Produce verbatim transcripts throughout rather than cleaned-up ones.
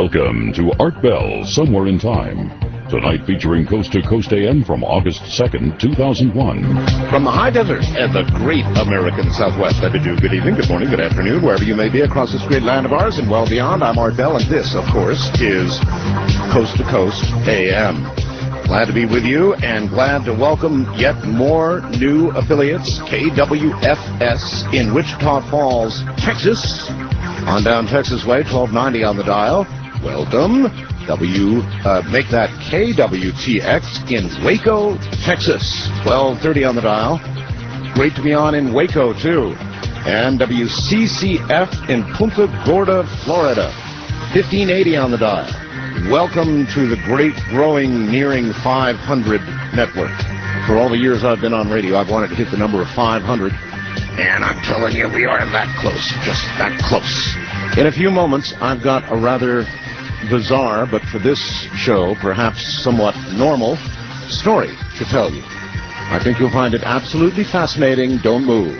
Welcome to Art Bell, Somewhere in Time. Tonight featuring Coast to Coast A M from August second, two thousand one. From the high desert and the great American Southwest, I bid you good evening, good morning, good afternoon, wherever you may be across this great land of ours and well beyond. I'm Art Bell, and this, of course, is Coast to Coast A M. Glad to be with you, and glad to welcome yet more new affiliates. K W F S in Wichita Falls, Texas. On down Texas Way, twelve ninety on the dial. Welcome. W, uh, make that K W T X in Waco, Texas. twelve thirty on the dial. Great to be on in Waco, too. And W C C F in Punta Gorda, Florida. fifteen eighty on the dial. Welcome to the great, growing, nearing five hundred network. For all the years I've been on radio, I've wanted to hit the number of five hundred. And I'm telling you, we are that close, just that close. In a few moments, I've got a rather bizarre, but for this show, perhaps somewhat normal, story to tell you. I think you'll find it absolutely fascinating. Don't move.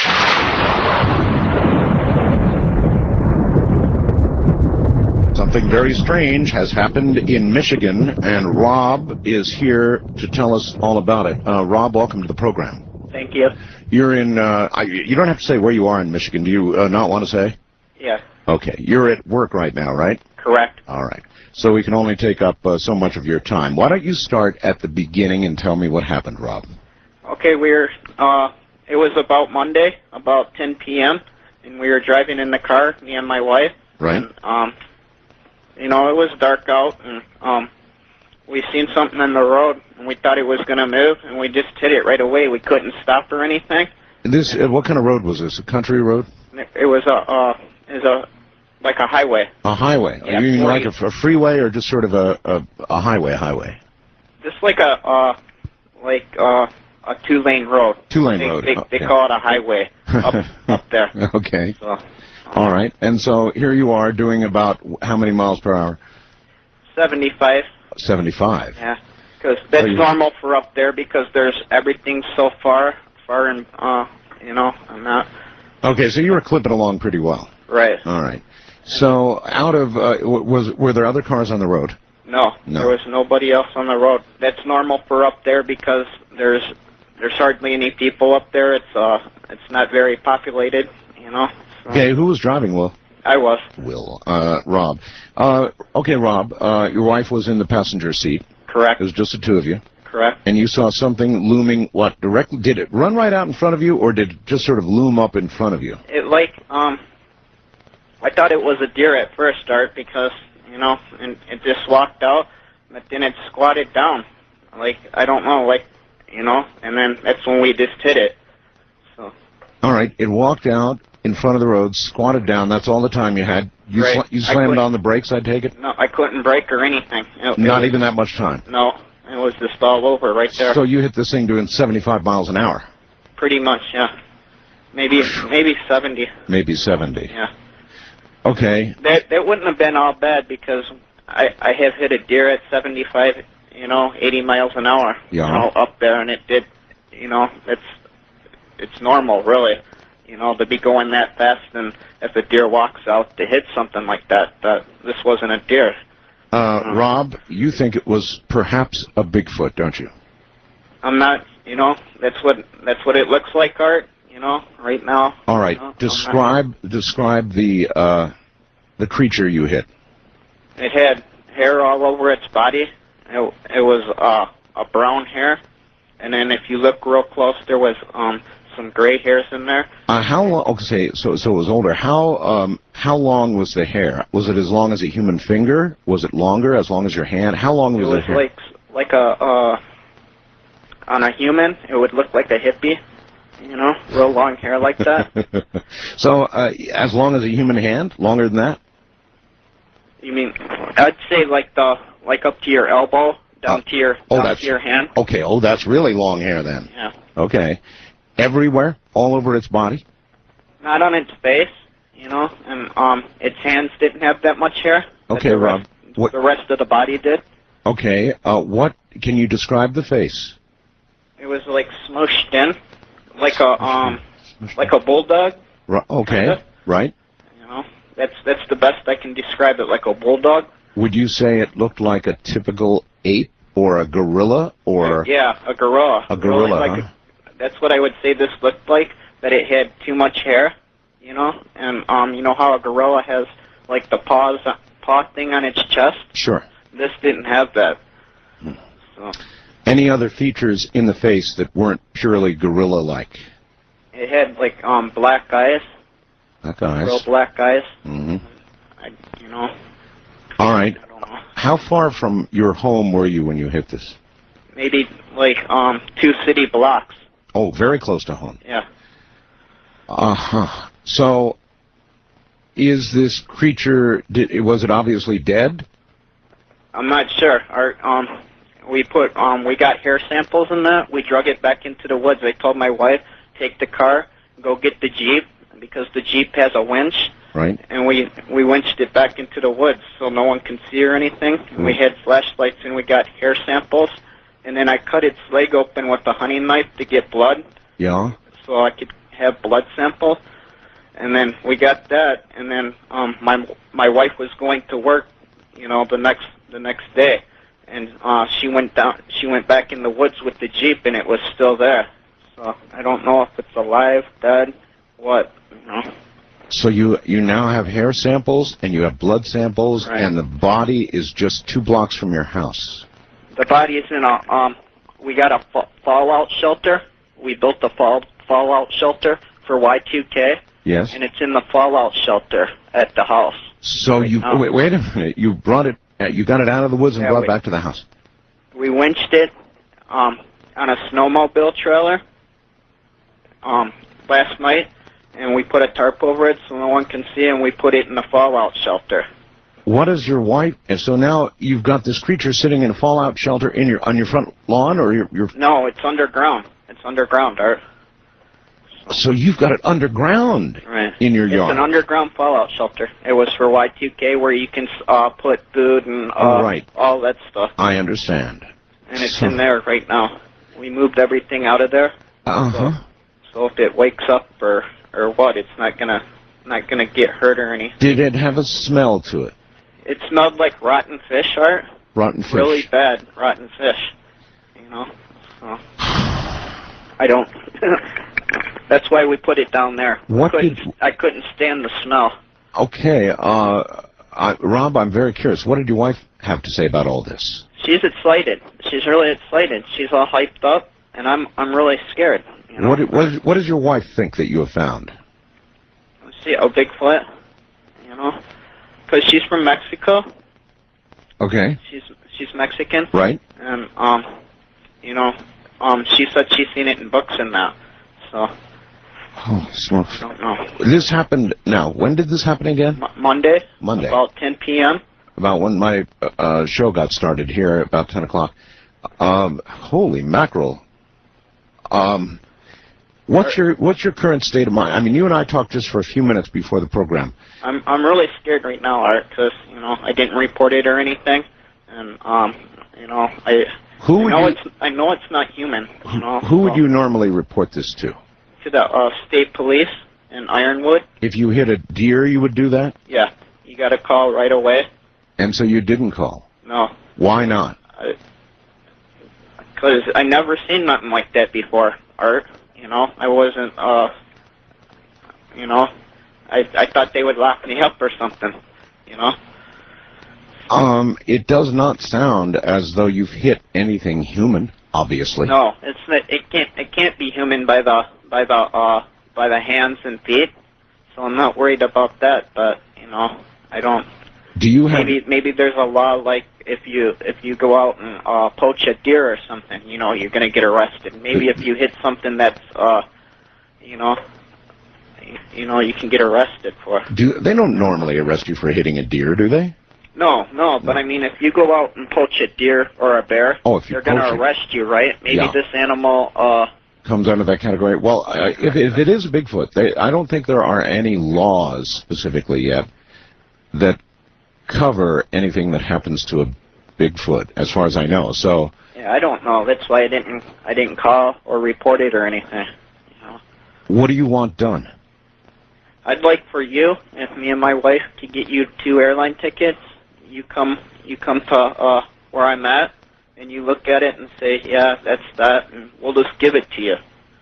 Something very strange has happened in Michigan, and Rob is here to tell us all about it. Uh, Rob, welcome to the program. Thank you. You're in, uh, I, you don't have to say where you are in Michigan. Do you uh, not want to say? Yes. Okay. You're at work right now, right? Correct. All right. So we can only take up uh, so much of your time. Why don't you start at the beginning and tell me what happened, Rob? Okay, we were, uh, it was about Monday, about ten p m, and we were driving in the car, me and my wife. Right. And, um, you know, it was dark out, and um, we seen something on the road, and we thought it was going to move, and we just hit it right away. We couldn't stop or anything. This, uh, what kind of road was this? A country road? It, it was a, uh, it was a, like a highway. A highway? Yeah, you mean forty. like a, a freeway or just sort of a, a, a highway highway? Just like a, uh, like, uh, a two-lane road. Two-lane they, road. They, oh, they yeah. call it a highway up, up there. Okay. So, All right. And so here you are doing about how many miles per hour? seventy-five. seventy-five. Yeah, because that's So you- normal for up there because there's everything so far, far and, uh, you know, I'm not. Okay, so you were clipping along pretty well. Right. All right. So out of, uh, w- was were there other cars on the road? No, No. there was nobody else on the road. That's normal for up there because there's there's hardly any people up there. It's uh, it's not very populated, you know. So Okay, who was driving, Will? I was. Will. Uh, Rob. Uh, okay, Rob, uh, your wife was in the passenger seat. Correct. It was just the two of you. Correct. And you saw something looming, what, directly? Did it run right out in front of you, or did it just sort of loom up in front of you? It like um, I thought it was a deer at first start because you know, and it just walked out, but then it squatted down, like I don't know, like you know, and then that's when we just hit it. So. All right, it walked out in front of the road, squatted down. That's all the time you had. You Right. sl- you I slammed couldn't- on the brakes, I take it? No, I couldn't brake or anything. It, it Not was- even that much time. No, it was just all over right there. So you hit this thing doing seventy-five miles an hour, Pretty much, yeah. Maybe maybe seventy. maybe seventy. Yeah. Okay. That that wouldn't have been all bad because I I have hit a deer at seventy-five, you know, eighty miles an hour. Yeah. You know, up there, and it did, you know, it's it's normal, really. You know, to be going that fast, and if a deer walks out to hit something like that, that this wasn't a deer. Uh, Rob, you think it was perhaps a Bigfoot, don't you? I'm not, you know, that's what that's what it looks like, Art. You know, right now. All right. You know, I'm not- Describe describe the uh, the creature you hit. It had hair all over its body. It, it was uh, a brown hair, and then if you look real close, there was um, some gray hairs in there. Uh, how long? Okay, so so it was older. How um how long was the hair? Was it as long as a human finger? Was it longer, as long as your hand? How long It was was the hair? like like a uh, on a human. It would look like a hippie, you know, real long hair like that. So uh, as long as a human hand? Longer than that? You mean? I'd say like the like up to your elbow, down Oh. to your Oh, down that's- to your hand. Okay. Oh, that's really long hair then. Yeah. Okay. Everywhere, all over its body. Not on its face, you know, and um, its hands didn't have that much hair. but Okay, the Rob. rest- What? The rest of the body did. Okay. Uh, what? Can you describe the face? It was like smushed in, like a um, like a bulldog, Ri- okay. Kinda. Right. you know. That's that's the best I can describe it, like a bulldog. Would you say it looked like a typical ape or a gorilla or Yeah, a gorilla. a gorilla? Really like huh? a, that's what I would say this looked like. That it had too much hair, you know, and um, you know how a gorilla has like the paws paw thing on its chest. Sure. This didn't have that. So Any other features in the face that weren't purely gorilla-like? it had like um black eyes, Black real eyes. black eyes. Mm-hmm. I, you know, All right. I don't know. How far from your home were you when you hit this? Maybe like um two city blocks. Oh, very close to home. Yeah. Uh-huh. So, is this creature, did, was it obviously dead? I'm not sure. Our um, we put um, we got hair samples in that. We drug it back into the woods. I told my wife, take the car, go get the Jeep, because the Jeep has a winch, Right. and we we winched it back into the woods so no one can see or anything. And we had flashlights and we got hair samples, and then I cut its leg open with a hunting knife to get blood, Yeah? so I could have blood sample. And then we got that, and then um, my my wife was going to work, you know, the next the next day, and uh, she went down. She went back in the woods with the Jeep, and it was still there. So I don't know if it's alive, dead, what, you know. So you, you now have hair samples and you have blood samples, Right. and the body is just two blocks from your house. The body is in a um. We got a fa- fallout shelter. We built a fall fallout shelter for Y two K. Yes? And it's in the fallout shelter at the house. So Right you, now. wait, wait a minute, you brought it, uh, you got it out of the woods and Yeah, brought it we- back to the house. We winched it um, on a snowmobile trailer um, last night, and we put a tarp over it so no one can see, and we put it in the fallout shelter. What is your wife, and so now you've got this creature sitting in a fallout shelter in your, on your front lawn, or your, your, No, it's underground. It's underground, Art. so you've got it underground Right. in your It's yard. an underground fallout shelter. It was for Y two K where you can uh, put food and uh, Oh, right. all that stuff. I understand. And it's in there right now. We moved everything out of there, Uh-huh. so if it wakes up or or what, it's not gonna not gonna get hurt or anything. Did it have a smell to it? It smelled like rotten fish, Art. Rotten fish? Really bad rotten fish. You know. So I don't. That's why we put it down there. What I couldn't, did- I couldn't stand the smell. Okay, uh, I, Rob, I'm very curious. What did your wife have to say about all this? She's excited. She's really excited. She's all hyped up, and I'm I'm really scared. You know? What, did- what, did- what does your wife think that you have found? Let's see, a Bigfoot. You know, because she's from Mexico. Okay, She's she's Mexican, right? and um, you know, um, she said she's seen it in books and that. So Oh, smokes. I don't know. This happened, now, when did this happen again? Mo- Monday. Monday. About ten p m About when my uh, show got started here, about ten o'clock. Um, holy mackerel. Um, what's your what's your current state of mind? I mean, you and I talked just for a few minutes before the program. I'm I'm really scared right now, Art, because you know I didn't report it or anything, and um, you know I. Who I would know you, it's I know it's not human. You know, who would so- you normally report this to? To the uh, state police in Ironwood. If you hit a deer, you would do that? Yeah, you got to call right away. And so you didn't call. No, Why not? because I never seen nothing like that before, Art. You know, I wasn't. Uh, you know, I I thought they would lock me up or something. You know. Um, it does not sound as though you've hit anything human, obviously. No, it's not, it can't it can't be human by the by the uh by the hands and feet. So I'm not worried about that. But you know, I don't. Do you have Maybe maybe there's a law like if you if you go out and uh, poach a deer or something, you know, you're gonna get arrested. Maybe if you hit something that's uh, you know, you know, you can get arrested for. do they don't normally arrest you for hitting a deer, do they? No, no, but I mean, if you go out and poach a deer or a bear, Oh, if you they're gonna poach it. arrest you, right? Maybe Yeah. this animal, uh, Comes under that category. Well, uh, if, if it is a Bigfoot, they, I don't think there are any laws specifically yet that cover anything that happens to a Bigfoot, as far as I know. So, yeah, I don't know. That's why I didn't I didn't call or report it or anything. You know, what do you want done? I'd like for you, if me and my wife could get you two airline tickets. You come, you come to uh, where I'm at, and you look at it and say, yeah, that's that, and we'll just give it to you.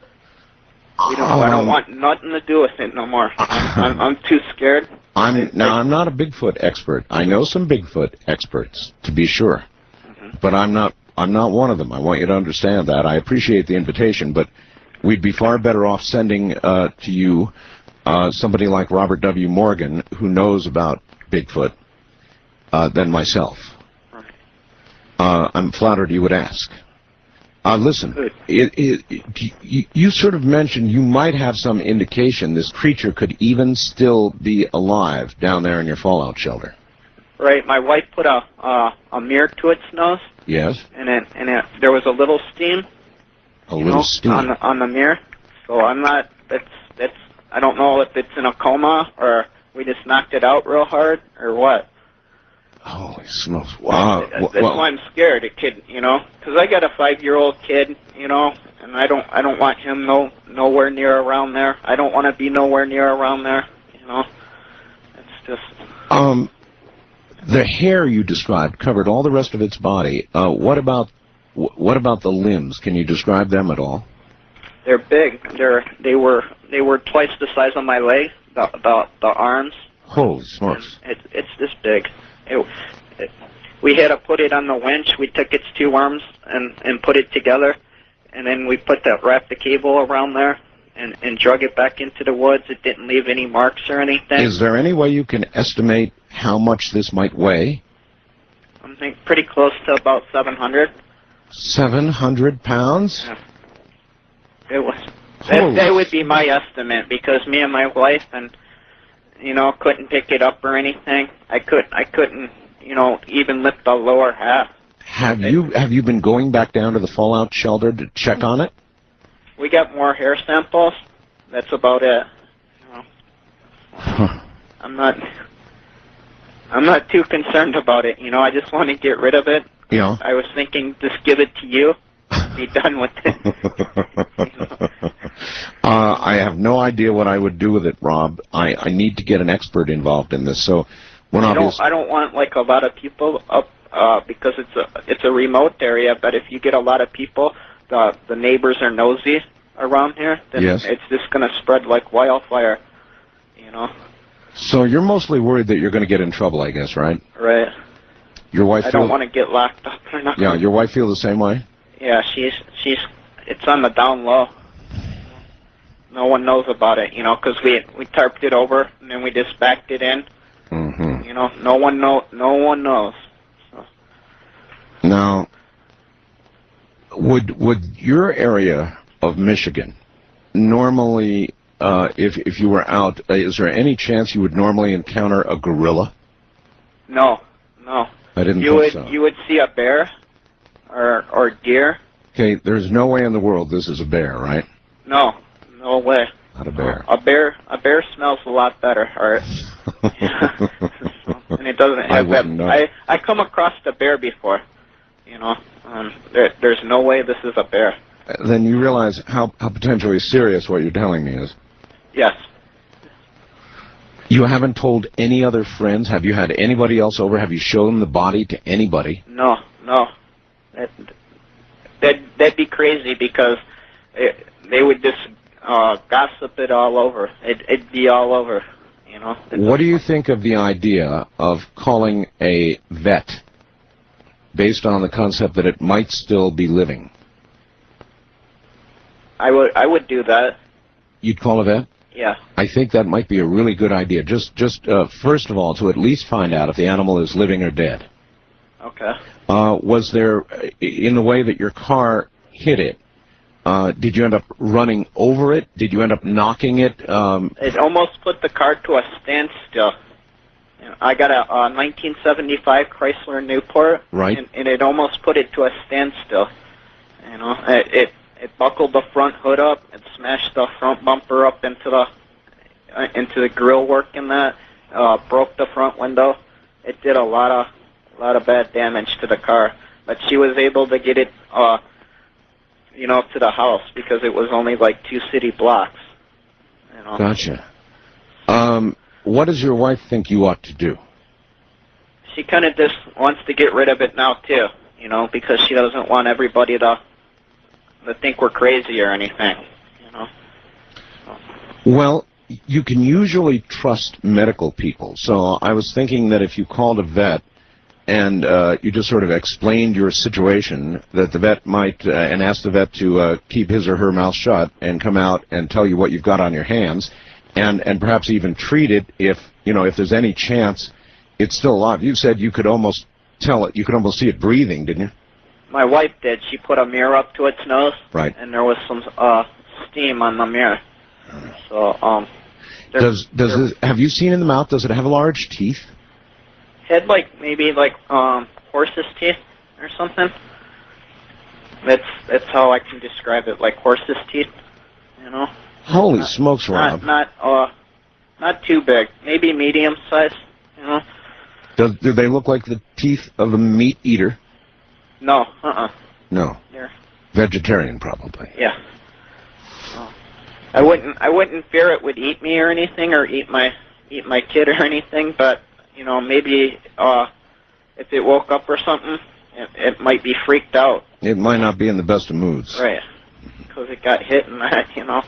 We don't, um, I don't want nothing to do with it no more. I'm, I'm, I'm too scared. I'm now. I'm not a Bigfoot expert. I know some Bigfoot experts, to be sure, mm-hmm. but I'm not. I'm not one of them. I want you to understand that. I appreciate the invitation, but we'd be far better off sending uh, to you uh, somebody like Robert W. Morgan, who knows about Bigfoot, uh, than myself. Uh, I'm flattered you would ask. Uh, listen, it, it, it, you, you sort of mentioned you might have some indication this creature could even still be alive down there in your fallout shelter. Right. My wife put a uh, a mirror to its nose. Yes. And it and it, there was a little steam. A little know, steam on the on the mirror. So I'm not. That's that's. I don't know if it's in a coma or we just knocked it out real hard or what. Holy smokes! Wow. That's well, why I'm scared. It could, you know, because I got a five-year-old kid, you know, and I don't, I don't want him no nowhere near around there. I don't want to be nowhere near around there, you know. It's just. Um, the hair you described covered all the rest of its body. Uh, what about, what about the limbs? Can you describe them at all? They're big. They're, they were, they were twice the size of my leg. The, the, the arms. Holy smokes! It's, it's this big. It, it, we had to put it on the winch. We took its two arms and, and put it together, and then we put that wrapped the cable around there and, and drug it back into the woods. It didn't leave any marks or anything. Is there any way you can estimate how much this might weigh? I think pretty close to about seven hundred. Seven hundred pounds? Yeah. It was. That, that would be my estimate because me and my wife and. You know, couldn't pick it up or anything. I could, I couldn't, you know, even lift the lower half. Have you have you been going back down to the fallout shelter to check on it? We got more hair samples. That's about it. You know. Huh. I'm not, I'm not too concerned about it. You know, I just want to get rid of it. Yeah. I was thinking, just give it to you. Be done with it. You know? uh, I have no idea what I would do with it, Rob. I, I need to get an expert involved in this. So, when I don't I don't want like a lot of people up uh, because it's a it's a remote area. But if you get a lot of people, the the neighbors are nosy around here. Then yes. It's just going to spread like wildfire. You know. So you're mostly worried that you're going to get in trouble, I guess, right? Right. Your wife. I feel, don't want to get locked up or nothing. Yeah, your wife feel the same way? Yeah, she's she's. It's on the down low. No one knows about it, you know, because we we tarped it over and then we just backed it in. Mm-hmm. You know, no one know no one knows. So. Now, would would your area of Michigan normally, uh, if if you were out, uh, is there any chance you would normally encounter a gorilla? No, no. I didn't you think would so. You would see a bear, or or deer. Okay, there's no way in the world this is a bear, right? No, no way. Not a bear. A bear, a bear smells a lot better, all right? And it doesn't have I that. wouldn't know. I I come across the bear before, you know. Um, there, there's no way this is a bear. Then you realize how how potentially serious what you're telling me is. Yes. You haven't told any other friends? Have you had anybody else over? Have you shown the body to anybody? No, no. That that that'd be crazy because it, they would just uh, gossip it all over. It, it'd be all over, you know. It's what do you think of the idea of calling a vet based on the concept that it might still be living? I would I would do that. You'd call a vet? Yeah. I think that might be a really good idea. Just, just uh, first of all, to at least find out if the animal is living or dead. Okay. Uh, was there, in the way that your car hit it, uh, did you end up running over it? Did you end up knocking it? Um, it almost put the car to a standstill. You know, I got a, a nineteen seventy-five Chrysler Newport, right, and, and it almost put it to a standstill. You know, it, it it buckled the front hood up, it smashed the front bumper up into the uh, into the grill work in that, uh, broke the front window. It did a lot of a lot of bad damage to the car, but she was able to get it, uh, you know, to the house because it was only like two city blocks. You know. Gotcha. Um, what does your wife think you ought to do? She kind of just wants to get rid of it now, too, you know, because she doesn't want everybody to, to think we're crazy or anything, you know. So. Well, you can usually trust medical people, so I was thinking that if you called a vet and uh, you just sort of explained your situation, that the vet might, uh, and asked the vet to uh, keep his or her mouth shut and come out and tell you what you've got on your hands, and, and perhaps even treat it if, you know, if there's any chance it's still alive. You said you could almost tell it, you could almost see it breathing, didn't you? My wife did. She put a mirror up to its nose. Right. And there was some uh, steam on the mirror. So, um... Does, does this, have you seen in the mouth, does it have large teeth? Had like, maybe like, um, horse's teeth or something. That's, that's how I can describe it, like horse's teeth, you know? Holy not, smokes, Rob. Not, not, uh, not too big. Maybe medium size, you know? Does, do they look like the teeth of a meat eater? No, uh-uh. No. They're vegetarian, probably. Yeah. Oh. I wouldn't, I wouldn't fear it would eat me or anything, or eat my, eat my kid or anything, but, you know, maybe, uh, if it woke up or something, it, it might be freaked out. It might not be in the best of moods. Right. Because it got hit and that, you know.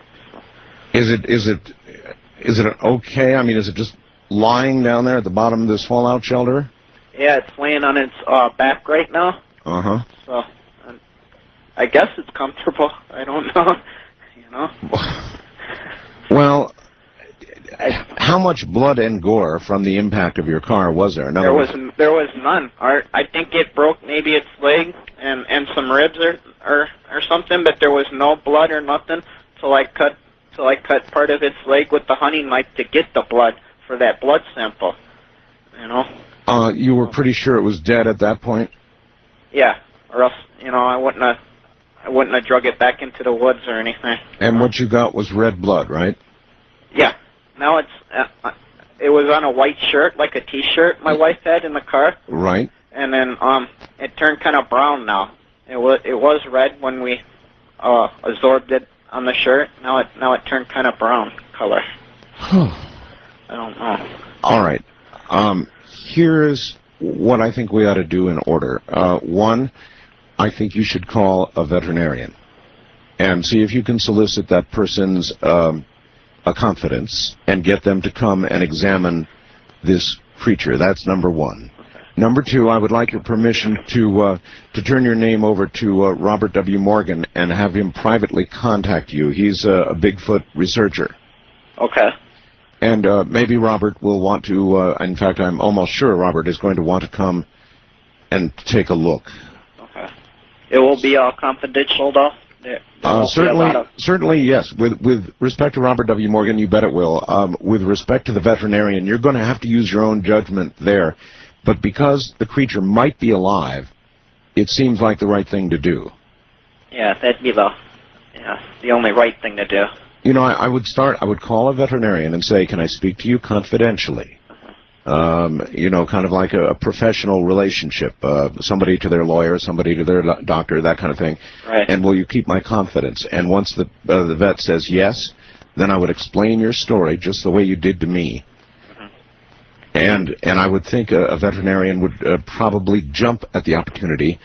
Is it, is it, is it okay? I mean, is it just lying down there at the bottom of this fallout shelter? Yeah, it's laying on its uh, back right now. Uh-huh. So, um, I guess it's comfortable. I don't know, you know. Well, how much blood and gore from the impact of your car was there? There was there was none. Or I think it broke maybe its leg and and some ribs or or or something, but there was no blood or nothing. So I cut so I cut part of its leg with the hunting knife to get the blood for that blood sample. You know. Uh, you were pretty sure it was dead at that point? Yeah, or else, you know, I wouldn't have, I wouldn't have drug it back into the woods or anything. And what you got was red blood, right? Yeah. Now it's, uh, it was on a white shirt, like a T-shirt my wife had in the car. Right. And then, um, it turned kind of brown now. It was, it was red when we, uh, absorbed it on the shirt. Now it, now it turned kind of brown color. I don't know. All right. Um... Here's what I think we ought to do in order. Uh, one, I think you should call a veterinarian and see if you can solicit that person's um, a confidence and get them to come and examine this creature. That's number one. Okay. Number two, I would like your permission to uh, to turn your name over to uh, Robert W. Morgan and have him privately contact you. He's a, a Bigfoot researcher. Okay. And uh, maybe Robert will want to, uh, in fact, I'm almost sure Robert is going to want to come and take a look. Okay. It will be all confidential, though? There, there uh, certainly, of... certainly, yes. With, with respect to Robert W. Morgan, you bet it will. Um, with respect to the veterinarian, you're going to have to use your own judgment there. But because the creature might be alive, it seems like the right thing to do. Yeah, that'd be the, yeah, the only right thing to do. You know, I, I would start, I would call a veterinarian and say, can I speak to you confidentially? Um, you know, kind of like a, a professional relationship, uh, somebody to their lawyer, somebody to their do doctor, that kind of thing. Right. And will you keep my confidence? And once the, uh, the vet says yes, then I would explain your story just the way you did to me. Mm-hmm. And, and I would think a, a veterinarian would uh, probably jump at the opportunity.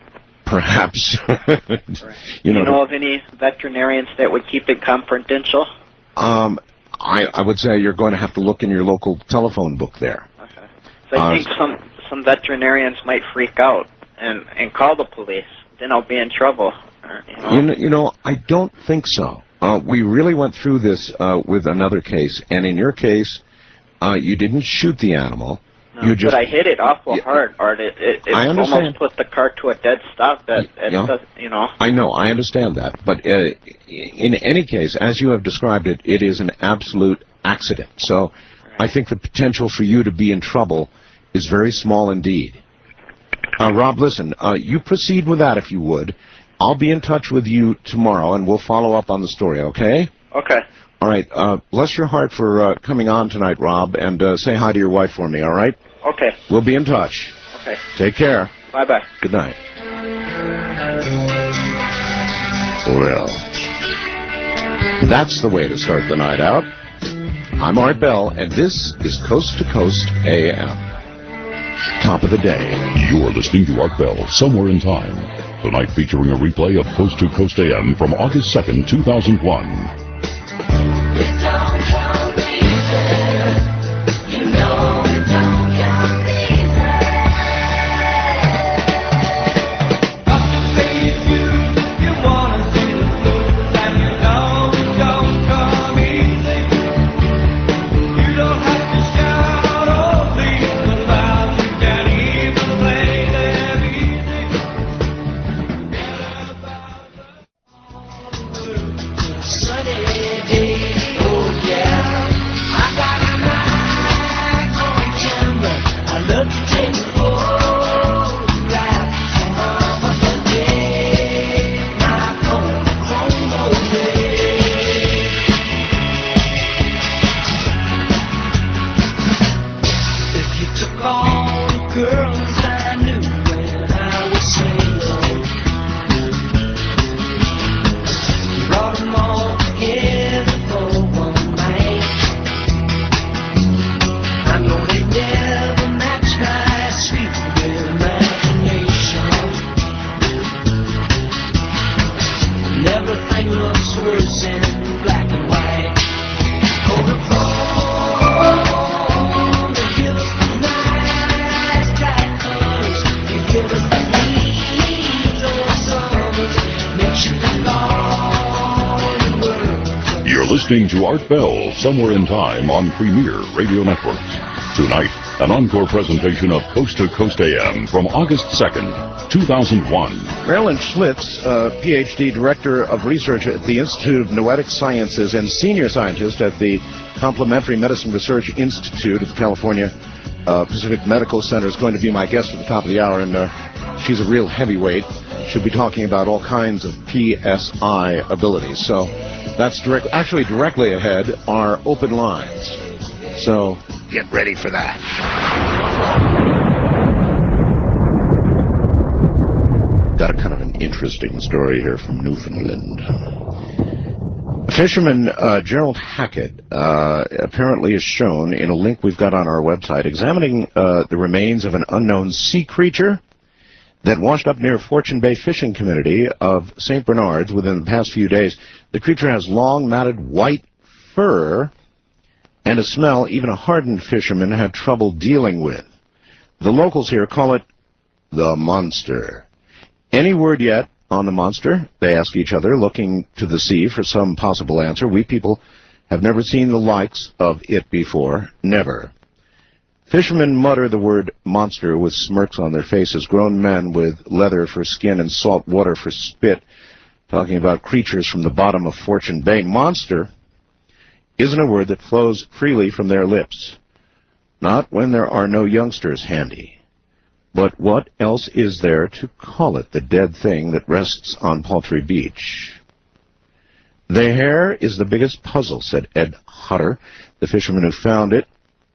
Perhaps. Right. you know, Do you know of any veterinarians that would keep it confidential? Um, I, I would say you're going to have to look in your local telephone book there. Okay. So I uh, think some some veterinarians might freak out and and call the police. Then I'll be in trouble. Or, you know? You know, you know, I don't think so. Uh, we really went through this uh, with another case, and in your case, uh, you didn't shoot the animal. No, you just, but I hit it awful yeah, hard, Art. It, it, it I almost understand. put the car to a dead stop. That, that yeah. does, you know. I know, I understand that. But uh, in any case, as you have described it, it is an absolute accident. So Right. I think the potential for you to be in trouble is very small indeed. Uh, Rob, listen, uh, you proceed with that if you would. I'll be in touch with you tomorrow, and we'll follow up on the story, okay? Okay. All right. Uh, bless your heart for uh, coming on tonight, Rob, and uh, say hi to your wife for me, all right? Okay. We'll be in touch. Okay. Take care. Bye-bye. Good night. Well, that's the way to start the night out. I'm Art Bell, and this is Coast to Coast A M. Top of the day. You're listening to Art Bell, Somewhere in Time. Tonight featuring a replay of Coast to Coast A M from August second, two thousand one. Listening to Art Bell, Somewhere in Time on Premier Radio Networks. Tonight, an encore presentation of Coast to Coast A M from August second, two thousand one. Marilyn Schlitz, uh, P H D Director of Research at the Institute of Noetic Sciences and Senior Scientist at the Complementary Medicine Research Institute at the California uh, Pacific Medical Center, is going to be my guest at the top of the hour, and uh, she's a real heavyweight. She'll be talking about all kinds of P S I abilities. So that's direct, actually directly ahead are open lines. So get ready for that. Got a kind of an interesting story here from Newfoundland. Fisherman uh, Gerald Hackett uh, apparently is shown in a link we've got on our website examining uh, the remains of an unknown sea creature that washed up near Fortune Bay fishing community of Saint Bernard's within the past few days. The creature has long, matted white fur and a smell even a hardened fisherman had trouble dealing with. The locals here call it the monster. Any word yet on the monster? They ask each other, looking to the sea for some possible answer. We people have never seen the likes of it before. Never. Fishermen mutter the word monster with smirks on their faces. Grown men with leather for skin and salt water for spit, talking about creatures from the bottom of Fortune Bay. Monster isn't a word that flows freely from their lips. Not when there are no youngsters handy. But what else is there to call it, the dead thing that rests on Paltry Beach? The hair is the biggest puzzle, said Ed Hutter, the fisherman who found it.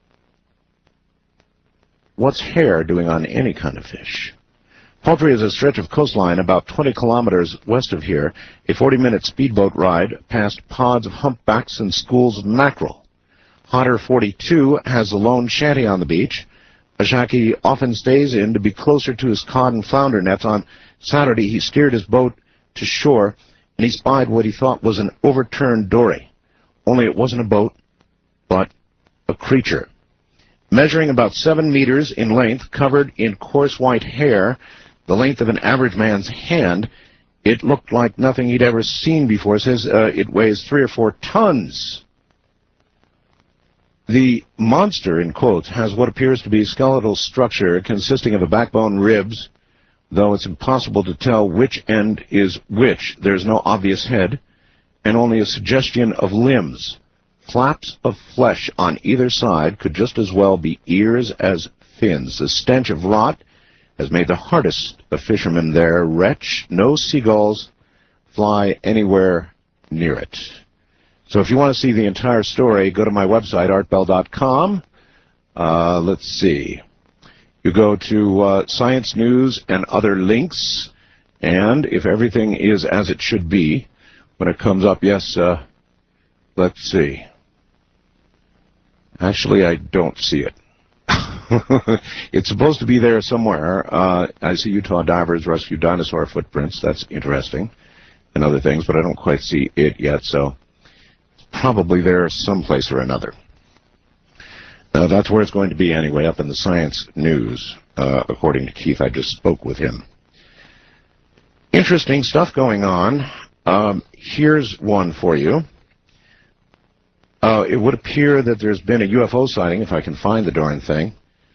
What's hair doing on any kind of fish? Paltry is a stretch of coastline about twenty kilometers west of here, a forty-minute speedboat ride past pods of humpbacks and schools of mackerel. Hutter forty-two has a lone shanty on the beach, a shack he often stays in to be closer to his cod and flounder nets. On Saturday, he steered his boat to shore, and he spied what he thought was an overturned dory. Only it wasn't a boat, but a creature. Measuring about seven meters in length, covered in coarse white hair, the length of an average man's hand, it looked like nothing he'd ever seen before. It says uh, it weighs three or four tons. The monster, in quotes, has what appears to be skeletal structure consisting of a backbone, ribs, though it's impossible to tell which end is which. There's no obvious head, and only a suggestion of limbs. Flaps of flesh on either side could just as well be ears as fins. The stench of rot has made the hardest of fishermen there retch. No seagulls fly anywhere near it. So if you want to see the entire story, go to my website, art bell dot com. Uh, let's see. You go to uh, Science News and other links, and if everything is as it should be, when it comes up, yes, uh, let's see. Actually, I don't see it. It's supposed to be there somewhere. Uh, I see Utah divers rescue dinosaur footprints. That's interesting. And other things, but I don't quite see it yet, so it's probably there someplace or another. Uh, that's where it's going to be anyway, up in the Science News, uh, according to Keith. I just spoke with him. Interesting stuff going on. Um, here's one for you. Uh, it would appear that there's been a U F O sighting, if I can find the darn thing.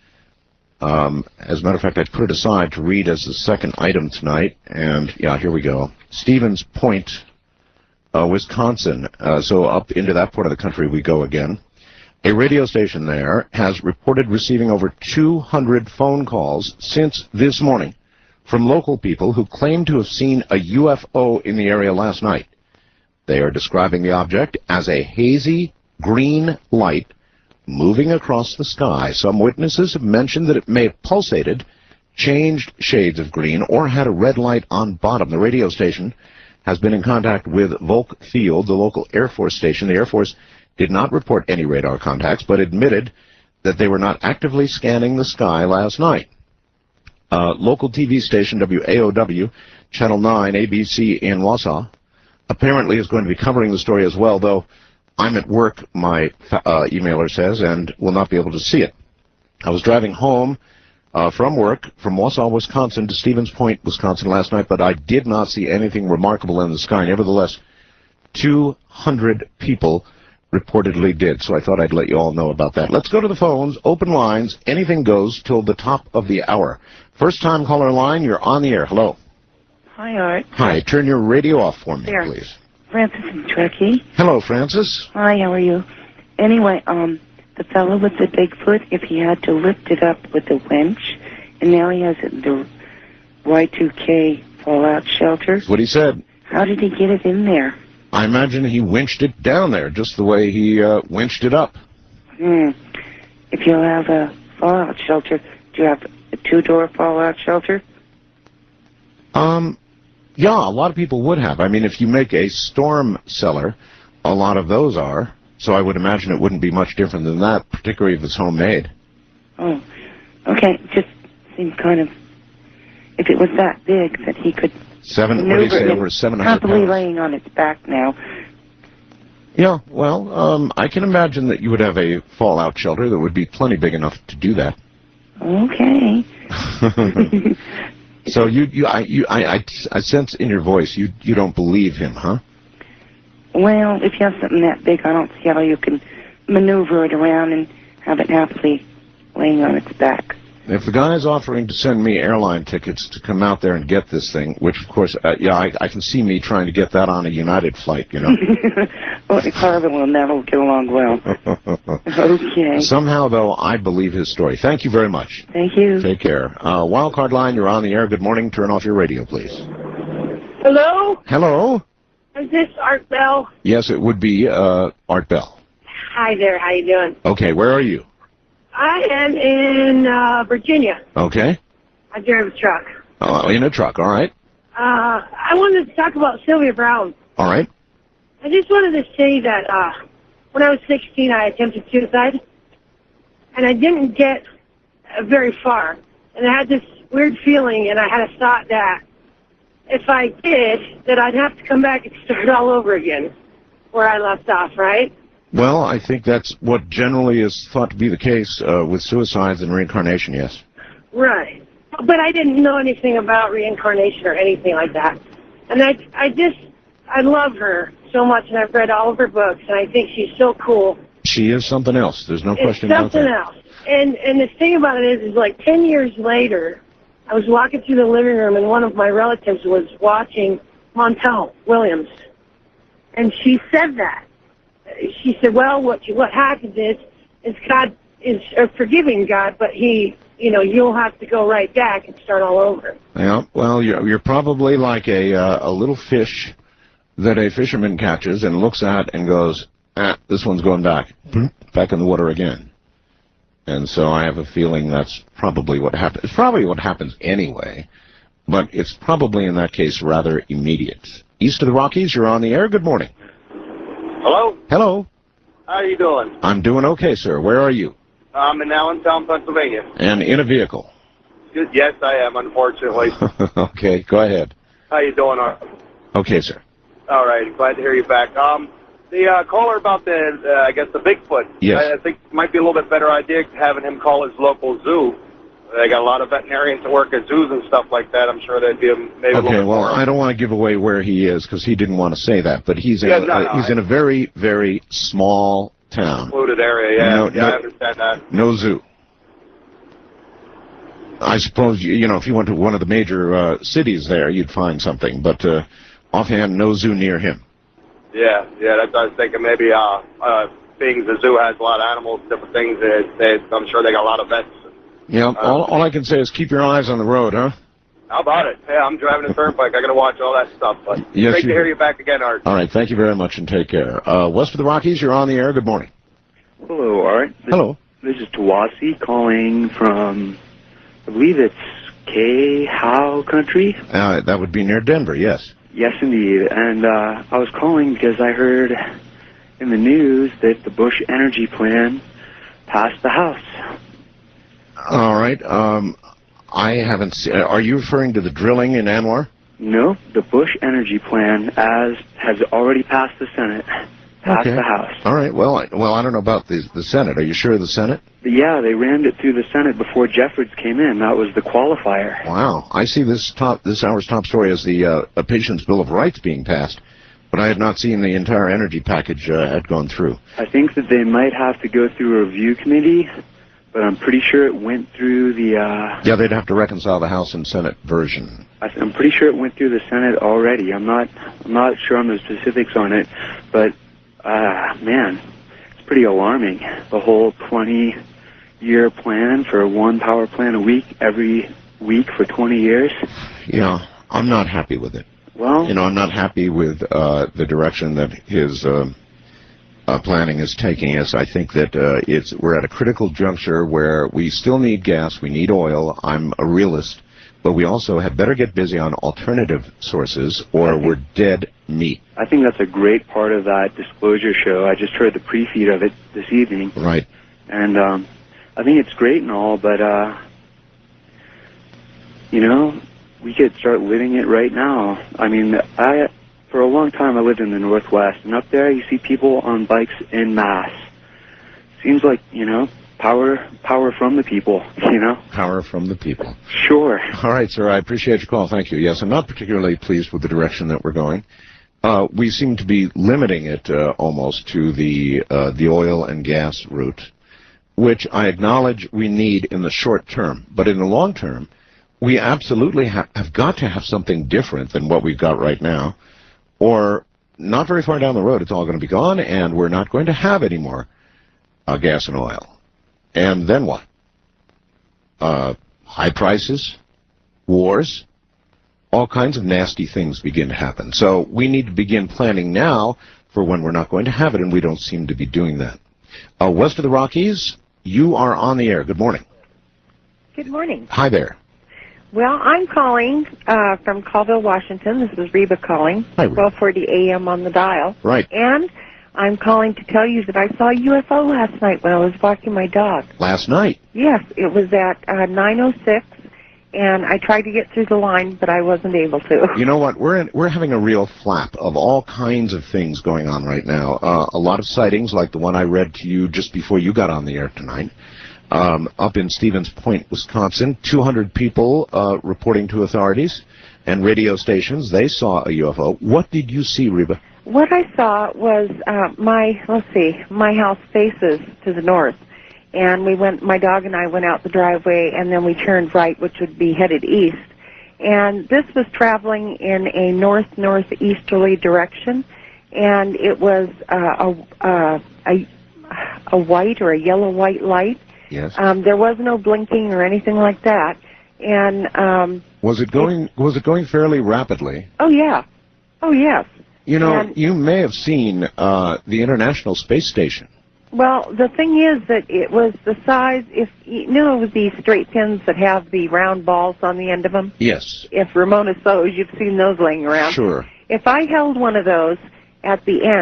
Um, as a matter of fact, I put it aside to read as the second item tonight, and yeah, here we go. Stevens Point, uh, Wisconsin. Uh, so up into that part of the country we go again. A radio station there has reported receiving over two hundred phone calls since this morning from local people who claim to have seen a U F O in the area last night. They are describing the object as a hazy green light moving across the sky. Some witnesses have mentioned that it may have pulsated, changed shades of green, or had a red light on bottom. The radio station has been in contact with Volk Field, the local Air Force station. The Air Force did not report any radar contacts, but admitted that they were not actively scanning the sky last night. Uh, local T V station W A O W, Channel nine, A B C in Wausau, apparently is going to be covering the story as well, though I'm at work, my uh, emailer says, and will not be able to see it. I was driving home uh, from work from Wausau, Wisconsin to Stevens Point, Wisconsin last night, but I did not see anything remarkable in the sky. Nevertheless, two hundred people reportedly did, so I thought I'd let you all know about that. Let's go to the phones, open lines, anything goes till the top of the hour. First time caller line, you're on the air. Hello. Hi, Art. Hi, turn your radio off for me, there. please. Francis in Turkey. Hello, Francis. Hi, how are you? Anyway, um, the fellow with the Bigfoot, if he had to lift it up with a winch, and now he has the Y two K fallout shelter. That's what he said. How did he get it in there? I imagine he winched it down there, just the way he uh, winched it up. Hmm. If you have a fallout shelter, do you have a two-door fallout shelter? Um, yeah, a lot of people would have. I mean, if you make a storm cellar, a lot of those are. So I would imagine it wouldn't be much different than that, particularly if it's homemade. Oh, okay. Just seemed kind of, if it was that big that he could Seven, what do you say, over seven hundred happily pounds? laying on its back now. Yeah, well, um, I can imagine that you would have a fallout shelter that would be plenty big enough to do that. Okay. So you, you, I, you, I, I, I sense in your voice you, you don't believe him, huh? Well, if you have something that big, I don't see how you can maneuver it around and have it happily laying on its back. If the guy is offering to send me airline tickets to come out there and get this thing, which, of course, uh, yeah, I, I can see me trying to get that on a United flight, you know. Well, Carville and that will get along well. Okay. Somehow, though, I believe his story. Thank you very much. Thank you. Take care. Uh, Wildcard line, you're on the air. Good morning. Turn off your radio, please. Hello? Hello? Is this Art Bell? Yes, it would be uh, Art Bell. Hi there, how you doing? Okay, where are you? I am in uh, Virginia. Okay. I drive a truck. Uh, in a truck, all right. Uh, I wanted to talk about Sylvia Brown. All right. I just wanted to say that uh, when I was sixteen, I attempted suicide, and I didn't get uh, very far. And I had this weird feeling, and I had a thought that if I did, that I'd have to come back and start all over again where I left off, right? Well, I think that's what generally is thought to be the case uh, with suicides and reincarnation, yes. Right. But I didn't know anything about reincarnation or anything like that. And I, I just, I love her so much, and I've read all of her books, and I think she's so cool. She is something else. There's no It's question about that. something else. And, and the thing about it is, is like ten years later, I was walking through the living room, and one of my relatives was watching Montel Williams. And she said that. She said, well, what you, what happens is, is God is a forgiving God, but he, you know, you'll have to go right back and start all over. Yeah, well, you're, you're probably like a, uh, a little fish that a fisherman catches and looks at and goes, ah, this one's going back, back in the water again. And so I have a feeling that's probably what happens. It's probably what happens anyway, but it's probably in that case rather immediate. East of the Rockies, you're on the air. Good morning. Hello? Hello. How are you doing? I'm doing okay, sir. Where are you? I'm in Allentown, Pennsylvania. And in a vehicle. Good. Yes, I am, unfortunately. Okay, go ahead. How you doing, Art? Okay, sir. All right, glad to hear you back. Um, the uh, caller about the, uh, I guess, the Bigfoot. Yes. I, I think it might be a little bit better idea having him call his local zoo. They got a lot of veterinarians that work at zoos and stuff like that. I'm sure they'd be maybe a little Okay, bit well, more. I don't want to give away where he is because he didn't want to say that, but he's in, Yeah, a, no, no, uh, he's I- in a very, very small town. Secluded area, yeah. No, yeah, no. I understand that. No zoo. I suppose, you, you know, if you went to one of the major uh, cities there, you'd find something, but uh, offhand, no zoo near him. Yeah, yeah, that's what I was thinking. Maybe, uh, uh, being the zoo has a lot of animals, different things, they, they, I'm sure they got a lot of vets. Yeah, all, all I can say is keep your eyes on the road, huh? How about it? Yeah, I'm driving a turnpike. I got to watch all that stuff. But Yes, great you to hear do. you back again, Art. All right, thank you very much and take care. Uh, west of the Rockies, you're on the air. Good morning. Hello, Art. This, Hello. This is Tawasi calling from, I believe it's K-How country. Uh, that would be near Denver, yes. Yes, indeed. And uh, I was calling because I heard in the news that the Bush Energy Plan passed the House. All right. Um, I haven't seen. Are you referring to the drilling in Anwar? No, the Bush Energy Plan as has already passed the Senate, passed Okay. the House. All right. Well, I, well, I don't know about the the Senate. Are you sure of the Senate? But yeah, they rammed it through the Senate before Jeffords came in. That was the qualifier. Wow. I see this top this hour's top story as the uh, a Patient's Bill of Rights being passed, but I had not seen the entire energy package uh, had gone through. I think that they might have to go through a review committee, but I'm pretty sure it went through the, uh, Yeah, they'd have to reconcile the House and Senate version. I- I'm pretty sure it went through the Senate already. I'm not, I'm not sure on the specifics on it, but, uh, man, it's pretty alarming. The whole twenty-year plan for one power plant a week, every week for twenty years. Yeah, I'm not happy with it. Well, You know, I'm not happy with uh, the direction that his um uh, planning is taking us. I think that uh, it's we're at a critical juncture where we still need gas, we need oil. I'm a realist, but we also had better get busy on alternative sources, or we're dead meat. I think that's a great part of that disclosure show. I just heard the pre-feed of it this evening. Right. And um, I think it's great and all, but, uh, you know, we could start living it right now. I mean, I for a long time I lived in the Northwest, and up there you see people on bikes en masse. Seems like, you know, power power from the people, you know? Power from the people. Sure. All right, sir. I appreciate your call. Thank you. Yes, I'm not particularly pleased with the direction that we're going. Uh, we seem to be limiting it uh, almost to the uh, the oil and gas route, which I acknowledge we need in the short term. But in the long term, we absolutely ha- have got to have something different than what we've got right now, or not very far down the road, it's all going to be gone, and we're not going to have any more uh, gas and oil. And then what? Uh, high prices, wars, all kinds of nasty things begin to happen. So we need to begin planning now for when we're not going to have it, and we don't seem to be doing that. Uh, west of the Rockies, you are on the air. Good morning. Good morning. Hi there. Well, I'm calling uh, from Colville, Washington. This is Reba calling. Hi, Reba. twelve forty a m on the dial. Right. And I'm calling to tell you that I saw a U F O last night when I was walking my dog. Last night. Yes, it was at uh, nine oh six, and I tried to get through the line, but I wasn't able to. You know what? We're in, we're having a real flap of all kinds of things going on right now. Uh, a lot of sightings, like the one I read to you just before you got on the air tonight. Um, up in Stevens Point, Wisconsin, two hundred people uh, reporting to authorities and radio stations. They saw a U F O. What did you see, Reba? What I saw was uh, my, let's see, my house faces to the north. And we went, my dog and I went out the driveway, and then we turned right, which would be headed east. And this was traveling in a north-northeasterly direction, and it was uh, a, uh, a, a white or a yellow-white light. Yes. Um, there was no blinking or anything like that. And, um, Was it going? Was it going fairly rapidly? oh, yeah. Oh, yes. You know, And- you may have seen uh, the International Space Station. Well, the thing is that it was the size, if you know with these straight pins that have the round balls on the end of them? Yes. If Ramona sews, you've seen those laying around. Sure. If I held one of those at the end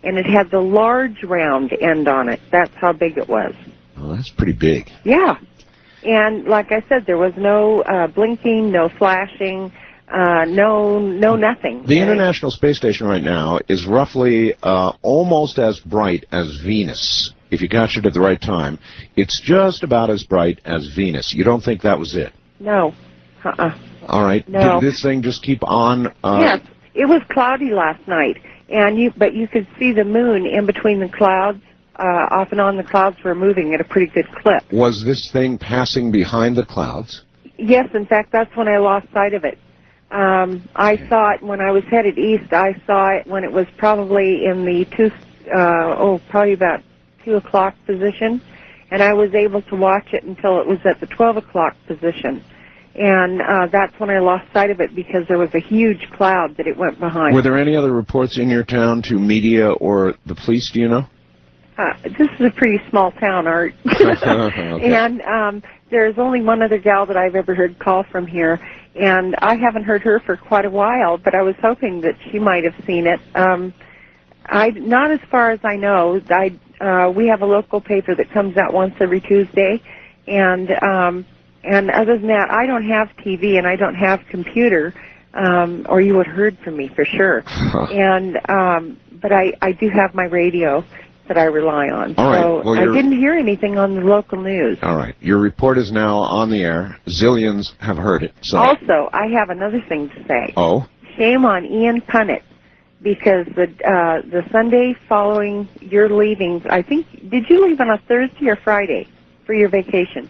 and it had the large round end on it. That's how big it was. Oh, that's pretty big. Yeah. And like I said, there was no uh, blinking, no flashing, uh, no no nothing. The International Space Station right now is roughly uh, almost as bright as Venus. If you catch it at the right time, it's just about as bright as Venus. You don't think that was it? No. Uh-uh. All right. No. Did this thing just keep on? Uh, Yes. It was cloudy last night, and you but you could see the moon in between the clouds. Uh, off and on, the clouds were moving at a pretty good clip. Was this thing passing behind the clouds? Yes, in fact, that's when I lost sight of it. Um, I saw it when I was headed east. I saw it when it was probably in the two, uh, oh, probably about two o'clock position, and I was able to watch it until it was at the twelve o'clock position. And uh, that's when I lost sight of it because there was a huge cloud that it went behind. Were there any other reports in your town to media or the police, do you know? Uh, this is a pretty small town, Art. Okay. And um, there's only one other gal that I've ever heard call from here, and I haven't heard her for quite a while, but I was hoping that she might have seen it. Um, I, not as far as I know. I, uh, we have a local paper that comes out once every Tuesday, and um, and other than that, I don't have T V and I don't have computer, um, or you would have heard from me for sure. and um, but I, I do have my radio that I rely on. All right. So Well, I you're- didn't hear anything on the local news. All right. Your report is now on the air. Zillions have heard it. So. Also, I have another thing to say. Oh? Shame on Ian Punnett, because the uh, the Sunday following your leaving, I think, did you leave on a Thursday or Friday for your vacation?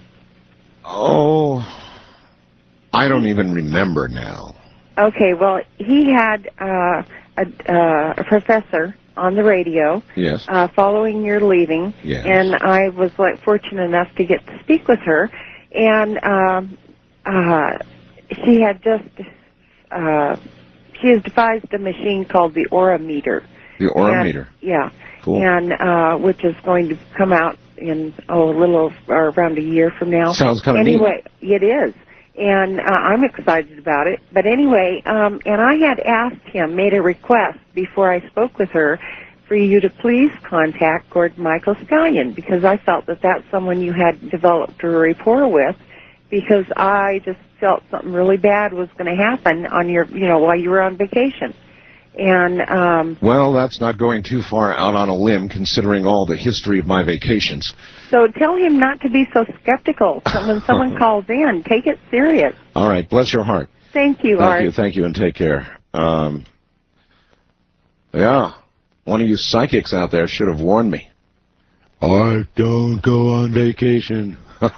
Oh, I don't even remember now. Okay, well, he had uh, a, uh, a professor on the radio Yes. uh, following your leaving, Yes. and I was like fortunate enough to get to speak with her, and um, uh, she had just uh, she has devised a machine called the Aura Meter. The Aura And- meter. Yeah. Cool. And uh, which is going to come out in oh a little over, or around a year from now. Sounds kind of neat. Anyway, it is, and uh, I'm excited about it. But anyway, um, and I had asked him, made a request before I spoke with her, for you to please contact Gordon Michael Scallion, because I felt that that's someone you had developed a rapport with, because I just felt something really bad was going to happen on your, you know, while you were on vacation. And um, Well, that's not going too far out on a limb, considering all the history of my vacations. so tell him not to be so skeptical. So when someone calls in, take it serious. All right. Bless your heart. Thank you, Thank Art. you. Thank you, and take care. Um, yeah. One of you psychics out there should have warned me. I don't go on vacation.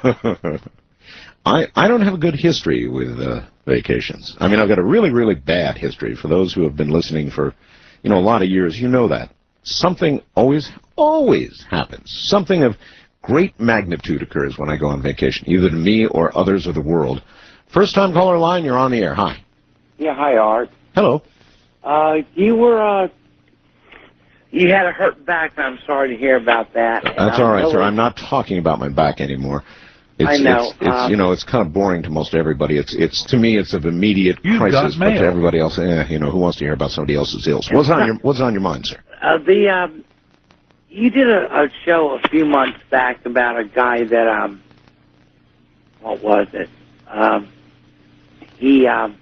I I don't have a good history with uh, vacations. I mean, I've got a really, really bad history. For those who have been listening for, you know, a lot of years, you know that. Something always, always happens. Something of great magnitude occurs when I go on vacation, either to me or others of the world. First time caller line, you're on the air. Hi. Yeah, hi, Art. Hello. Uh, you were, uh, you had a hurt back, and I'm sorry to hear about that. And That's I'm all right, sir. really- I'm not talking about my back anymore. It's, I know, It's, it's um, you know, it's kind of boring to most everybody. It's, it's to me, it's of immediate You've crisis, got but to mail. everybody else, eh, you know, who wants to hear about somebody else's ills? What's on your What's on your mind, sir? Uh, the, um, you did a, a show a few months back about a guy that, um, what was it? Um, he, um,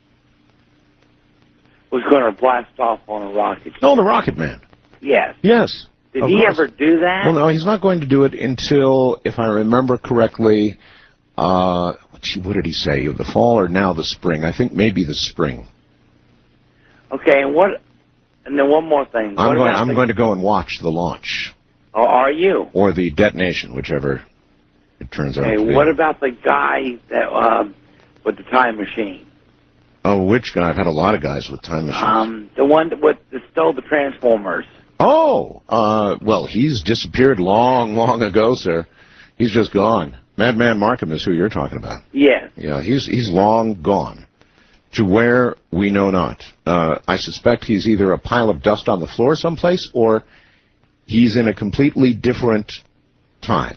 was going to blast off on a rocket. Oh, the Rocket Man. Yes. Yes. Did of he course. ever do that? Well, no, he's not going to do it until, if I remember correctly, uh, gee, what did he say? The fall or now the spring? I think maybe the spring. Okay, and what, and then one more thing. I'm What going. about I'm the- going to go and watch the launch Oh, are you? or the detonation, whichever it turns out Okay, to be. what about the guy that, um, with the time machine? Oh, which guy? I've had a lot of guys with time machines. Um, the one that, with, that stole the Transformers. Oh, uh, well, he's disappeared long, long ago, sir. He's just gone. Madman Markham is who you're talking about. Yes. Yeah, he's he's long gone. To where we know not. Uh, I suspect he's either a pile of dust on the floor someplace, or he's in a completely different time.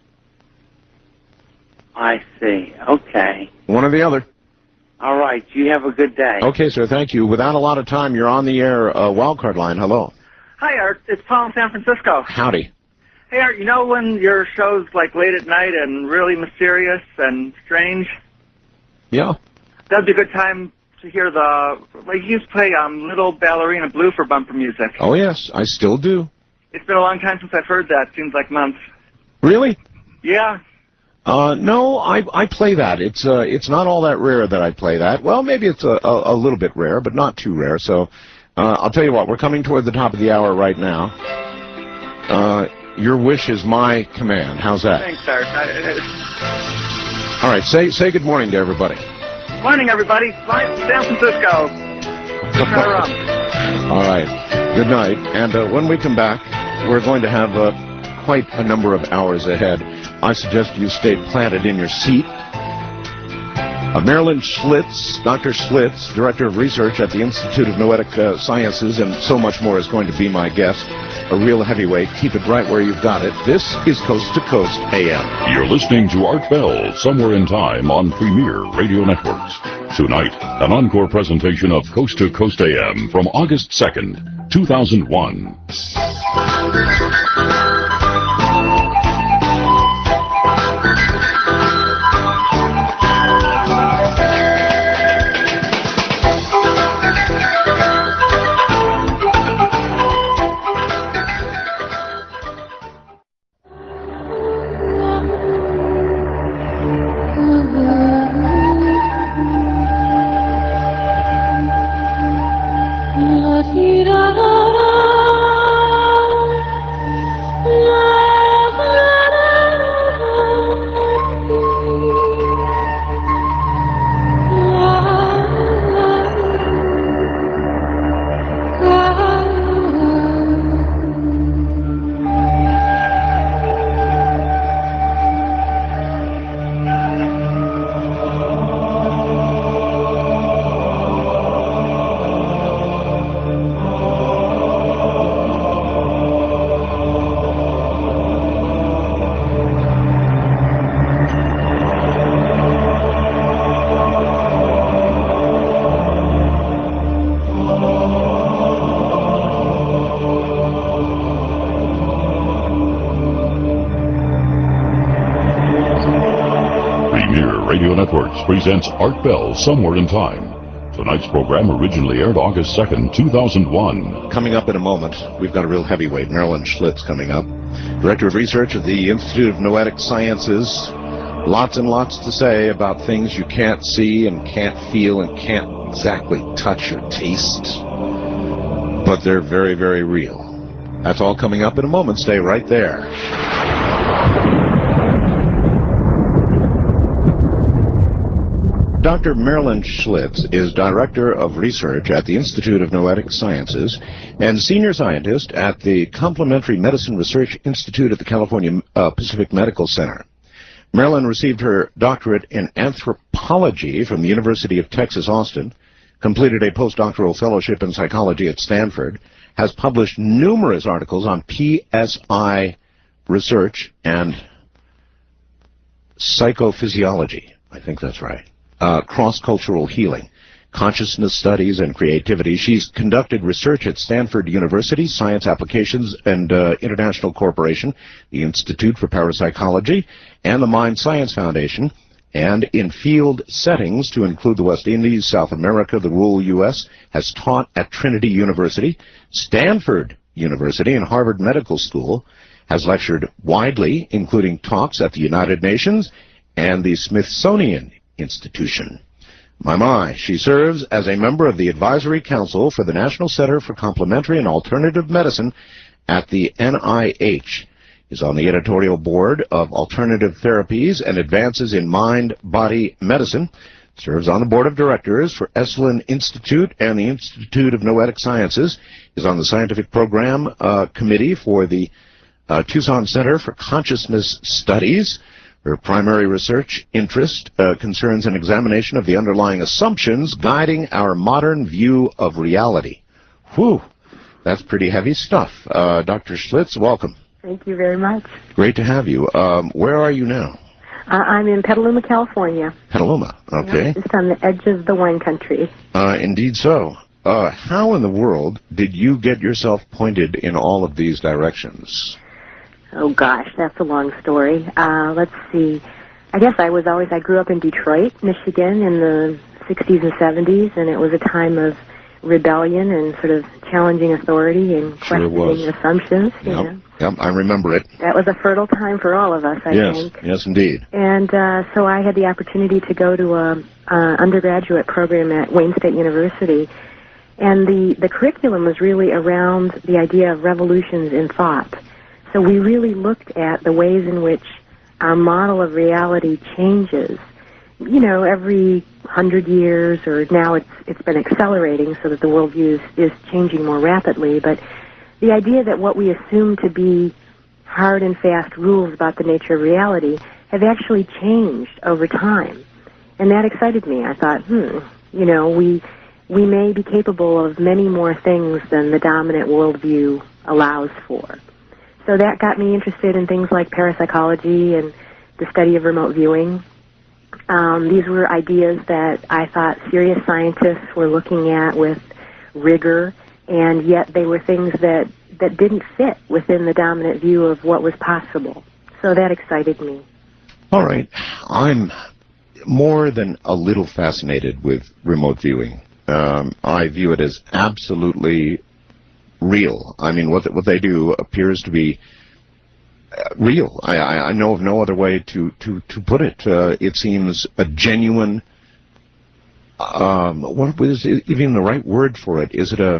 I see. Okay. One or the other. All right. You have a good day. Okay, sir, thank you. Without a lot of time, you're on the air, uh, wildcard line. Hello. Hi, Art. It's Paul in San Francisco. Howdy. Hey, Art, you know when your show's like late at night and really mysterious and strange? Yeah. That'd be a good time to hear the, like, you used to play um, Little Ballerina Blue for bumper music. Oh, yes, I still do. It's been a long time since I've heard that. Seems like months. Really? Yeah. Uh, no, I I play that. It's uh, it's not all that rare that I play that. Well, maybe it's a, a, a little bit rare, but not too rare. So, uh, I'll tell you what. We're coming toward the top of the hour right now. Uh, your wish is my command. How's that? Thanks, Art. I, I, all right. Say say good morning to everybody. Morning, everybody. Bye, San Francisco. All right. Good night. And uh, when we come back, we're going to have uh, quite a number of hours ahead. I suggest you stay planted in your seat. Uh, Marilyn Schlitz, Doctor Schlitz, Director of Research at the Institute of Noetic uh, Sciences, and so much more is going to be my guest. A real heavyweight. Keep it right where you've got it. This is Coast to Coast A M. You're listening to Art Bell, Somewhere in Time on Premier Radio Networks. Tonight, an encore presentation of Coast to Coast A M from August second, two thousand one. Networks presents Art Bell, Somewhere in Time. Tonight's program originally aired August second, two thousand one. Coming up in a moment, we've got a real heavyweight, Marilyn Schlitz, coming up. Director of Research at the Institute of Noetic Sciences. Lots and lots to say about things you can't see and can't feel and can't exactly touch or taste. But they're very, very real. That's all coming up in a moment. Stay right there. Doctor Marilyn Schlitz is Director of Research at the Institute of Noetic Sciences and Senior Scientist at the Complementary Medicine Research Institute at the California uh, Pacific Medical Center. Marilyn received her doctorate in anthropology from the University of Texas, Austin, completed a postdoctoral fellowship in psychology at Stanford, has published numerous articles on P S I research and psychophysiology. I think that's right. Uh, cross-cultural healing, consciousness studies, and creativity. She's conducted research at Stanford University, Science Applications and uh, International Corporation, the Institute for Parapsychology, and the Mind Science Foundation, and in field settings to include the West Indies, South America, the rural U S, has taught at Trinity University, Stanford University, and Harvard Medical School, has lectured widely, including talks at the United Nations and the Smithsonian Institution. My, my, she serves as a member of the Advisory Council for the National Center for Complementary and Alternative Medicine at the N I H, is on the editorial board of Alternative Therapies and Advances in Mind-Body Medicine, serves on the board of directors for Esalen Institute and the Institute of Noetic Sciences, is on the scientific program uh, committee for the uh, Tucson Center for Consciousness Studies. Her primary research interest uh, concerns an examination of the underlying assumptions guiding our modern view of reality. Whew, that's pretty heavy stuff. Uh, Doctor Schlitz, welcome. Thank you very much. Great to have you. Um, where are you now? Uh, I'm in Petaluma, California. Petaluma, okay. Just on the edge of the wine country. Uh, indeed so. uh, how in the world did you get yourself pointed in all of these directions? Oh gosh, that's a long story. Uh, let's see. I guess I was always, I grew up in Detroit, Michigan in the sixties and seventies, and it was a time of rebellion and sort of challenging authority and Sure questioning was. assumptions. You Yep. know. Yep, I remember it. That was a fertile time for all of us, I yes, think. yes, indeed. And uh, so I had the opportunity to go to a, a undergraduate program at Wayne State University, and the, the curriculum was really around the idea of revolutions in thought. So we really looked at the ways in which our model of reality changes. You know, every hundred years, or now it's it's been accelerating so that the worldview is, is changing more rapidly, but the idea that what we assume to be hard and fast rules about the nature of reality have actually changed over time. And that excited me. I thought, hmm, you know, we we may be capable of many more things than the dominant worldview allows for. So that got me interested in things like parapsychology and the study of remote viewing. Um, these were ideas that I thought serious scientists were looking at with rigor, and yet they were things that, that didn't fit within the dominant view of what was possible. So that excited me. All right. I'm more than a little fascinated with remote viewing. Um, I view it as absolutely real. I mean, what, what they do appears to be uh, real. I, I, I know of no other way to, to, to put it. Uh, it seems a genuine, um, what was even the right word for it? Is it a...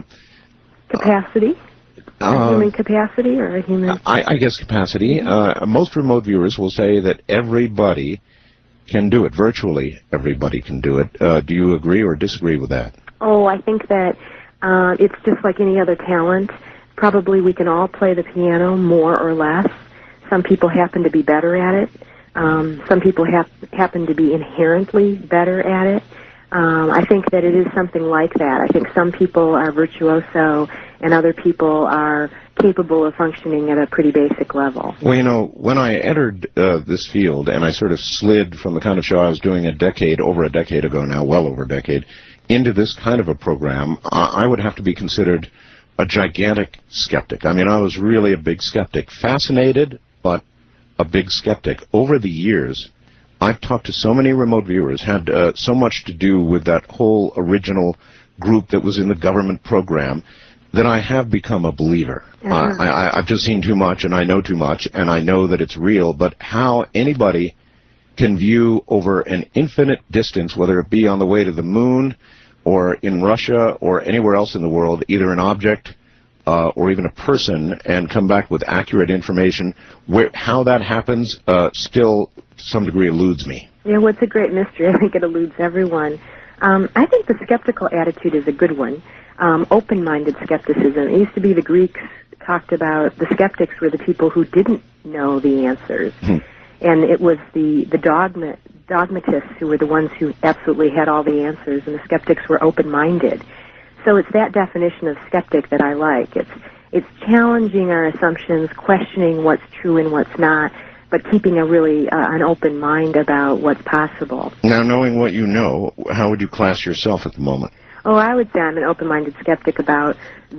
Capacity? Uh, a human capacity or a human... I, I guess capacity. Uh, most remote viewers will say that everybody can do it. Virtually everybody can do it. Uh, do you agree or disagree with that? Oh, I think that uh, it's just like any other talent. Probably we can all play the piano more or less. Some people happen to be better at it. Um, some people hap happen to be inherently better at it. Um, I think that it is something like that. I think some people are virtuoso and other people are capable of functioning at a pretty basic level. Well, you know, when I entered uh, this field and I sort of slid from the kind of show I was doing a decade, over a decade ago now, well over a decade, into this kind of a program, I, I would have to be considered a gigantic skeptic. I mean, I was really a big skeptic. Fascinated, but a big skeptic. Over the years, I've talked to so many remote viewers, had uh, so much to do with that whole original group that was in the government program, that I have become a believer. Uh-huh. uh, I, I've just seen too much, and I know too much, and I know that it's real, but how anybody can view over an infinite distance, whether it be on the way to the moon, or in Russia, or anywhere else in the world, either an object uh, or even a person, and come back with accurate information, where, how that happens uh, still, to some degree, eludes me. Yeah, well, it's a great mystery. I think it eludes everyone. Um, I think the skeptical attitude is a good one. Um, open-minded skepticism. It used to be the Greeks talked about the skeptics were the people who didn't know the answers. Hmm. And it was the, the dogma, dogmatists who were the ones who absolutely had all the answers, and the skeptics were open-minded. So it's that definition of skeptic that I like. It's, it's challenging our assumptions, questioning what's true and what's not, but keeping a really uh, an open mind about what's possible. Now, knowing what you know, how would you class yourself at the moment? Oh, I would say I'm an open-minded skeptic about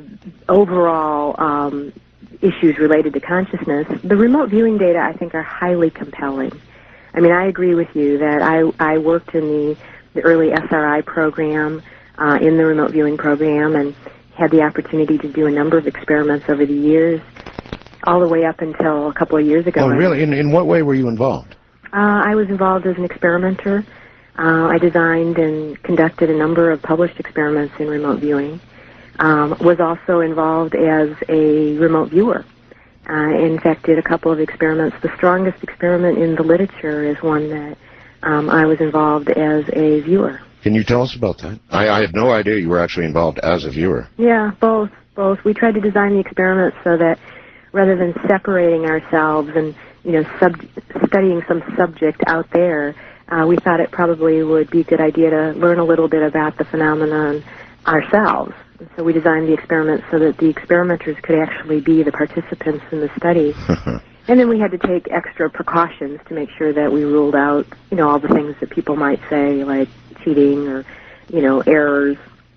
overall um, issues related to consciousness. The remote viewing data, I think, are highly compelling. I mean, I agree with you that I, I worked in the, the early S R I program, uh, in the remote viewing program, and had the opportunity to do a number of experiments over the years, all the way up until a couple of years ago. Oh, really? In, in what way were you involved? Uh, I was involved as an experimenter. Uh, I designed and conducted a number of published experiments in remote viewing. Um, was also involved as a remote viewer. Uh, in fact, did a couple of experiments. The strongest experiment in the literature is one that um, I was involved as a viewer. Can you tell us about that? I, I had no idea you were actually involved as a viewer. Yeah, both. Both. We tried to design the experiments so that rather than separating ourselves and, you know, sub studying some subject out there, Uh, we thought it probably would be a good idea to learn a little bit about the phenomenon ourselves. And so we designed the experiment so that the experimenters could actually be the participants in the study. And then we had to take extra precautions to make sure that we ruled out, you know, all the things that people might say, like cheating or, you know, errors.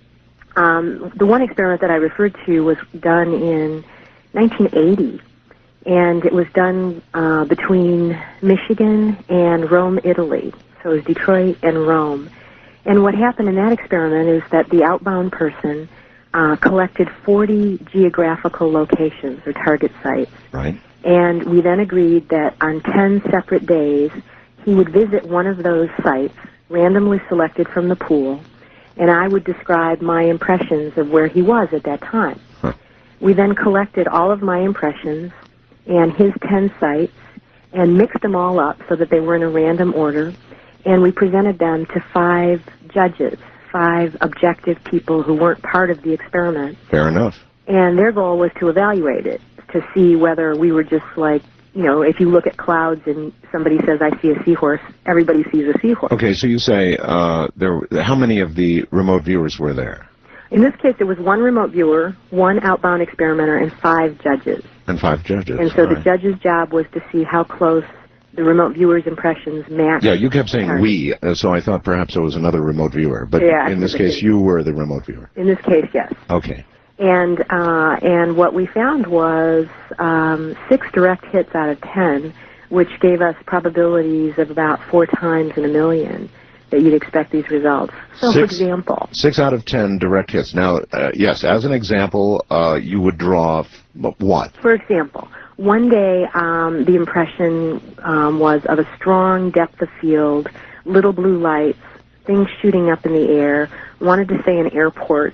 Um, the one experiment that I referred to was done in nineteen eighty, and it was done uh, between Michigan and Rome, Italy. So it was Detroit and Rome. And what happened in that experiment is that the outbound person uh, collected forty geographical locations or target sites. Right. And we then agreed that on ten separate days, he would visit one of those sites, randomly selected from the pool, and I would describe my impressions of where he was at that time. Huh. We then collected all of my impressions and his ten sites and mixed them all up so that they were in a random order, and we presented them to five judges, five objective people who weren't part of the experiment. Fair enough. And their goal was to evaluate it, to see whether we were just like, you know, if you look at clouds and somebody says, I see a seahorse, everybody sees a seahorse. Okay, so you say, uh, there. how many of the remote viewers were there? In this case, it was one remote viewer, one outbound experimenter, and five judges. And five judges. And so All the right. judge's job was to see how close the remote viewer's impressions matched. Yeah, you kept saying target. we, uh, so I thought perhaps it was another remote viewer. But Yeah, in this it was- case, you were the remote viewer. In this case, yes. Okay. And uh, and what we found was um, six direct hits out of ten, which gave us probabilities of about four times in a million that you'd expect these results. So, for Six- example, Six out of ten direct hits. Now, uh, yes, as an example, uh, you would draw f- what? for example, one day um, the impression um, was of a strong depth of field, little blue lights, things shooting up in the air. Wanted to say an airport.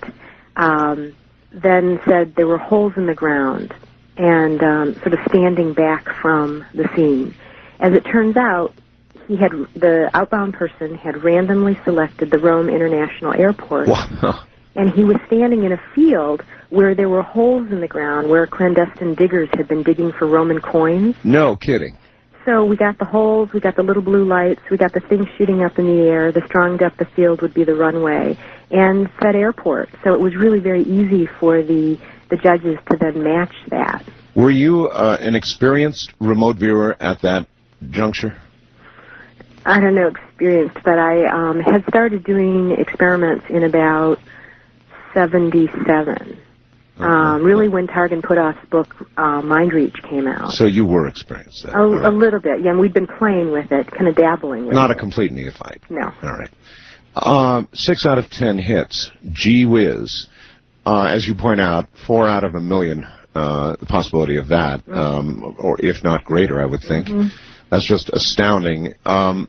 Um, then said there were holes in the ground and um, sort of standing back from the scene. As it turns out, he had the outbound person had randomly selected the Rome International Airport, Wow. and he was standing in a field where there were holes in the ground where clandestine diggers had been digging for Roman coins. No kidding. So we got the holes, we got the little blue lights, we got the things shooting up in the air, the strong depth of field would be the runway, and said airport. So it was really very easy for the, the judges to then match that. Were you uh, an experienced remote viewer at that juncture? I don't know, experienced, but I um, had started doing experiments in about seventy-seven. Um, really when Targan Puthoff's book, uh, Mind Reach, came out. So you were experienced then. A, a little bit, yeah, and we'd been playing with it, kind of dabbling with Not it. a complete neophyte. No. All right. Um, six out of ten hits. Gee whiz. Uh, as you point out, four out of a million, uh, the possibility of that, um, or if not greater, I would think. Mhm. That's just astounding. Um,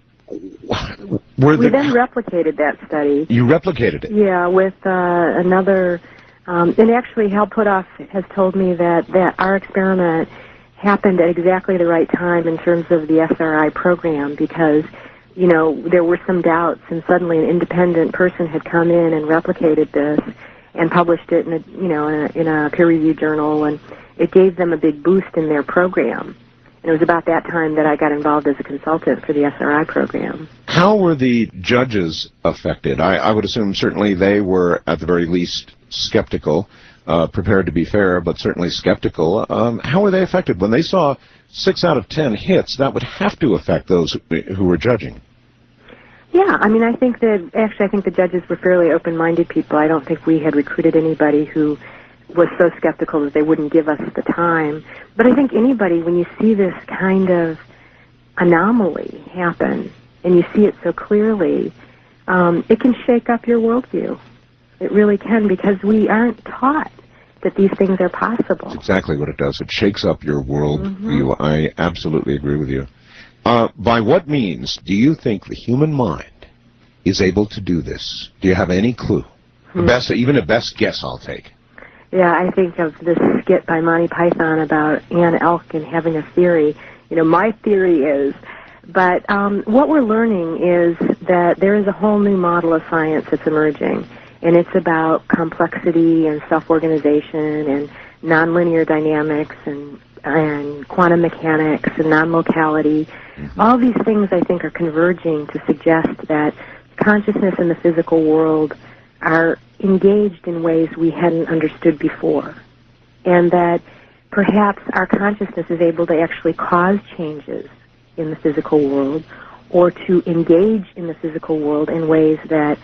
were We the, then replicated that study. you replicated it. Yeah, with uh, another, um, and actually Hal Puthoff has told me that, that our experiment happened at exactly the right time in terms of the S R I program because, you know, there were some doubts and suddenly an independent person had come in and replicated this and published it in a, you know, in a, in a peer-reviewed journal, and it gave them a big boost in their program. And it was about that time that I got involved as a consultant for the S R I program. How were the judges affected? I, I would assume certainly they were, at the very least, skeptical, uh, prepared to be fair, but certainly skeptical. Um, how were they affected? When they saw six out of ten hits, that would have to affect those who, who were judging. Yeah, I mean, I think that, actually, I think the judges were fairly open-minded people. I don't think we had recruited anybody who was so skeptical that they wouldn't give us the time. But I think anybody, when you see this kind of anomaly happen, and you see it so clearly, um, it can shake up your worldview. It really can, because we aren't taught that these things are possible. That's exactly what it does. It shakes up your world Mhm. view. I absolutely agree with you. Uh, by what means do you think the human mind is able to do this? Do you have any clue? The Hmm. best, even a best guess I'll take. Yeah, I think of this skit by Monty Python about Ann Elk and having a theory. You know, my theory is, but um, what we're learning is that there is a whole new model of science that's emerging, and it's about complexity and self-organization and nonlinear dynamics and and quantum mechanics and non-locality. Mm-hmm. All these things, I think, are converging to suggest that consciousness and the physical world are engaged in ways we hadn't understood before, and that perhaps our consciousness is able to actually cause changes in the physical world or to engage in the physical world in ways that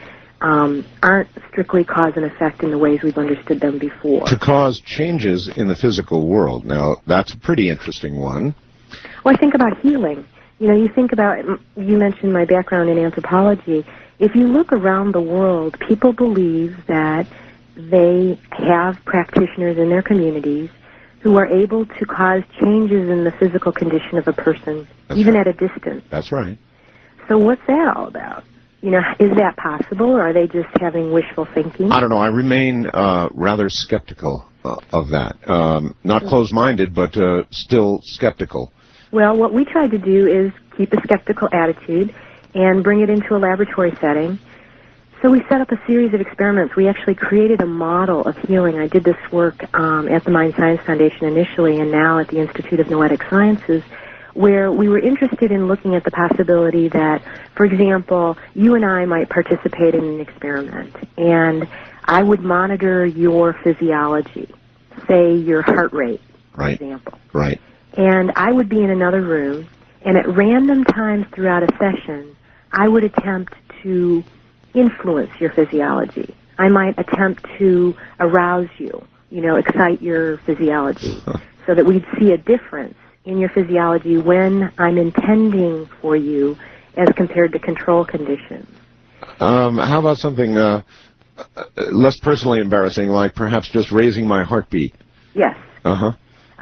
um, aren't strictly cause and effect in the ways we've understood them before. To cause changes in the physical world. Now, that's a pretty interesting one. Well, I think about healing. You know, you think about, you mentioned my background in anthropology. If you look around the world, people believe that they have practitioners in their communities who are able to cause changes in the physical condition of a person, That's even right. at a distance. That's right. So what's that all about? You know, is that possible, or are they just having wishful thinking? I don't know. I remain uh, rather skeptical uh, of that. Um, not closed-minded, but uh, still skeptical. Well, what we tried to do is keep a skeptical attitude and bring it into a laboratory setting. So we set up a series of experiments. We actually created a model of healing. I did this work um, at the Mind Science Foundation initially, and now at the Institute of Noetic Sciences, where we were interested in looking at the possibility that, for example, you and I might participate in an experiment, and I would monitor your physiology, say your heart rate, for right. example. Right. And I would be in another room, and at random times throughout a session, I would attempt to influence your physiology. I might attempt to arouse you, you know, excite your physiology, so that we'd see a difference in your physiology when I'm intending for you as compared to control conditions. Um, how about something uh, less personally embarrassing, like perhaps just raising my heartbeat? Yes. Uh-huh.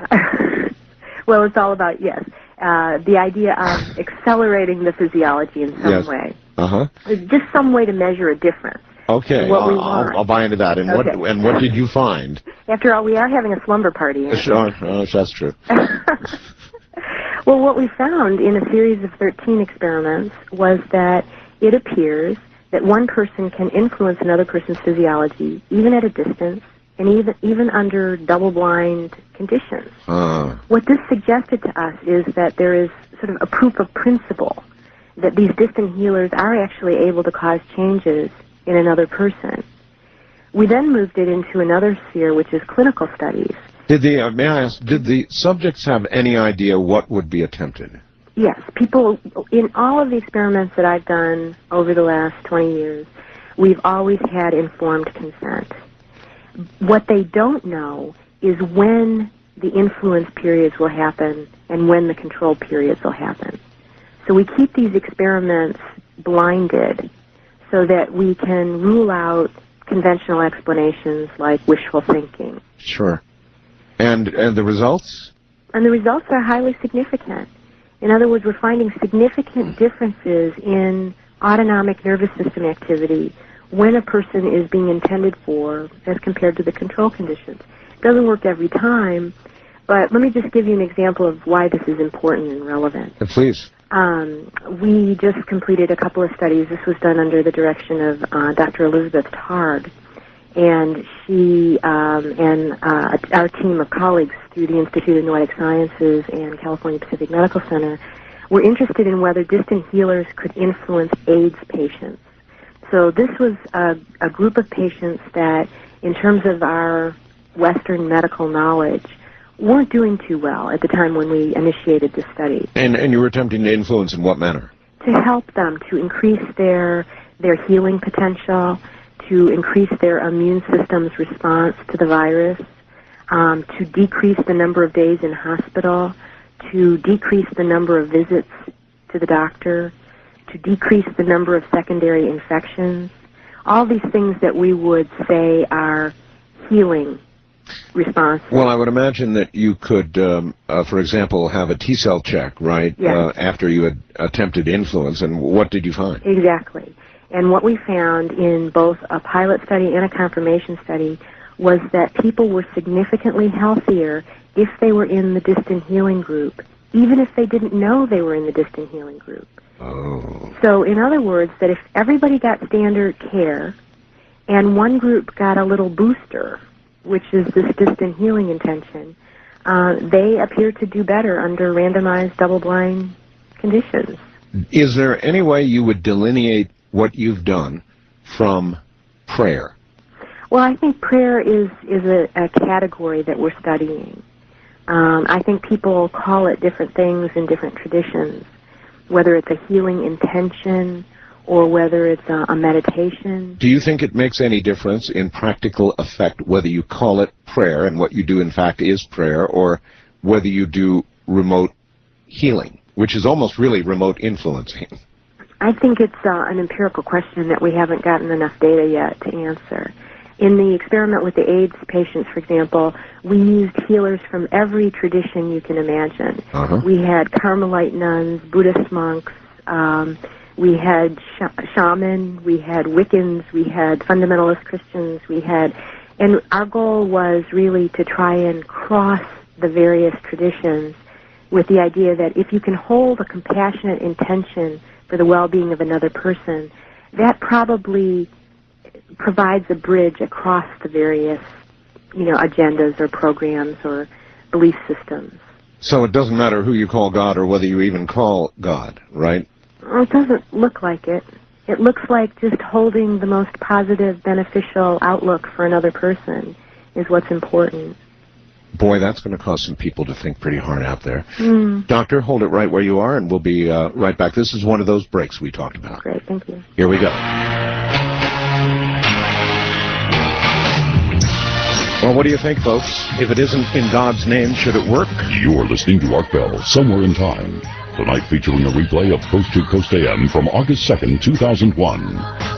Well, it's all about, yes, uh, the idea of accelerating the physiology in some yes. way. Uh-huh. Just some way to measure a difference. Okay, what we I'll, want. I'll, I'll buy into that. And okay. what and what did you find? After all, we are having a slumber party. Sure, oh, that's true. Well, what we found in a series of thirteen experiments was that it appears that one person can influence another person's physiology, even at a distance, and even even under double-blind conditions. Uh. What this suggested to us is that there is sort of a proof of principle that these distant healers are actually able to cause changes in another person. We then moved it into another sphere, which is clinical studies. Did the, uh, may I ask, did the subjects have any idea what would be attempted? Yes, people, in all of the experiments that I've done over the last twenty years, we've always had informed consent. What they don't know is when the influence periods will happen and when the control periods will happen. So we keep these experiments blinded so that we can rule out conventional explanations like wishful thinking. Sure. And, and the results? And the results are highly significant. In other words, we're finding significant differences in autonomic nervous system activity when a person is being intended for as compared to the control conditions. It doesn't work every time, but let me just give you an example of why this is important and relevant. Please. Um, we just completed a couple of studies. This was done under the direction of uh, Doctor Elizabeth Targ, and she um, and uh, our team of colleagues through the Institute of Noetic Sciences and California Pacific Medical Center were interested in whether distant healers could influence AIDS patients. So this was a, a group of patients that, in terms of our Western medical knowledge, weren't doing too well at the time when we initiated the study. And, and you were attempting to influence in what manner? To help them to increase their their healing potential, to increase their immune system's response to the virus, um, to decrease the number of days in hospital, to decrease the number of visits to the doctor, to decrease the number of secondary infections, all these things that we would say are healing response. Well, I would imagine that you could, um, uh, for example, have a T-cell check, right, yes. uh, after you had attempted influence, and what did you find? Exactly. And what we found in both a pilot study and a confirmation study was that people were significantly healthier if they were in the distant healing group, even if they didn't know they were in the distant healing group. Oh. So, in other words, that if everybody got standard care and one group got a little booster, which is this distant healing intention, uh, they appear to do better under randomized double-blind conditions. Is there any way you would delineate what you've done from prayer? Well, I think prayer is, is a, a category that we're studying. Um, I think people call it different things in different traditions, whether it's a healing intention or whether it's a, a meditation. Do you think it makes any difference in practical effect whether you call it prayer, and what you do in fact is prayer, or whether you do remote healing, which is almost really remote influencing? I think it's uh, an empirical question that we haven't gotten enough data yet to answer. In the experiment with the AIDS patients, for example, we used healers from every tradition you can imagine. Uh-huh. We had Carmelite nuns, Buddhist monks, um, we had sh- shaman, we had Wiccans, we had fundamentalist Christians, we had, and our goal was really to try and cross the various traditions with the idea that if you can hold a compassionate intention for the well-being of another person, that probably provides a bridge across the various, you know, agendas or programs or belief systems. So it doesn't matter who you call God or whether you even call God, right? Well, it doesn't look like it. It looks like just holding the most positive, beneficial outlook for another person is what's important. Boy, that's going to cause some people to think pretty hard out there. Mm. Doctor, hold it right where you are, and we'll be uh, right back. This is one of those breaks we talked about. Great, thank you. Here we go. Well, what do you think, folks? If it isn't in God's name, should it work? You're listening to Art Bell, Somewhere in Time. Tonight featuring a replay of Coast to Coast A M from August second, two thousand one.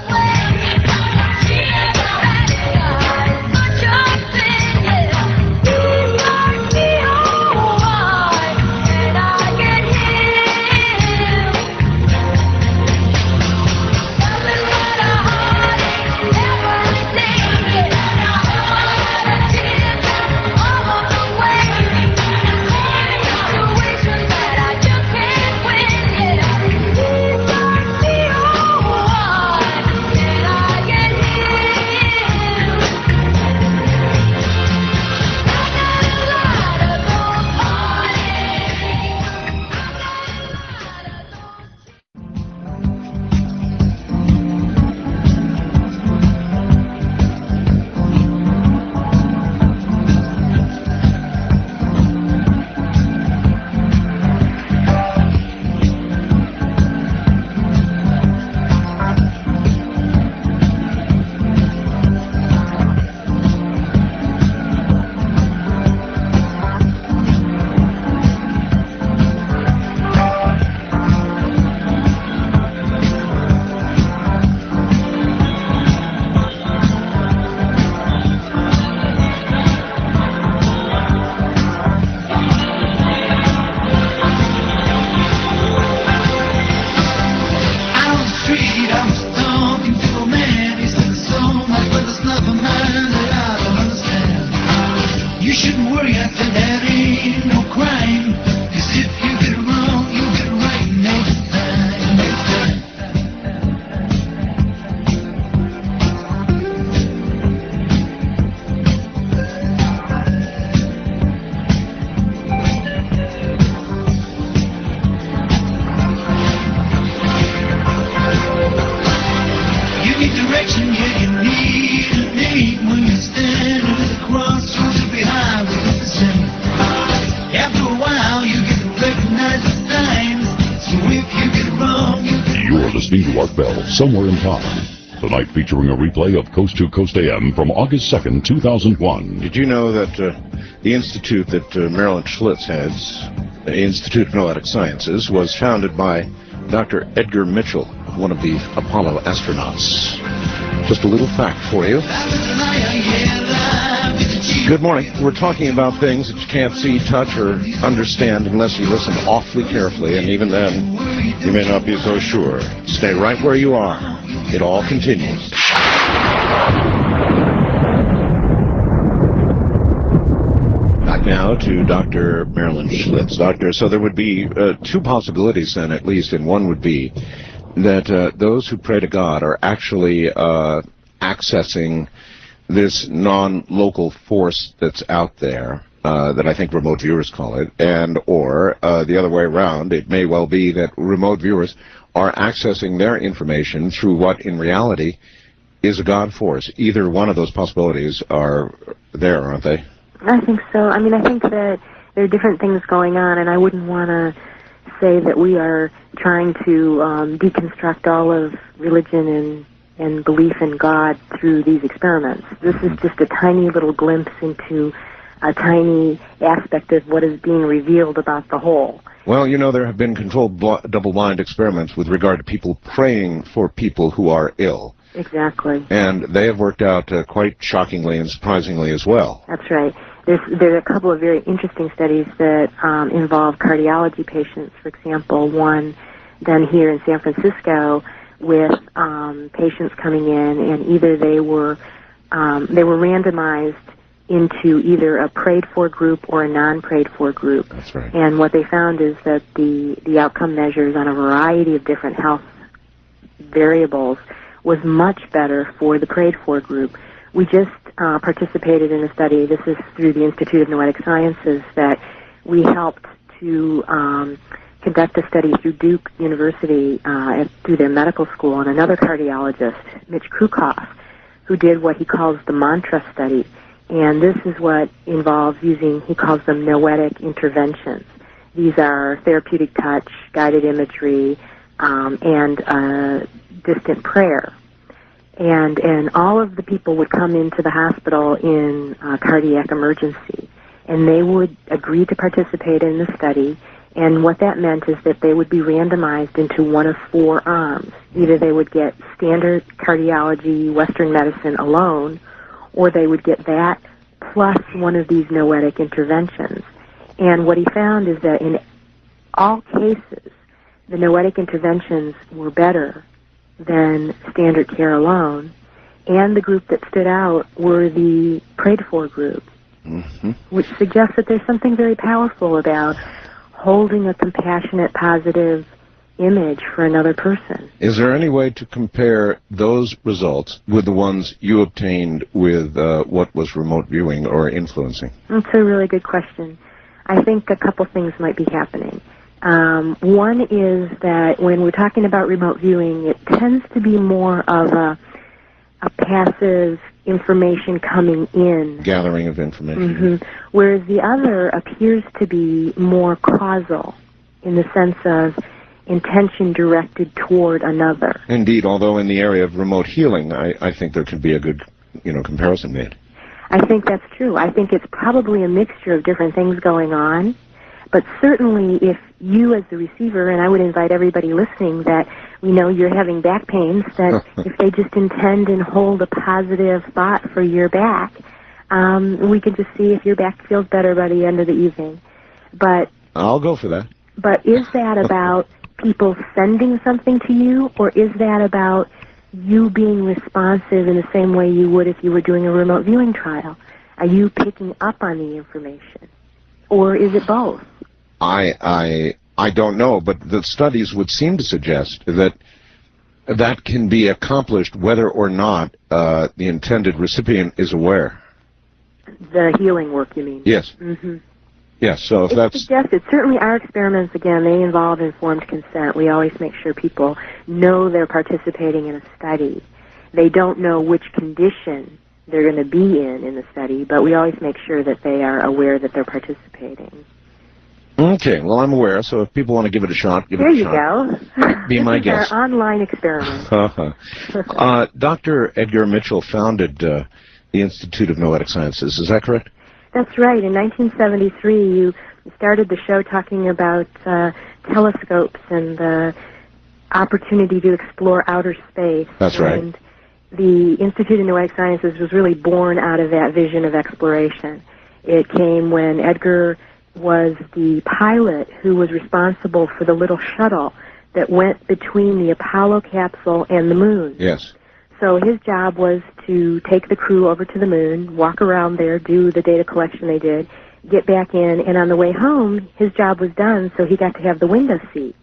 listening to Art Bell, Somewhere in Time. Tonight featuring a replay of Coast to Coast A M from August second, two thousand one. Did you know that uh, the institute that uh, Marilyn Schlitz heads, the Institute of Noetic Sciences, was founded by Doctor Edgar Mitchell, one of the Apollo astronauts? Just a little fact for you. Good morning. We're talking about things that you can't see, touch, or understand unless you listen awfully carefully, and even then, you may not be so sure. Stay right where you are. It all continues. Back now to Doctor Marilyn Schlitz. Doctor, so there would be uh, two possibilities then, at least, and one would be that uh, those who pray to God are actually uh, accessing this non-local force that's out there, uh, that I think remote viewers call it, and or uh, the other way around, it may well be that remote viewers are accessing their information through what in reality is a God force. Either one of those possibilities are there, aren't they? I think so. I mean, I think that there are different things going on, and I wouldn't want to say that we are trying to um, deconstruct all of religion and, and belief in God through these experiments. This is just a tiny little glimpse into a tiny aspect of what is being revealed about the whole. Well, you know, there have been controlled bl- double-blind experiments with regard to people praying for people who are ill. Exactly. And they have worked out uh, quite shockingly and surprisingly as well. That's right. There's, there are a couple of very interesting studies that um, involve cardiology patients, for example, one done here in San Francisco with um, patients coming in, and either they were um, they were randomized into either a prayed-for group or a non-prayed-for group. That's right. And what they found is that the, the outcome measures on a variety of different health variables was much better for the prayed-for group. We just uh, participated in a study, this is through the Institute of Noetic Sciences, that we helped to um, conduct a study through Duke University, uh, through their medical school, and another cardiologist, Mitch Krukoff, who did what he calls the mantra study. And this is what involves using, he calls them noetic interventions. These are therapeutic touch, guided imagery, um, and uh, distant prayer. And and all of the people would come into the hospital in uh, cardiac emergency, and they would agree to participate in the study. And what that meant is that they would be randomized into one of four arms. Either they would get standard cardiology, Western medicine alone, or they would get that plus one of these noetic interventions. And what he found is that in all cases, the noetic interventions were better than standard care alone, and the group that stood out were the prayed-for group, mm-hmm. which suggests that there's something very powerful about holding a compassionate, positive image for another person. Is there any way to compare those results with the ones you obtained with uh, what was remote viewing or influencing? That's a really good question. I think a couple things might be happening. Um, one is that when we're talking about remote viewing, it tends to be more of a, a passive information coming in. Gathering of information. Mm-hmm. Whereas the other appears to be more causal in the sense of intention directed toward another. Indeed, although in the area of remote healing, I, I think there could be a good, you know, comparison made. I think that's true. I think it's probably a mixture of different things going on. But certainly if you as the receiver, and I would invite everybody listening that we know you're having back pains, that if they just intend and hold a positive thought for your back, um, we can just see if your back feels better by the end of the evening. But I'll go for that. But is that about people sending something to you, or is that about you being responsive in the same way you would if you were doing a remote viewing trial? Are you picking up on the information? Or is it both? I, I, I don't know, but the studies would seem to suggest that that can be accomplished whether or not uh, the intended recipient is aware. The healing work, you mean? Yes. Mm-hmm. Yes, so if it's that's... suggested. Certainly our experiments, again, they involve informed consent. We always make sure people know they're participating in a study. They don't know which condition they're going to be in in the study, but we always make sure that they are aware that they're participating. Okay, well, I'm aware, so if people want to give it a shot, give there it a shot. There you go. Be my guest. Our online experiment. uh-huh. uh, Doctor Edgar Mitchell founded uh, the Institute of Noetic Sciences, is that correct? That's right. In nineteen seventy-three, you started the show talking about uh, telescopes and the opportunity to explore outer space. That's right. And the Institute of Noetic Sciences was really born out of that vision of exploration. It came when Edgar was the pilot who was responsible for the little shuttle that went between the Apollo capsule and the moon. Yes. So his job was to take the crew over to the moon, walk around there, do the data collection they did, get back in, and on the way home, his job was done, so he got to have the window seat.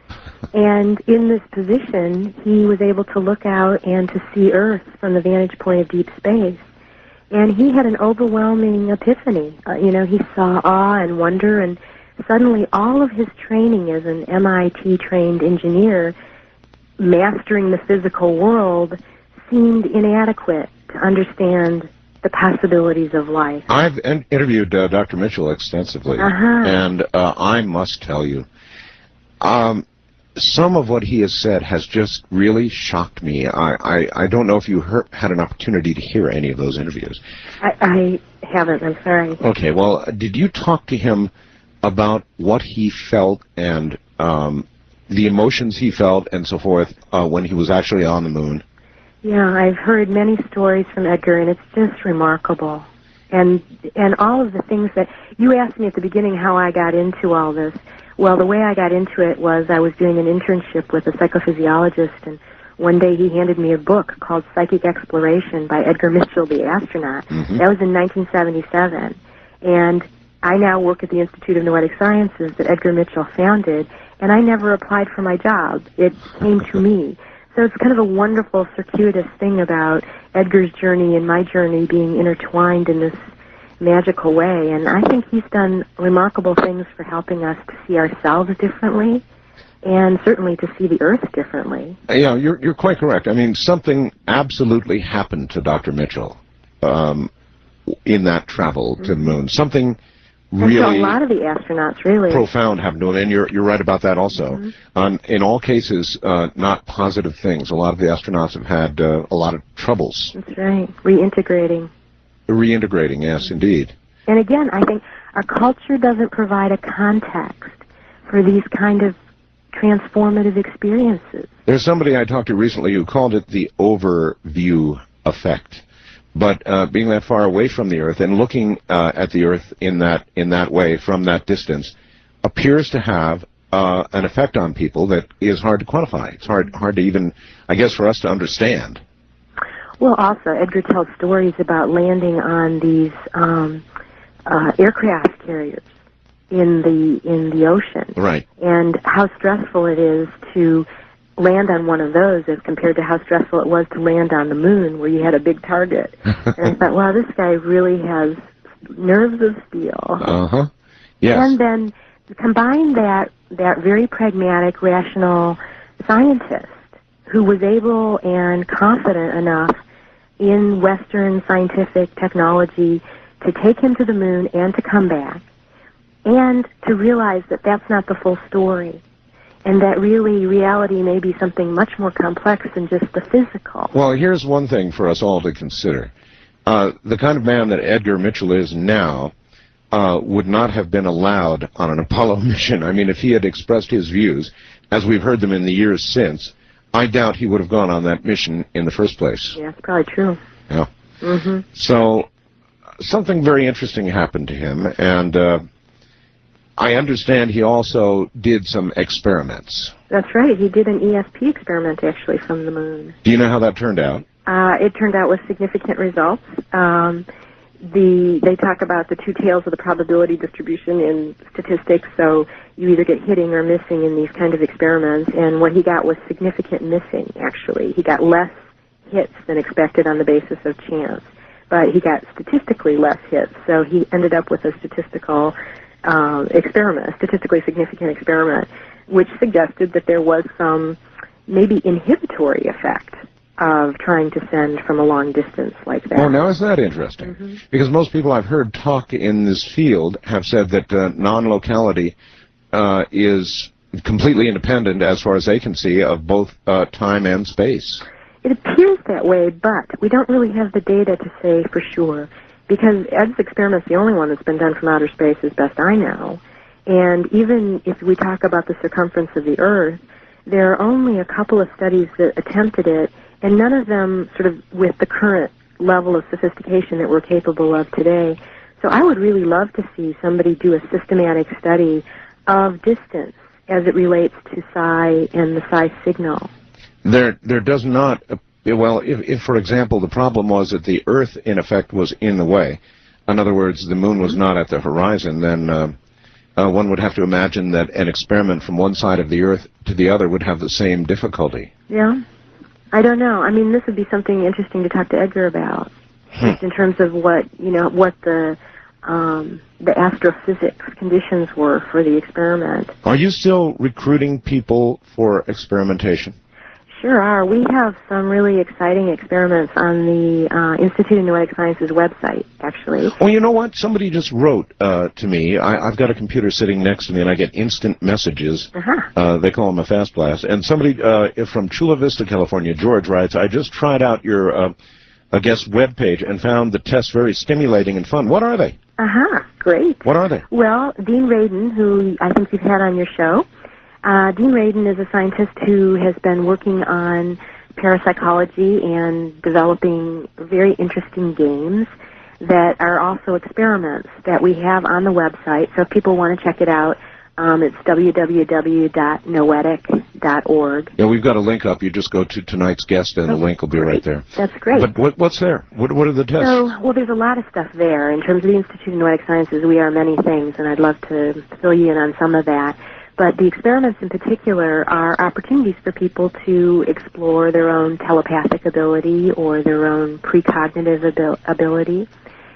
And in this position, he was able to look out and to see Earth from the vantage point of deep space. And he had an overwhelming epiphany. Uh, you know, he saw awe and wonder, and suddenly all of his training as an M I T-trained engineer, mastering the physical world, seemed inadequate to understand the possibilities of life. I've in- interviewed uh, Doctor Mitchell extensively, uh-huh. and uh, I must tell you, Um, some of what he has said has just really shocked me. I, I, I don't know if you heard, had an opportunity to hear any of those interviews. I, I haven't. I'm sorry. Okay. Well, did you talk to him about what he felt and um, the emotions he felt and so forth uh, when he was actually on the moon? Yeah, I've heard many stories from Edgar, and it's just remarkable. And and all of the things that you asked me at the beginning how I got into all this. Well, the way I got into it was I was doing an internship with a psychophysiologist, and one day he handed me a book called Psychic Exploration by Edgar Mitchell, the astronaut. Mm-hmm. That was in nineteen seventy-seven. And I now work at the Institute of Noetic Sciences that Edgar Mitchell founded, and I never applied for my job. It came to me. So it's kind of a wonderful, circuitous thing about Edgar's journey and my journey being intertwined in this magical way. And I think he's done remarkable things for helping us to see ourselves differently and certainly to see the Earth differently. Yeah, you're, you're quite correct. I mean, something absolutely happened to Doctor Mitchell um, in that travel to the moon. Something really and so a lot of the astronauts, really. profound happened to him, and you're, you're right about that also. Mm-hmm. um, in all cases, uh, not positive things. A lot of the astronauts have had uh, a lot of troubles. That's right, reintegrating. Reintegrating, yes, indeed. And again, I think our culture doesn't provide a context for these kind of transformative experiences. There's somebody I talked to recently who called it the overview effect. But uh, being that far away from the Earth and looking uh, at the Earth in that in that way, from that distance, appears to have uh, an effect on people that is hard to quantify. It's hard hard to even, I guess, for us to understand. Well, also, Edgar tells stories about landing on these um, uh, aircraft carriers in the in the ocean, right? And how stressful it is to land on one of those as compared to how stressful it was to land on the moon, where you had a big target. And I thought, wow, this guy really has nerves of steel. Uh huh. Yes. And then combine that that very pragmatic, rational scientist who was able and confident enough in Western scientific technology to take him to the moon and to come back, and to realize that that's not the full story, and that really reality may be something much more complex than just the physical. Well, here's one thing for us all to consider. Uh, the kind of man that Edgar Mitchell is now uh, would not have been allowed on an Apollo mission. I mean, if he had expressed his views, as we've heard them in the years since, I doubt he would have gone on that mission in the first place. Yeah, that's probably true. Yeah. Mm-hmm. So, something very interesting happened to him, and uh, I understand he also did some experiments. That's right. He did an E S P experiment, actually, from the moon. Do you know how that turned out? Uh, it turned out with significant results. Um, the they talk about the two tails of the probability distribution in statistics, so you either get hitting or missing in these kind of experiments, and what he got was significant missing, actually. He got less hits than expected on the basis of chance, but he got statistically less hits, so he ended up with a statistical uh, experiment, a statistically significant experiment, which suggested that there was some maybe inhibitory effect of trying to send from a long distance like that. Oh, now isn't that interesting? Mm-hmm. Because most people I've heard talk in this field have said that uh, non-locality uh, is completely independent, as far as they can see, of both uh, time and space. It appears that way, but we don't really have the data to say for sure, because Ed's experiment's the only one that's been done from outer space, as best I know. And even if we talk about the circumference of the Earth, there are only a couple of studies that attempted it, and none of them sort of with the current level of sophistication that we're capable of today. So I would really love to see somebody do a systematic study of distance as it relates to psi and the psi signal. There, there does not, uh, well, if, if, for example, the problem was that the Earth, in effect, was in the way, in other words, the moon was not at the horizon, then uh, uh, one would have to imagine that an experiment from one side of the Earth to the other would have the same difficulty. Yeah. I don't know. I mean, this would be something interesting to talk to Edgar about, hmm. just in terms of what, you know, what the um, the astrophysics conditions were for the experiment. Are you still recruiting people for experimentation? sure are. We have some really exciting experiments on the uh, Institute of Noetic Sciences website, actually. Well, you know what? Somebody just wrote uh, to me. I, I've got a computer sitting next to me, and I get instant messages. Uh-huh. Uh, they call them a fast blast. And somebody uh, from Chula Vista, California, George, writes, I just tried out your uh, I guess, web page and found the tests very stimulating and fun. What are they? Uh-huh. Great. What are they? Well, Dean Radin, who I think you've had on your show, Uh, Dean Radin is a scientist who has been working on parapsychology and developing very interesting games that are also experiments that we have on the website. So if people want to check it out, um, it's w w w dot noetic dot org. Yeah, we've got a link up. You just go to tonight's guest, and oh, the link will be great. right there. That's great. But what, what's there? What, what are the tests? So, well, there's a lot of stuff there. In terms of the Institute of Noetic Sciences, we are many things, and I'd love to fill you in on some of that. But the experiments in particular are opportunities for people to explore their own telepathic ability or their own precognitive abil ability.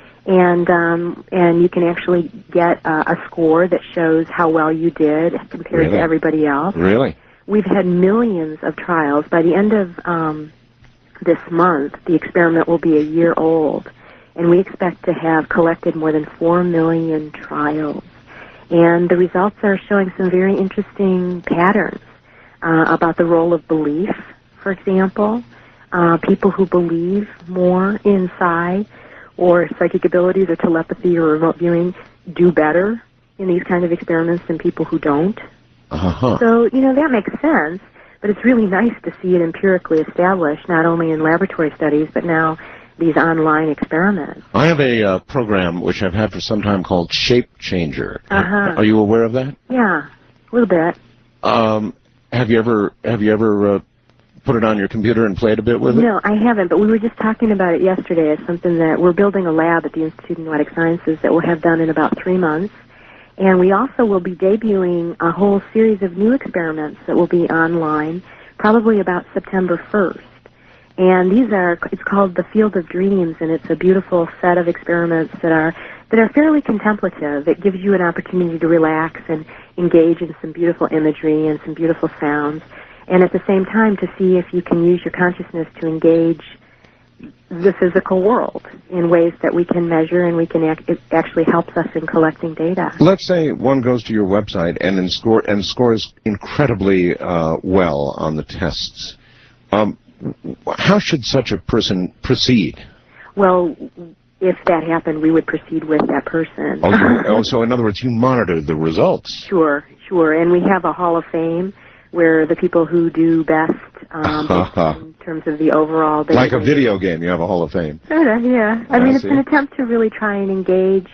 And um, and you can actually get uh, a score that shows how well you did compared Really? to everybody else. Really? We've had millions of trials. By the end of um, this month, the experiment will be a year old. And we expect to have collected more than four million trials. And the results are showing some very interesting patterns uh, about the role of belief, for example. Uh, people who believe more in psi or psychic abilities or telepathy or remote viewing do better in these kind of experiments than people who don't. Uh-huh. So, you know, that makes sense, but it's really nice to see it empirically established, not only in laboratory studies, but now these online experiments. I have a uh, program which I've had for some time called Shape Changer. Uh-huh. Are you aware of that? Yeah, a little bit. Um, have you ever have you ever uh, put it on your computer and played a bit with it? No, I haven't, but we were just talking about it yesterday as something that we're building a lab at the Institute of Noetic Sciences that we'll have done in about three months. And we also will be debuting a whole series of new experiments that will be online, probably about September first. And these are, it's called The Field of Dreams, and it's a beautiful set of experiments that are that are fairly contemplative. It gives you an opportunity to relax and engage in some beautiful imagery and some beautiful sounds, and at the same time to see if you can use your consciousness to engage the physical world in ways that we can measure and we can act, it actually helps us in collecting data. Let's say one goes to your website and, in score, and scores incredibly uh, well on the tests. Um, How should such a person proceed? Well, if that happened, we would proceed with that person. Oh, you, oh, so in other words, you monitor the results. Sure, sure. And we have a Hall of Fame where the people who do best um, in terms of the overall... Like a video game, you have a Hall of Fame. Sort of, yeah. I I mean, it's see. an attempt to really try and engage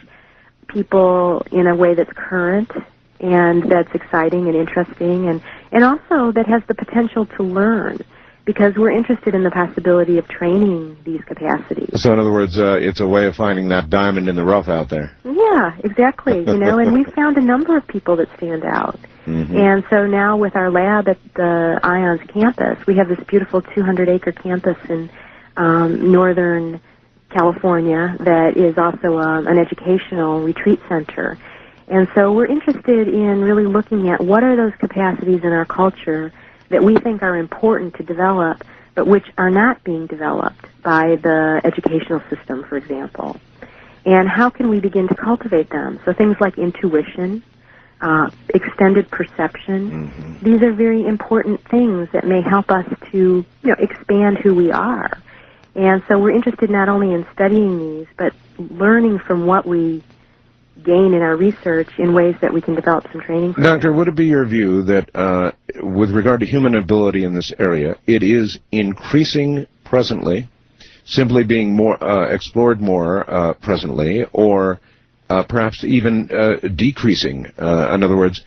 people in a way that's current and that's exciting and interesting and, and also that has the potential to learn, because we're interested in the possibility of training these capacities. So in other words, uh, it's a way of finding that diamond in the rough out there. Yeah, exactly. You know, and we've found a number of people that stand out. Mm-hmm. And so now with our lab at the IONS campus, we have this beautiful two hundred acre campus in um, northern California that is also um, an educational retreat center. And so we're interested in really looking at what are those capacities in our culture that we think are important to develop, but which are not being developed by the educational system, for example. And how can we begin to cultivate them? So things like intuition, uh, extended perception, Mm-hmm. these are very important things that may help us to, you know, expand who we are. And so we're interested not only in studying these, but learning from what we gain in our research in ways that we can develop some training. Doctor, would it be your view that uh, with regard to human ability in this area, it is increasing presently, simply being more uh, explored more uh, presently, or uh, perhaps even uh, decreasing? Uh, in other words,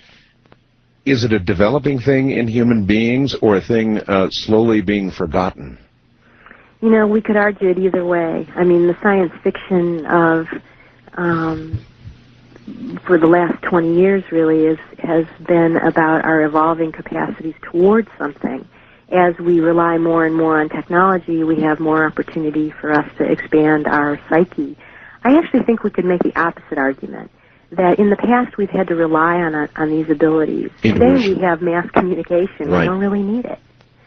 is it a developing thing in human beings or a thing uh, slowly being forgotten? You know, we could argue it either way. I mean, the science fiction of um, for the last twenty years really is, has been about our evolving capacities towards something. As we rely more and more on technology, we have more opportunity for us to expand our psyche. I actually think we could make the opposite argument, that in the past we've had to rely on on these abilities. Today we have mass communication. Right. We don't really need it.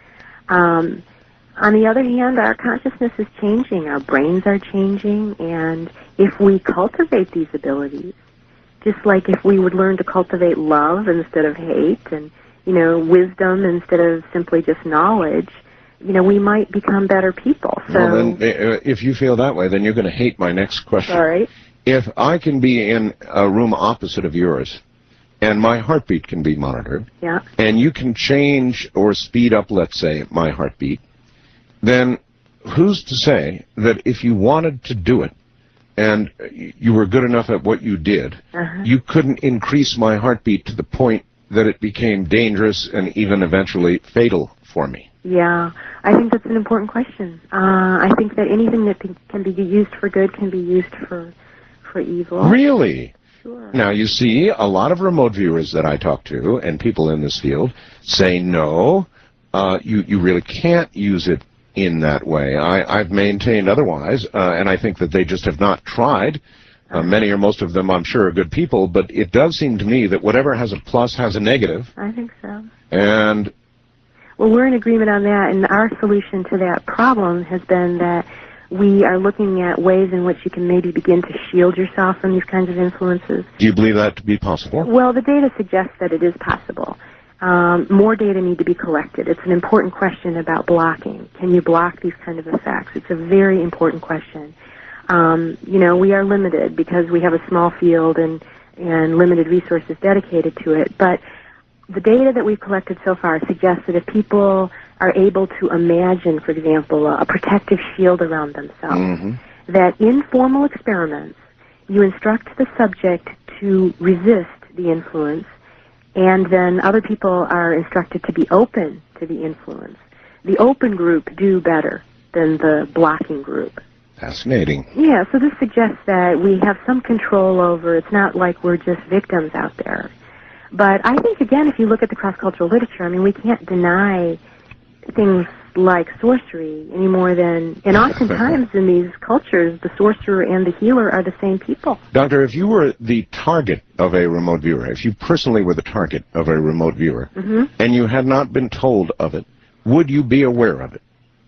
Um, on the other hand, our consciousness is changing, our brains are changing, and if we cultivate these abilities, just like if we would learn to cultivate love instead of hate, and, you know, wisdom instead of simply just knowledge, you know, we might become better people. So, well, then, uh, if you feel that way, then you're going to hate my next question. all right. If I can be in a room opposite of yours, and my heartbeat can be monitored, Yeah. and you can change or speed up, let's say, my heartbeat, then who's to say that if you wanted to do it, and you were good enough at what you did, Uh-huh. you couldn't increase my heartbeat to the point that it became dangerous and even eventually fatal for me? Yeah, I think that's an important question. Uh, I think that anything that can- can be used for good can be used for for evil. Really? Sure. Now, you see, a lot of remote viewers that I talk to, and people in this field, say no, uh, you, you really can't use it in that way. I, I've maintained otherwise, uh, and I think that they just have not tried. Uh, many or most of them, I'm sure, are good people, but it does seem to me that whatever has a plus has a negative, I think so. and Well, we're in agreement on that, and our solution to that problem has been that we are looking at ways in which you can maybe begin to shield yourself from these kinds of influences. do you believe that to be possible? Well, the data suggests that it is possible. Um, more data need to be collected. It's an important question about blocking. Can you block these kind of effects? It's a very important question. Um, you know, we are limited because we have a small field and, and limited resources dedicated to it, but the data that we've collected so far suggests that if people are able to imagine, for example, a, a protective shield around themselves, Mm-hmm. that in formal experiments, you instruct the subject to resist the influence, and then other people are instructed to be open to the influence. The open group do better than the blocking group. Fascinating. Yeah, so this suggests that we have some control over, it's not like we're just victims out there. But I think, again, if you look at the cross-cultural literature, I mean, we can't deny things like sorcery any more than, and oftentimes in these cultures, the sorcerer and the healer are the same people. Doctor, if you were the target of a remote viewer, if you personally were the target of a remote viewer, Mm-hmm. and you had not been told of it, would you be aware of it?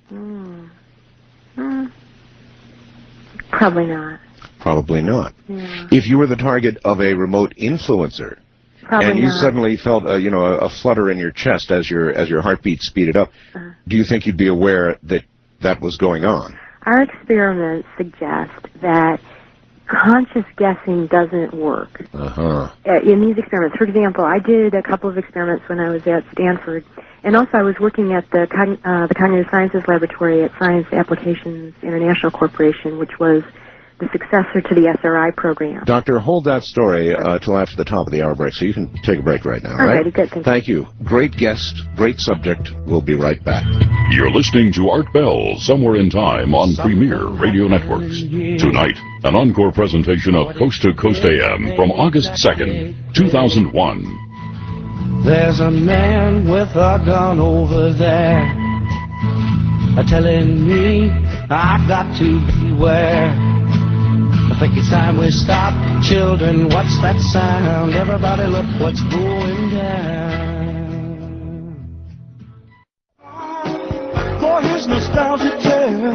Mm. Mm. Probably not. Probably not. Yeah. If you were the target of a remote influencer, Probably and you not. suddenly felt, a, you know, a, a flutter in your chest as your as your heartbeat speeded up, Uh-huh. do you think you'd be aware that that was going on? Our experiments suggest that conscious guessing doesn't work. Uh-huh. Uh, in these experiments. For example, I did a couple of experiments when I was at Stanford, and also I was working at the, Cogn- uh, the Cognitive Sciences Laboratory at Science Applications International Corporation, which was the successor to the S R I program. Doctor, hold that story uh, till after the top of the hour break, so you can take a break right now, All right? righty, good, thank you. Thank you. Great guest, great subject. We'll be right back. You're listening to Art Bell, Somewhere in Time on Premier Radio Networks. Tonight, an encore presentation of Coast to Coast A M from August second, two thousand one. There's a man with a gun over there, a telling me I got to beware. I think it's time we stop. Children, what's that sound? Everybody look what's going down. For his nostalgic tale,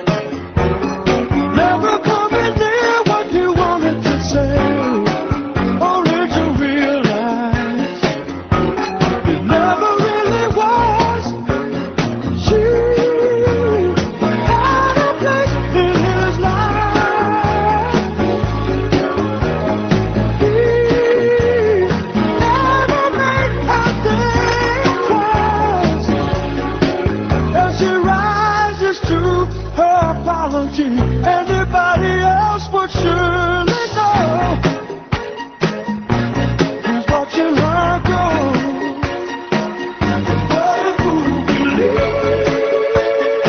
never coming near what you wanted to say, only to realize it never really was. She had a place in his life. He never made a thing twice. As she rises to her apology, anybody else would surely know who's watching her go. But who believes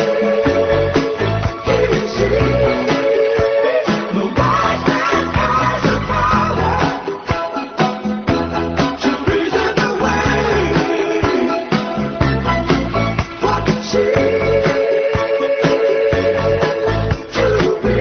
he sees the wise man has the power to reason away what she to be.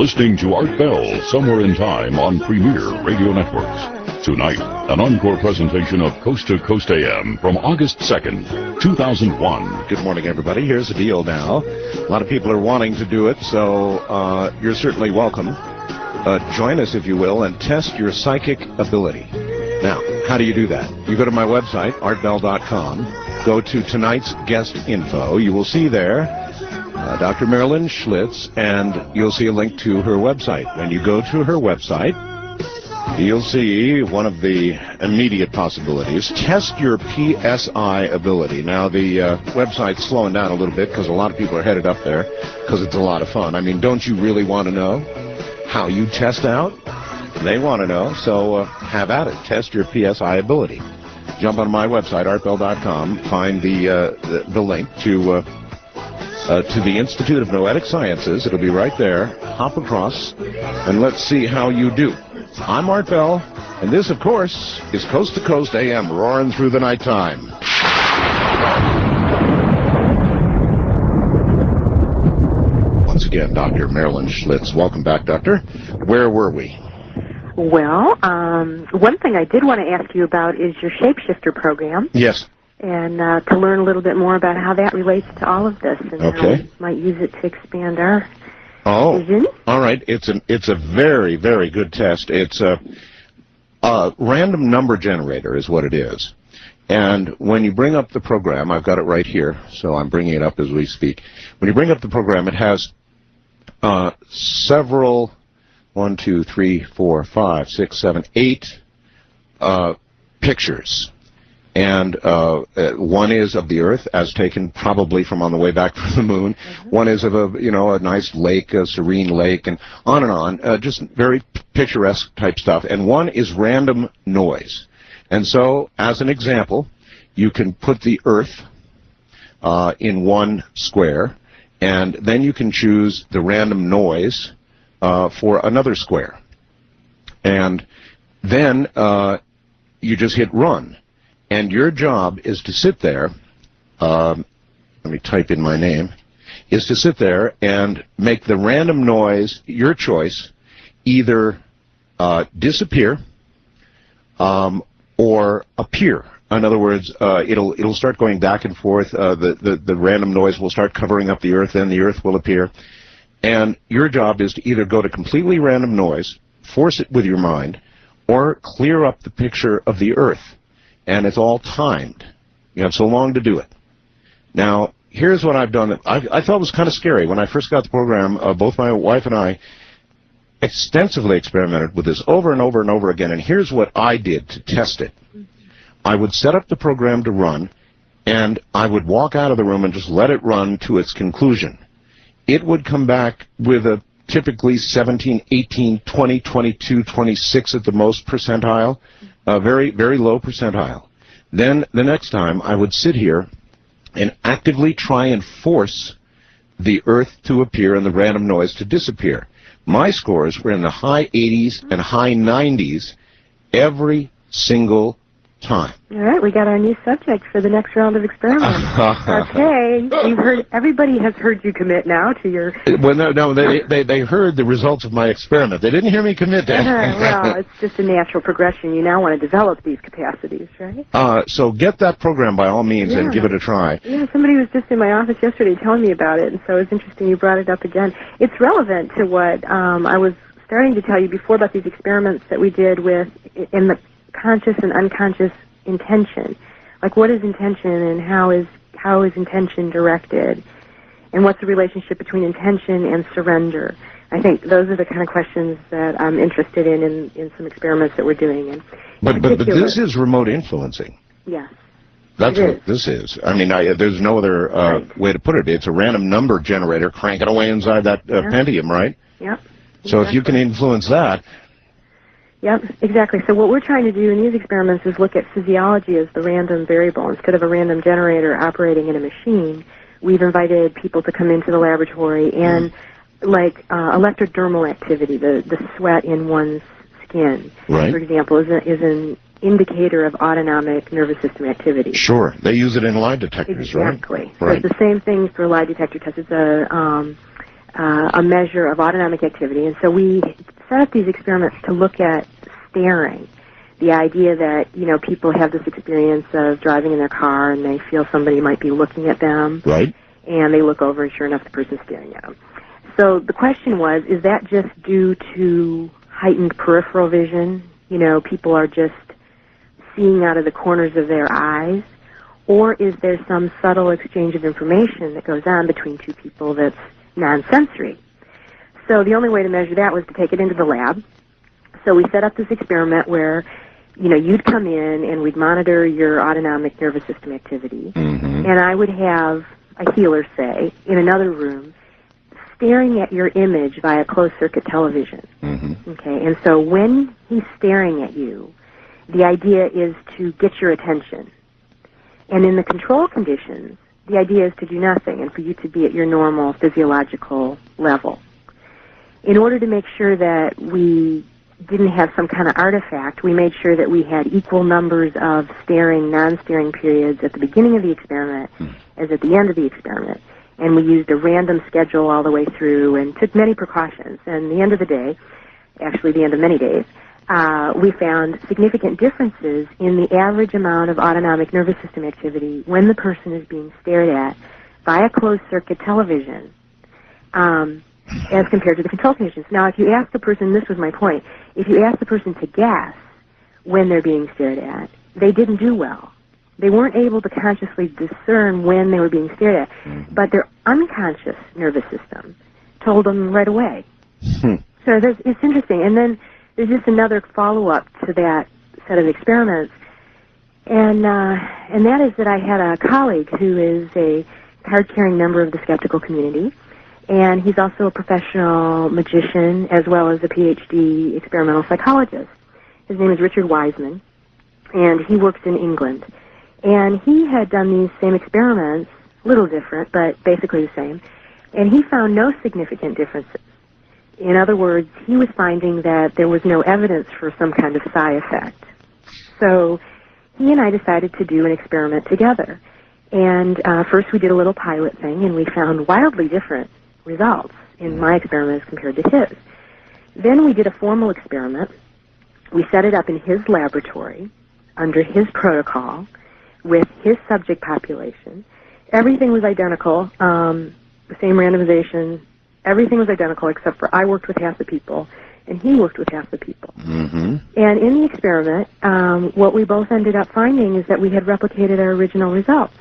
listening to Art Bell, Somewhere in Time on Premier Radio Networks. Tonight, an encore presentation of Coast to Coast A M from August second, two thousand one. Good morning, everybody. Here's the deal now. A lot of people are wanting to do it, so uh, you're certainly welcome. Uh, join us, if you will, and test your psychic ability. Now, how do you do that? You go to my website, art bell dot com, go to tonight's guest info. You will see there uh, Doctor Marilyn Schlitz, and you'll see a link to her website. When you go to her website, you'll see one of the immediate possibilities. Test your P S I ability. Now, the uh, website's slowing down a little bit because a lot of people are headed up there because it's a lot of fun. I mean, don't you really want to know how you test out? They want to know, so uh, have at it. Test your P S I ability. Jump on my website, art bell dot com, find the, uh, the, the link to, uh, uh, to the Institute of Noetic Sciences. It'll be right there. Hop across, and let's see how you do. I'm Art Bell, and this, of course, is Coast to Coast A M, roaring through the nighttime. Once again, Doctor Marilyn Schlitz. Welcome back, Doctor. Where were we? Well, um, one thing I did want to ask you about is your Shapeshifter program. Yes. And uh, to learn a little bit more about how that relates to all of this and okay. how we might use it to expand our Oh, vision. All right. It's an it's a very very good test. It's a, a random number generator is what it is. And when you bring up the program, I've got it right here, so I'm bringing it up as we speak. When you bring up the program, it has uh, several, one, two, three, four, five, six, seven, eight uh, pictures. And uh, uh, one is of the Earth, as taken probably from on the way back from the moon. Mm-hmm. One is of a, you know, a nice lake, a serene lake, and on and on. Uh, just very picturesque type stuff. And one is random noise. And so, as an example, you can put the Earth uh, in one square, and then you can choose the random noise uh, for another square. And then uh, you just hit run. And your job is to sit there, um, let me type in my name, is to sit there and make the random noise, your choice, either uh, disappear um, or appear. In other words, uh, it'll it'll start going back and forth. Uh, the, the, the random noise will start covering up the Earth, then the Earth will appear. And your job is to either go to completely random noise, force it with your mind, or clear up the picture of the Earth. And it's all timed. You have so long to do it. Now, here's what I've done that I, I thought was kind of scary. When I first got the program, uh, both my wife and I extensively experimented with this over and over and over again. And here's what I did to test it. I would set up the program to run, and I would walk out of the room and just let it run to its conclusion. It would come back with a typically seventeen, eighteen, twenty, twenty-two, twenty-six at the most percentile. A very, very low percentile. Then the next time I would sit here and actively try and force the Earth to appear and the random noise to disappear. My scores were in the high eighties and high nineties every single time. All right, we got our new subject for the next round of experiments. Okay, you've heard. Everybody has heard you commit now to your. Well, no, no, they they they heard the results of my experiment. They didn't hear me commit to. Uh-huh. Well, it's just a natural progression. You now want to develop these capacities, right? Uh, so get that program by all means yeah. and give it a try. Yeah, somebody was just in my office yesterday telling me about it, and so it's interesting you brought it up again. It's relevant to what um, I was starting to tell you before about these experiments that we did with in the conscious and unconscious intention. Like, what is intention, and how is how is intention directed, and what's the relationship between intention and surrender? I think those are the kind of questions that I'm interested in in, in some experiments that we're doing. And but, but but this is remote influencing. Yes. That's what is. This is. I mean, I, there's no other uh, right. way to put it. It's a random number generator cranking away inside that uh, yeah. Pentium, right? Yep. So exactly. if you can influence that. Yep, exactly. So what we're trying to do in these experiments is look at physiology as the random variable. Instead of a random generator operating in a machine, we've invited people to come into the laboratory and, mm. like, uh, electrodermal activity, the, the sweat in one's skin, right. for example, is, a, is an indicator of autonomic nervous system activity. Sure. They use it in lie detectors, exactly. right? So right. it's the same thing for a lie detector test. It's a, um, uh, a measure of autonomic activity. And so we set up these experiments to look at staring. The idea that, you know, people have this experience of driving in their car and they feel somebody might be looking at them. Right. And they look over and sure enough the person's staring at them. So the question was, is that just due to heightened peripheral vision? You know, people are just seeing out of the corners of their eyes? Or is there some subtle exchange of information that goes on between two people that's non-sensory? So the only way to measure that was to take it into the lab. So we set up this experiment where, you know, you'd come in and we'd monitor your autonomic nervous system activity. Mm-hmm. And I would have a healer, say, in another room, staring at your image via closed-circuit television. Mm-hmm. Okay, and so when he's staring at you, the idea is to get your attention. And in the control conditions, the idea is to do nothing and for you to be at your normal physiological level. In order to make sure that we didn't have some kind of artifact, we made sure that we had equal numbers of staring, non-staring periods at the beginning of the experiment mm. as at the end of the experiment. And we used a random schedule all the way through and took many precautions. And at the end of the day, actually the end of many days, uh, we found significant differences in the average amount of autonomic nervous system activity when the person is being stared at by a closed-circuit television um, as compared to the control conditions. Now, if you ask the person, this was my point, if you ask the person to guess when they're being stared at, they didn't do well. They weren't able to consciously discern when they were being stared at, mm-hmm. but their unconscious nervous system told them right away. Hmm. So there's, it's interesting. And then there's just another follow-up to that set of experiments, and uh, and that is that I had a colleague who is a card-carrying member of the skeptical community, and he's also a professional magician as well as a P H D experimental psychologist. His name is Richard Wiseman, and he works in England. And he had done these same experiments, a little different, but basically the same, and he found no significant differences. In other words, he was finding that there was no evidence for some kind of psi effect. So he and I decided to do an experiment together. And uh, first we did a little pilot thing, and we found wildly different results in my experiment as compared to his. Then we did a formal experiment. We set it up in his laboratory, under his protocol, with his subject population. Everything was identical, um, the same randomization. Everything was identical except for I worked with half the people and he worked with half the people. Mm-hmm. And in the experiment, um, what we both ended up finding is that we had replicated our original results.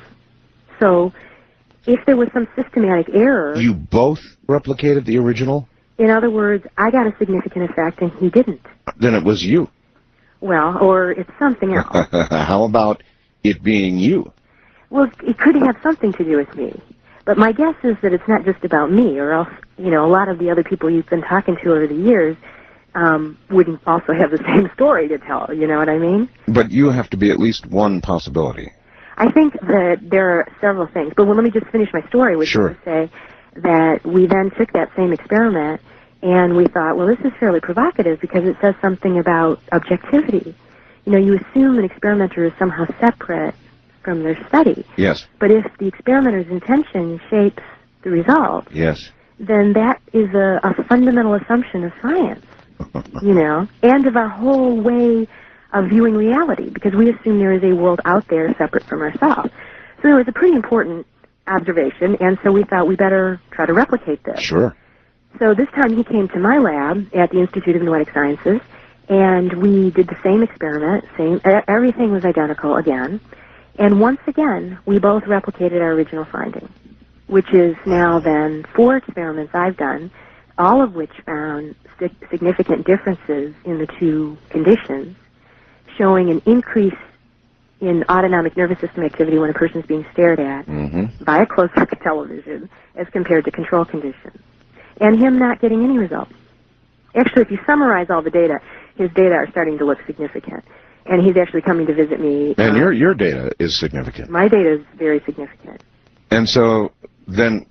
So if there was some systematic error... You both replicated the original? In other words, I got a significant effect and he didn't. Then it was you. Well, or it's something else. How about it being you? Well, it could have something to do with me. But my guess is that it's not just about me, or else, you know, a lot of the other people you've been talking to over the years um, wouldn't also have the same story to tell, you know what I mean? But you have to be at least one possibility. I think that there are several things. But well, let me just finish my story, which sure. is to say that we then took that same experiment and we thought, well, this is fairly provocative because it says something about objectivity. You know, you assume an experimenter is somehow separate from their study. Yes. But if the experimenter's intention shapes the result, yes, then that is a, a fundamental assumption of science, you know, and of our whole way of viewing reality, because we assume there is a world out there separate from ourselves. So it was a pretty important observation, and so we thought we better try to replicate this. Sure. So this time he came to my lab at the Institute of Noetic Sciences, and we did the same experiment, same, everything was identical again. And once again, we both replicated our original finding, which is now then four experiments I've done, all of which found st- significant differences in the two conditions, showing an increase in autonomic nervous system activity when a person is being stared at mm-hmm. by a closed-circuit television as compared to control conditions, and him not getting any results. Actually, if you summarize all the data, his data are starting to look significant. And he's actually coming to visit me. And um, your your data is significant. My data is very significant. And so then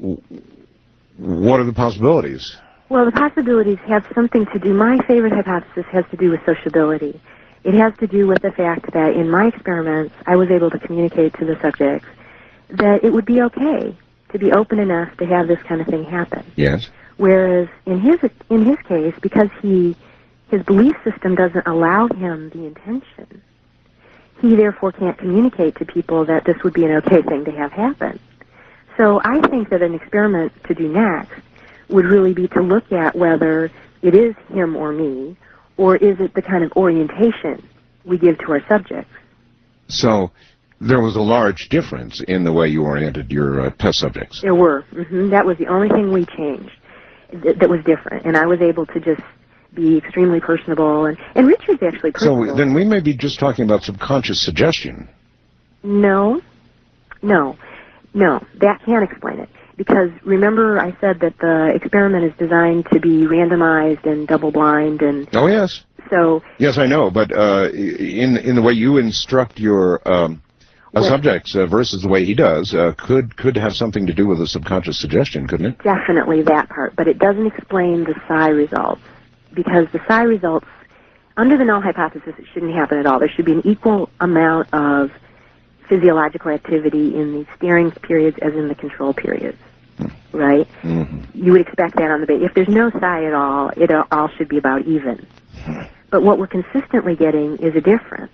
what are the possibilities? Well, the possibilities have something to do, my favorite hypothesis has to do with sociability. It has to do with the fact that in my experiments, I was able to communicate to the subjects that it would be okay to be open enough to have this kind of thing happen. Yes. Whereas in his in his case, because he his belief system doesn't allow him the intention, he therefore can't communicate to people that this would be an okay thing to have happen. So I think that an experiment to do next would really be to look at whether it is him or me, or is it the kind of orientation we give to our subjects. So there was a large difference in the way you oriented your uh, test subjects. There were. Mm-hmm. That was the only thing we changed th- that was different, and I was able to just be extremely personable, and, and Richard's actually personable. So then we may be just talking about subconscious suggestion. No, no, no, that can't explain it. Because remember I said that the experiment is designed to be randomized and double-blind, and Oh, yes. so... Yes, I know, but uh, in, in the way you instruct your um, uh, Well- subjects uh, versus the way he does uh, could, could have something to do with a subconscious suggestion, couldn't it? Definitely that part, but it doesn't explain the psi results, because the psi results, under the null hypothesis, it shouldn't happen at all. There should be an equal amount of physiological activity in the steering periods as in the control periods, right? Mm-hmm. You would expect that on the base. If there's no psi at all, it all should be about even. But what we're consistently getting is a difference,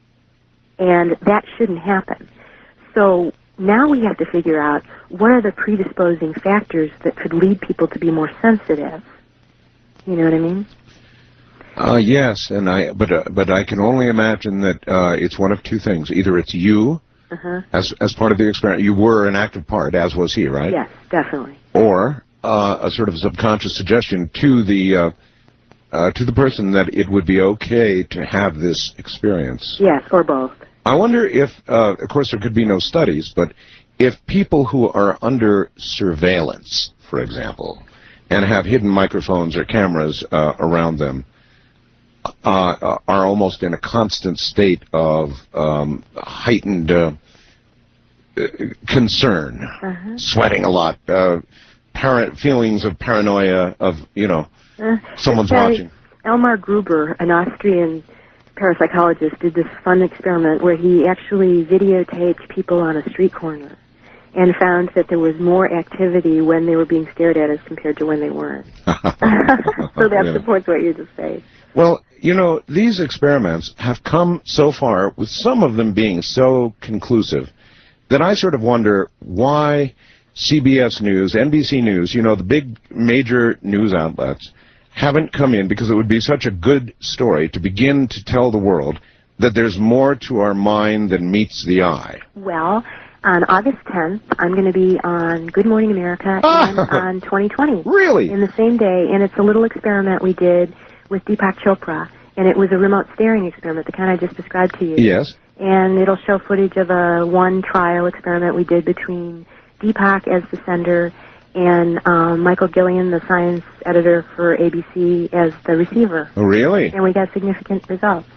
and that shouldn't happen. So now we have to figure out what are the predisposing factors that could lead people to be more sensitive. You know what I mean? Uh, yes, and I, but uh, but I can only imagine that uh, it's one of two things. Either it's you, Uh-huh. as as part of the experiment, you were an active part, as was he, right? Yes, definitely. Or uh, a sort of subconscious suggestion to the uh, uh, to the person that it would be okay to have this experience. Yes, or both. I wonder if, uh, of course, there could be no studies, but if people who are under surveillance, for example, and have hidden microphones or cameras uh, around them, uh, are almost in a constant state of um, heightened uh, concern, Uh-huh. sweating a lot, uh, para- feelings of paranoia of, you know, Uh, someone's this guy, watching. Elmar Gruber, an Austrian parapsychologist, did this fun experiment where he actually videotaped people on a street corner and found that there was more activity when they were being stared at as compared to when they weren't. So that Yeah. supports what you just say. Well, you know, these experiments have come so far, with some of them being so conclusive, that I sort of wonder why C B S News, N B C News, you know, the big major news outlets, haven't come in, because it would be such a good story to begin to tell the world that there's more to our mind than meets the eye. Well, on August tenth, I'm going to be on Good Morning America and on twenty twenty. Really? In the same day, and it's a little experiment we did with Deepak Chopra, and it was a remote staring experiment, the kind I just described to you. Yes. And it'll show footage of a one trial experiment we did between Deepak as the sender and um, Michael Gillian, the science editor for A B C, as the receiver. Oh, really? And we got significant results.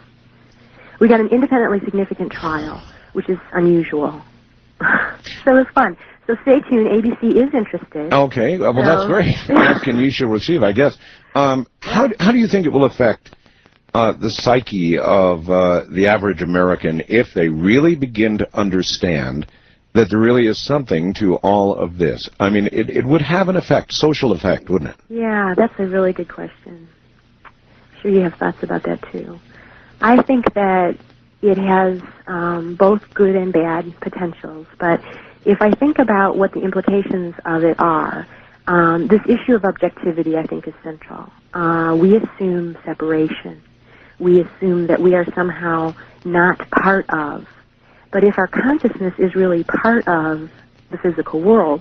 We got an independently significant trial, which is unusual. So it was fun. So stay tuned. A B C is interested. Okay, well, So- that's great. Ask and you shall receive, I guess. Um, how, how do you think it will affect uh, the psyche of uh, the average American if they really begin to understand that there really is something to all of this? I mean, it, it would have an effect, social effect, wouldn't it? Yeah, that's a really good question. I'm sure you have thoughts about that too. I think that it has um, both good and bad potentials, but if I think about what the implications of it are, um, this issue of objectivity, I think, is central. Uh, we assume separation. We assume that we are somehow not part of. But if our consciousness is really part of the physical world,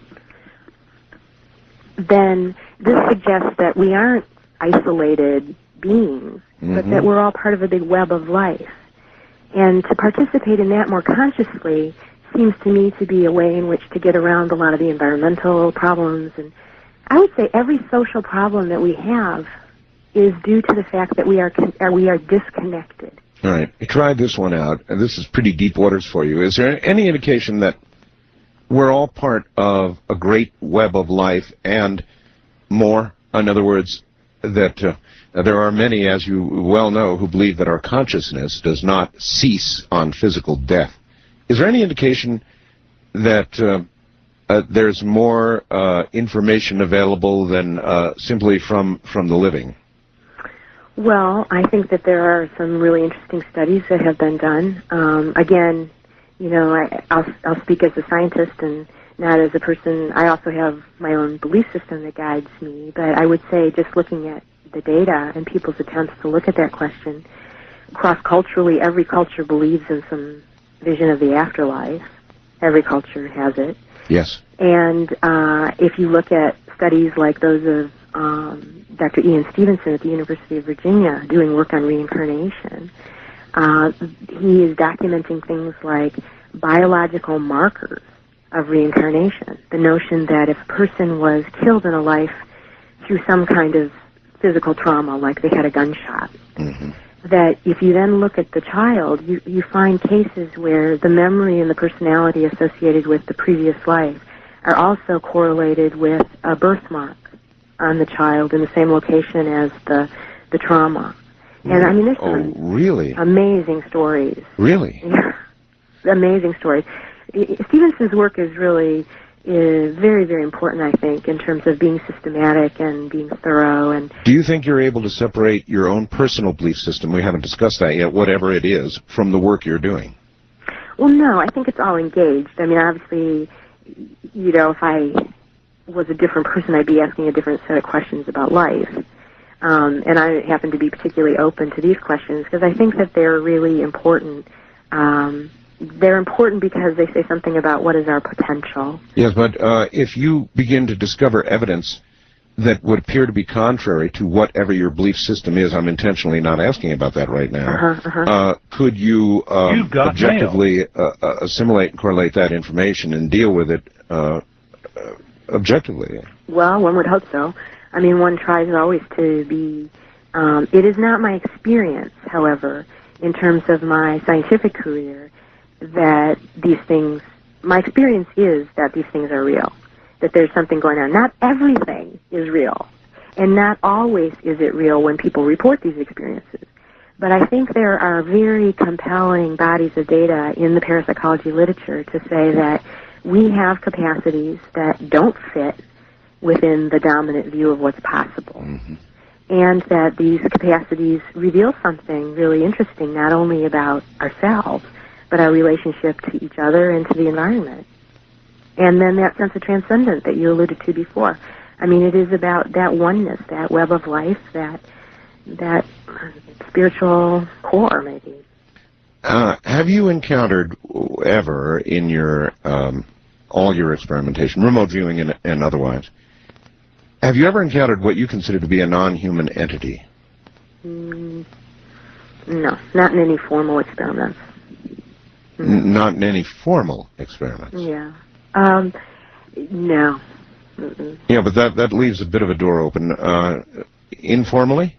then this suggests that we aren't isolated beings, but Mhm. that we're all part of a big web of life. And to participate in that more consciously seems to me to be a way in which to get around a lot of the environmental problems. And I would say every social problem that we have is due to the fact that we are con- or we are disconnected. All right, I tried this one out, and this is pretty deep waters for you. Is there any indication that we're all part of a great web of life and more? In other words, that uh, there are many, as you well know, who believe that our consciousness does not cease on physical death. Is there any indication that uh, uh, there's more uh, information available than uh, simply from from the living? Well, I think that there are some really interesting studies that have been done. Um, again, you know, I, I'll, I'll speak as a scientist and not as a person. I also have my own belief system that guides me, but I would say just looking at the data and people's attempts to look at that question, cross-culturally, every culture believes in some vision of the afterlife. Every culture has it. Yes. And uh, if you look at studies like those of um, Doctor Ian Stevenson at the University of Virginia doing work on reincarnation, uh, he is documenting things like biological markers of reincarnation. The notion that if a person was killed in a life through some kind of physical trauma, like they had a gunshot, mm-hmm. that if you then look at the child, you, you find cases where the memory and the personality associated with the previous life are also correlated with a birthmark on the child in the same location as the the trauma. And I mean, there's oh, some really? amazing stories. Really? Yeah, amazing stories. Stevenson's work is really is very, very important, I think, in terms of being systematic and being thorough. And do you think you're able to separate your own personal belief system, we haven't discussed that yet, whatever it is, from the work you're doing? Well, no, I think it's all engaged. I mean, obviously, you know, if I was a different person, I'd be asking a different set of questions about life. Um, and I happen to be particularly open to these questions because I think that they're really important. Um, they're important because they say something about what is our potential. Yes, but uh, if you begin to discover evidence that would appear to be contrary to whatever your belief system is, I'm intentionally not asking about that right now, uh-huh, uh-huh. Uh, could you um, got objectively uh, uh, assimilate and correlate that information and deal with it uh, uh, objectively? Well, one would hope so. I mean, one tries always to be... Um, it is not my experience, however, in terms of my scientific career, that these things... My experience is that these things are real, that there's something going on. Not everything is real, and not always is it real when people report these experiences. But I think there are very compelling bodies of data in the parapsychology literature to say that we have capacities that don't fit within the dominant view of what's possible. Mm-hmm. And that these capacities reveal something really interesting, not only about ourselves, but our relationship to each other and to the environment. And then that sense of transcendence that you alluded to before. I mean, it is about that oneness, that web of life, that that spiritual core, maybe. Uh, have you encountered ever in your um, all your experimentation, remote viewing and, and otherwise, have you ever encountered what you consider to be a non-human entity? Mm, no, not in any formal experiments. N not in any formal experiments? Yeah. Um, no. Mm-mm. Yeah, but that, that leaves a bit of a door open. Uh, informally?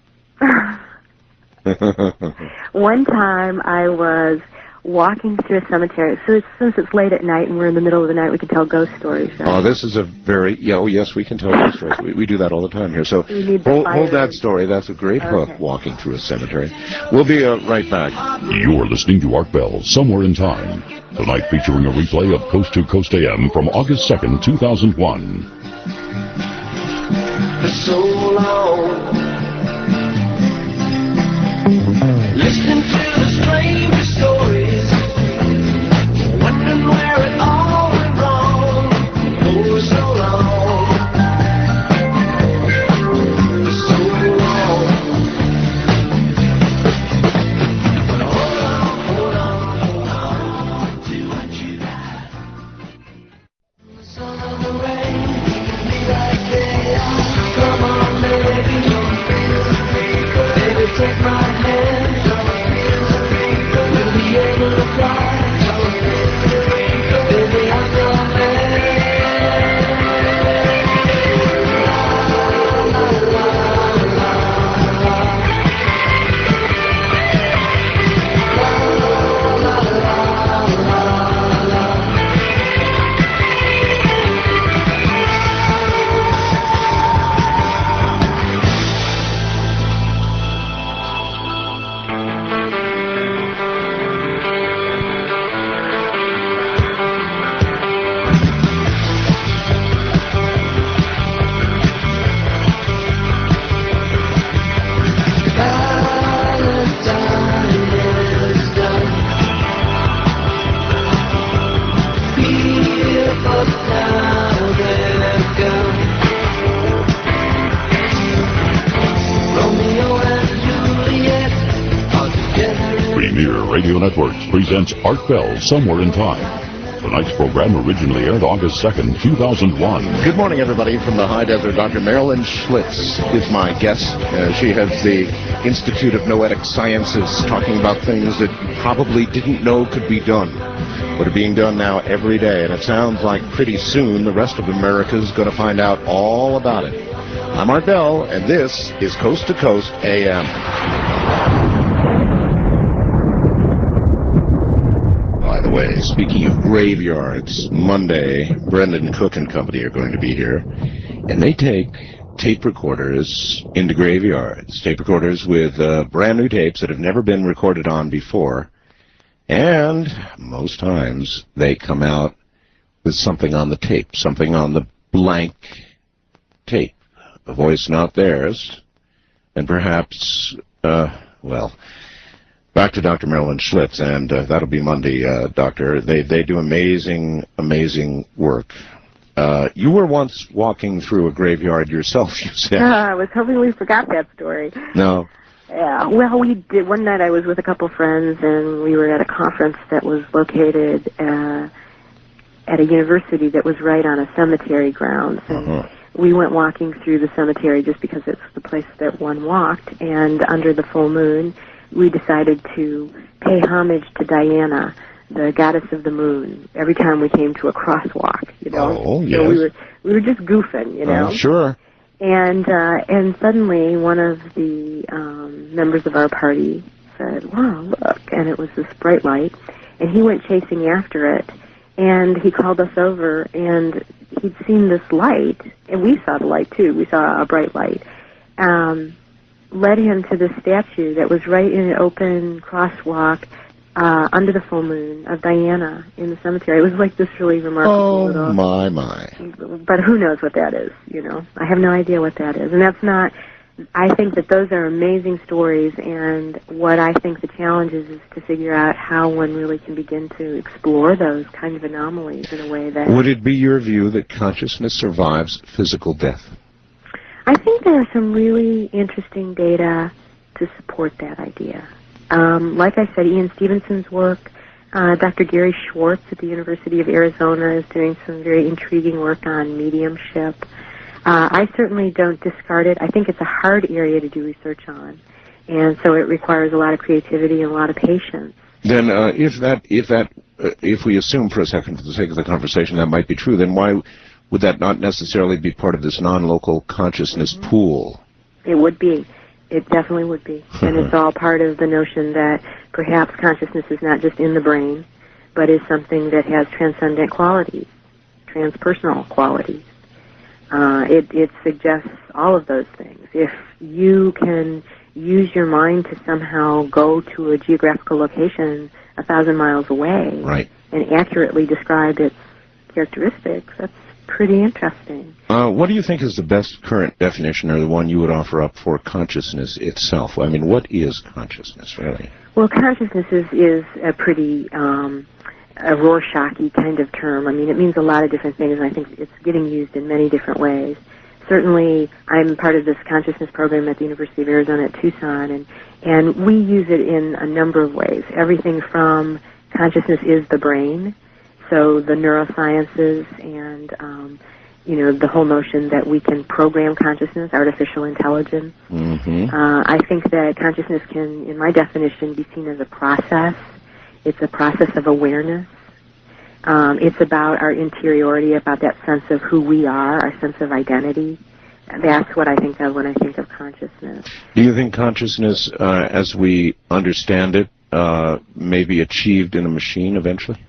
One time I was walking through a cemetery. So it's, since it's late at night and we're in the middle of the night, we can tell ghost stories. Right? Oh, this is a very... Yeah, oh, yes, we can tell ghost stories. We, we do that all the time here. So hold, hold that story. That's a great Okay. hook, walking through a cemetery. We'll be uh, right back. You're listening to Art Bell, Somewhere in Time. Tonight featuring a replay of Coast to Coast A M from August second, two thousand one. For so long, listening to the strangest stories, wondering where it all went wrong for so long, for so long. But hold on, hold on, hold on to what you got. The sun and the rain, be like they are. Come on, baby. Radio Networks presents Art Bell Somewhere in Time. Tonight's program originally aired August second, two thousand one. Good morning, everybody, from the high desert. Doctor Marilyn Schlitz is my guest. Uh, she heads the Institute of Noetic Sciences, talking about things that you probably didn't know could be done, but are being done now every day. And it sounds like pretty soon the rest of America is going to find out all about it. I'm Art Bell, and this is Coast to Coast A M. By the way, speaking of graveyards, Monday, Brendan Cook and Company are going to be here, and they take tape recorders into graveyards, tape recorders with uh, brand new tapes that have never been recorded on before, and most times they come out with something on the tape, something on the blank tape, a voice not theirs, and perhaps, uh, well... Back to Doctor Marilyn Schlitz, and uh, that'll be Monday, uh, Doctor. They they do amazing, amazing work. Uh, you were once walking through a graveyard yourself, you said. Uh, I was hoping we forgot that story. No. Yeah, well, we did. One night I was with a couple friends, and we were at a conference that was located uh, at a university that was right on a cemetery grounds. And uh-huh. we went walking through the cemetery just because it's the place that one walked, and under the full moon, we decided to pay homage to Diana, the goddess of the moon, every time we came to a crosswalk, you know. Oh, yes. So we were we were just goofing, you know. Uh, sure. And uh, and suddenly one of the um, members of our party said, "Wow, look!" And it was this bright light, and he went chasing after it, and he called us over, and he'd seen this light, and we saw the light too. We saw a bright light. Um, led him to this statue that was right in an open crosswalk uh, under the full moon of Diana in the cemetery. It was like this really remarkable oh, little... Oh, my, my. But who knows what that is, you know? I have no idea what that is. And that's not... I think that those are amazing stories, and what I think the challenge is is to figure out how one really can begin to explore those kind of anomalies in a way that... Would it be your view that consciousness survives physical death? I think there are some really interesting data to support that idea. Um, like I said, Ian Stevenson's work, uh, Doctor Gary Schwartz at the University of Arizona is doing some very intriguing work on mediumship. Uh, I certainly don't discard it. I think it's a hard area to do research on, and so it requires a lot of creativity and a lot of patience. Then, uh, if that, if that, uh, if we assume for a second, for the sake of the conversation, that might be true, then why would that not necessarily be part of this non-local consciousness mm-hmm. pool? It would be. It definitely would be. And it's all part of the notion that perhaps consciousness is not just in the brain, but is something that has transcendent qualities, transpersonal qualities. Uh, it, it suggests all of those things. If you can use your mind to somehow go to a geographical location a thousand miles away right. and accurately describe its characteristics, that's pretty interesting. Uh, what do you think is the best current definition, or the one you would offer up for consciousness itself? I mean, what is consciousness, really? Well, consciousness is, is a pretty um, a Rorschach-y kind of term. I mean, it means a lot of different things, and I think it's getting used in many different ways. Certainly, I'm part of this consciousness program at the University of Arizona at Tucson, and, and we use it in a number of ways. Everything from consciousness is the brain, so the neurosciences and, um, you know, the whole notion that we can program consciousness, artificial intelligence. Mm-hmm. Uh, I think that consciousness can, in my definition, be seen as a process. It's a process of awareness. Um, it's about our interiority, about that sense of who we are, our sense of identity. That's what I think of when I think of consciousness. Do you think consciousness, uh, as we understand it, uh, may be achieved in a machine eventually?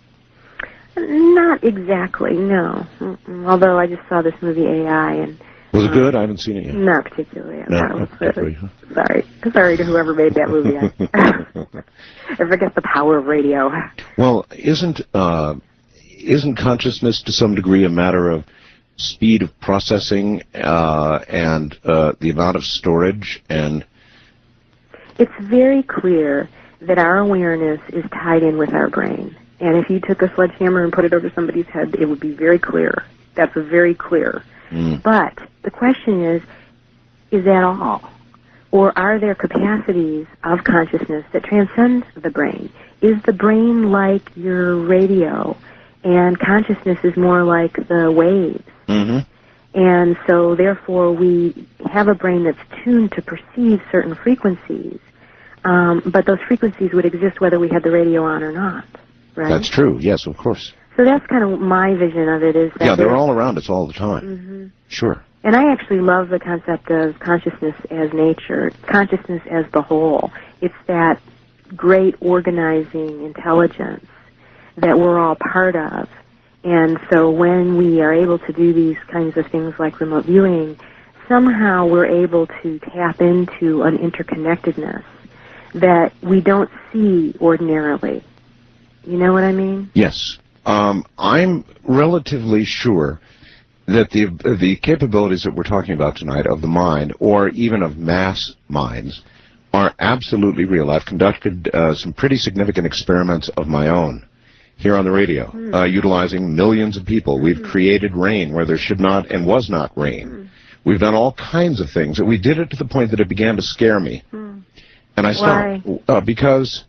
Not exactly, no. Mm-mm. Although I just saw this movie A I, and was it um, good? I haven't seen it yet. Not particularly. No, not not particularly. Huh? Sorry, sorry to whoever made that movie. I, I forget the power of radio. Well, isn't uh, isn't consciousness to some degree a matter of speed of processing uh, and uh, the amount of storage? And it's very clear that our awareness is tied in with our brain. And if you took a sledgehammer and put it over somebody's head, it would be very clear. That's very clear. Mm. But the question is, is that all? Or are there capacities of consciousness that transcend the brain? Is the brain like your radio, and consciousness is more like the waves? Mm-hmm. And so, therefore, we have a brain that's tuned to perceive certain frequencies, um, but those frequencies would exist whether we had the radio on or not, right? That's true, yes, of course. So that's kind of my vision of it. Is that Yeah, they're there's- all around us all the time. Mm-hmm. Sure. And I actually love the concept of consciousness as nature, consciousness as the whole. It's that great organizing intelligence that we're all part of. And so when we are able to do these kinds of things like remote viewing, somehow we're able to tap into an interconnectedness that we don't see ordinarily. You know what I mean? Yes. Um, I'm relatively sure that the the capabilities that we're talking about tonight of the mind, or even of mass minds, are absolutely real. I've conducted uh, some pretty significant experiments of my own here on the radio, Mm. uh, utilizing millions of people. We've Mm. created rain where there should not and was not rain. Mm. We've done all kinds of things. We did it to the point that it began to scare me. Mm. And I stopped. Uh, because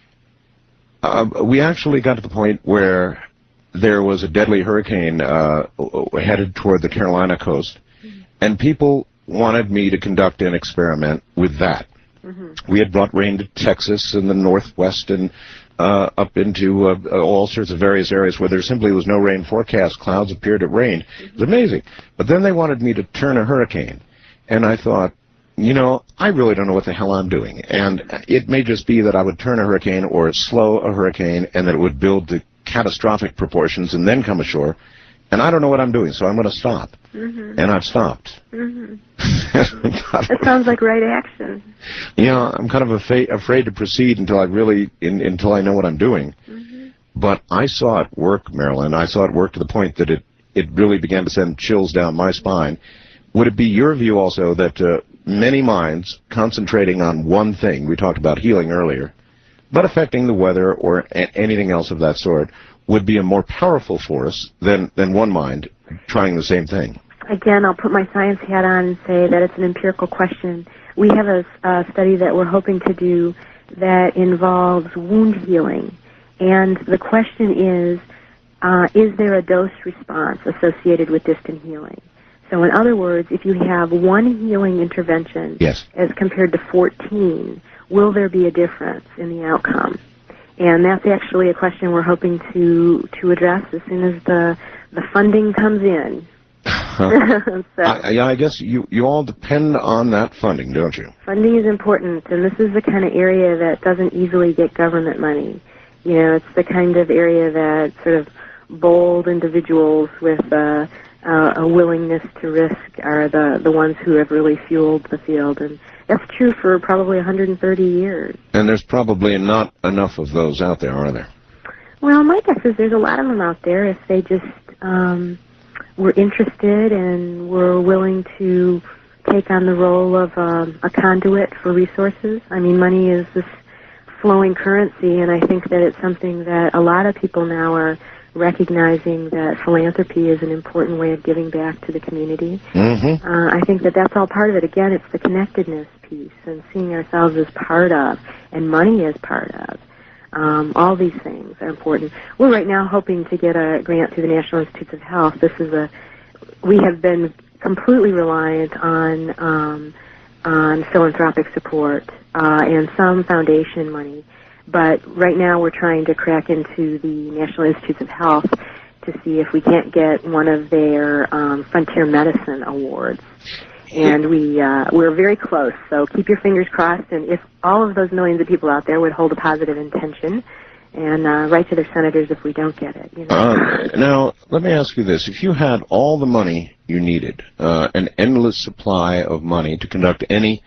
uh, we actually got to the point where there was a deadly hurricane uh, headed toward the Carolina coast, Mm-hmm. and people wanted me to conduct an experiment with that. Mm-hmm. We had brought rain to Texas and the Northwest and uh, up into uh, all sorts of various areas where there simply was no rain forecast. Clouds appeared, it rained. It was amazing. But then they wanted me to turn a hurricane, and I thought, you know, I really don't know what the hell I'm doing. And it may just be that I would turn a hurricane or slow a hurricane and that it would build to catastrophic proportions and then come ashore. And I don't know what I'm doing, so I'm going to stop. Mm-hmm. And I've stopped. Mm-hmm. That sounds like right action. Yeah, I'm kind of afraid, afraid to proceed until I really, in, until I know what I'm doing. Mm-hmm. But I saw it work, Marilyn. I saw it work to the point that it, it really began to send chills down my spine. Would it be your view also that uh, many minds concentrating on one thing, we talked about healing earlier, but affecting the weather or a anything else of that sort, would be a more powerful force than, than one mind trying the same thing? Again, I'll put my science hat on and say that it's an empirical question. We have a, a study that we're hoping to do that involves wound healing. And the question is, uh, is there a dose response associated with distant healing? So in other words, if you have one healing intervention yes. as compared to fourteen, will there be a difference in the outcome? And that's actually a question we're hoping to to address as soon as the the funding comes in. Huh. so, I, yeah, I guess you, you all depend on that funding, don't you? funding is important, and this is the kind of area that doesn't easily get government money. You know, it's the kind of area that sort of bold individuals with uh, uh, a willingness to risk are the, the ones who have really fueled the field. And that's true for probably one hundred thirty years. And there's probably not enough of those out there, are there? Well, my guess is there's a lot of them out there if they just um, were interested and were willing to take on the role of um, a conduit for resources. I mean, money is this flowing currency, and I think that it's something that a lot of people now are recognizing that philanthropy is an important way of giving back to the community. Mm-hmm. Uh, I think that that's all part of it. Again, it's the connectedness piece and seeing ourselves as part of, and money as part of. Um, all these things are important. We're right now hoping to get a grant through the National Institutes of Health. This is a, we have been completely reliant on um, on philanthropic support uh, and some foundation money. But right now we're trying to crack into the National Institutes of Health to see if we can't get one of their um, Frontier Medicine Awards. And we, uh, we're very close, so keep your fingers crossed. And if all of those millions of people out there would hold a positive intention and uh, write to their senators if we don't get it. You know? Uh, now, let me ask you this. If you had all the money you needed, uh, an endless supply of money to conduct any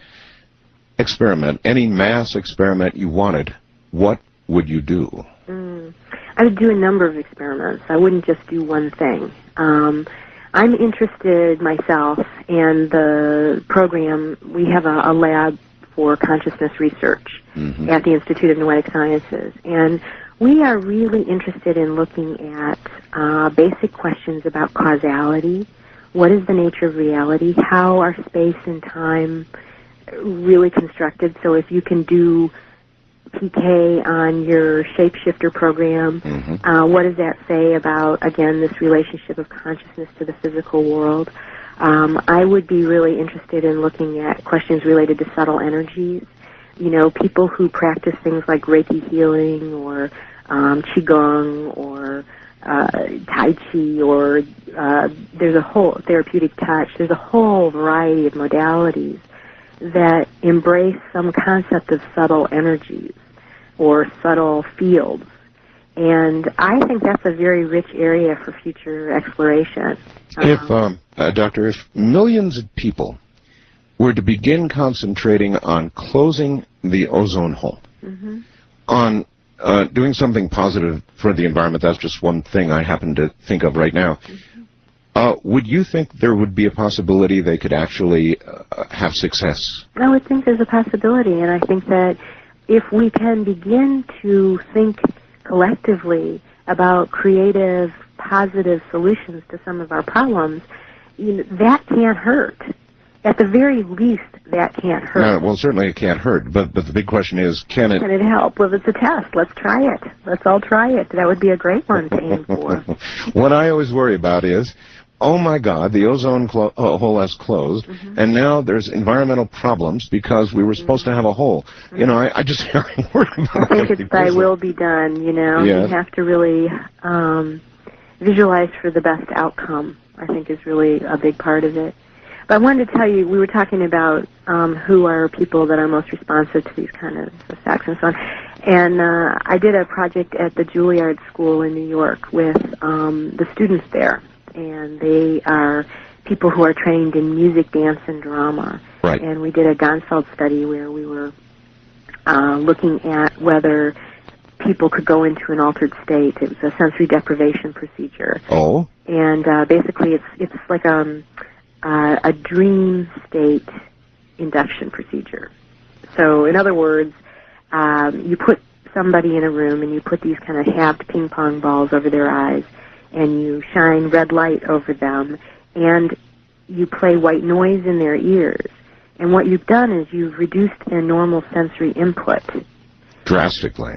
experiment, any mass experiment you wanted, what would you do? Mm. I would do a number of experiments. I wouldn't just do one thing. Um, I'm interested myself in the program. We have a, a lab for consciousness research mm-hmm. at the Institute of Noetic Sciences. And we are really interested in looking at uh, basic questions about causality. What is the nature of reality? How are space and time really constructed. So if you can do P K on your shapeshifter program, Mm-hmm. uh, what does that say about, again, this relationship of consciousness to the physical world? Um, I would be really interested in looking at questions related to subtle energies. You know, people who practice things like Reiki healing or um, Qigong or uh, Tai Chi or uh, there's a whole therapeutic touch. There's a whole variety of modalities that embrace some concept of subtle energies or subtle fields. And I think that's a very rich area for future exploration. If, Um, um, uh, Doctor, if millions of people were to begin concentrating on closing the ozone hole, mhm. on uh, doing something positive for the environment, that's just one thing I happen to think of right now, uh, would you think there would be a possibility they could actually uh, have success? I would think there's a possibility, and I think that if we can begin to think collectively about creative, positive solutions to some of our problems, you know, that can't hurt. At the very least, that can't hurt. No, well, certainly it can't hurt, but, but the big question is, can it... Can it help? Well, it's a test. Let's try it. Let's all try it. That would be a great one to aim for. What I always worry about is, oh my God, the ozone clo- uh, hole has closed, Mm-hmm. and now there's environmental problems because we were supposed to have a hole. You know, I, I just hear worry about I think it. it's thy will be done, you know. Yes. You have to really um, visualize for the best outcome, I think is really a big part of it. But I wanted to tell you, we were talking about um, who are people that are most responsive to these kind of effects and so on. And uh, I did a project at the Juilliard School in New York with um, the students there. And they are people who are trained in music, dance, and drama. Right. And we did a Gonfeld study where we were uh, looking at whether people could go into an altered state. It was a sensory deprivation procedure. Oh? And uh, basically it's it's like um, uh, a dream state induction procedure. So in other words, um, you put somebody in a room and you put these kind of halved ping pong balls over their eyes, and you shine red light over them, and you play white noise in their ears. And what you've done is you've reduced their normal sensory input Drastically.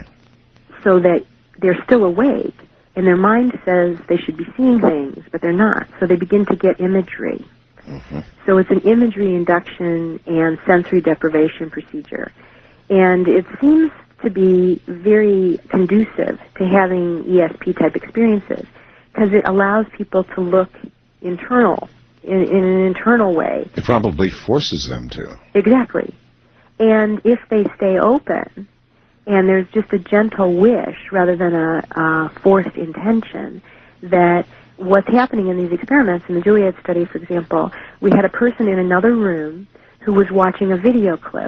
so that they're still awake, and their mind says they should be seeing things, but they're not. So they begin to get imagery. Mm-hmm. So it's an imagery induction and sensory deprivation procedure. And it seems to be very conducive to having E S P-type experiences, because it allows people to look internal, in, in an internal way. It probably forces them to. Exactly. And if they stay open, and there's just a gentle wish rather than a, a forced intention, that what's happening in these experiments, in the Juilliard study, for example, we had a person in another room who was watching a video clip.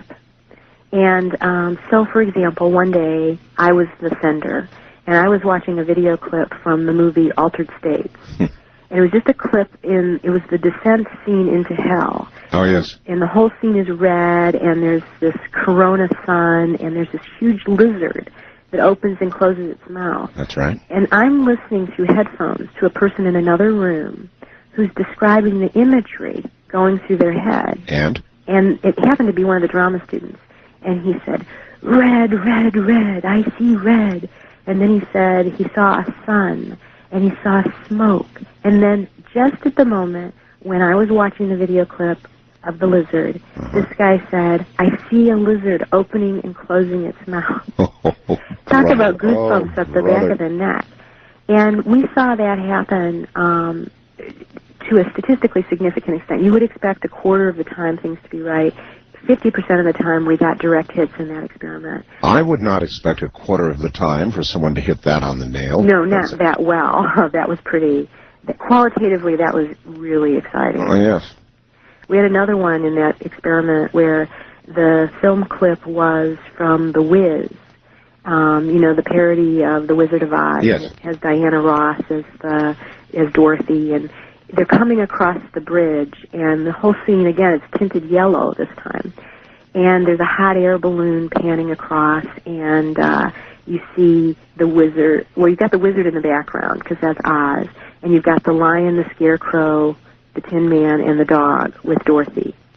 And um, so, for example, one day I was the sender, and I was watching a video clip from the movie Altered States. And it was just a clip in, it was the descent scene into hell. Oh, yes. And the whole scene is red, and there's this corona sun, and there's this huge lizard that opens and closes its mouth. That's right. And I'm listening through headphones to a person in another room who's describing the imagery going through their head. And? And it happened to be one of the drama students. And he said, red, red, red, I see red. And then he said he saw a sun, and he saw smoke. And then just at the moment when I was watching the video clip of the lizard, uh-huh. this guy said, I see a lizard opening and closing its mouth. Oh, Talk brother. about goosebumps oh, up the brother. back of the neck. And we saw that happen um, to a statistically significant extent. You would expect a quarter of the time things to be right. fifty percent of the time we got direct hits in that experiment. I would not expect a quarter of the time for someone to hit that on the nail. No, not that well. That was pretty, that qualitatively that was really exciting. Oh, yes. We had another one in that experiment where the film clip was from The Wiz, um, you know, the parody of The Wizard of Oz. Yes. It has Diana Ross as, the, as Dorothy, and they're coming across the bridge, and the whole scene, again, it's tinted yellow this time. And there's a hot air balloon panning across, and uh, you see the wizard, well, you've got the wizard in the background, because that's Oz, and you've got the lion, the scarecrow, the Tin Man, and the dog with Dorothy.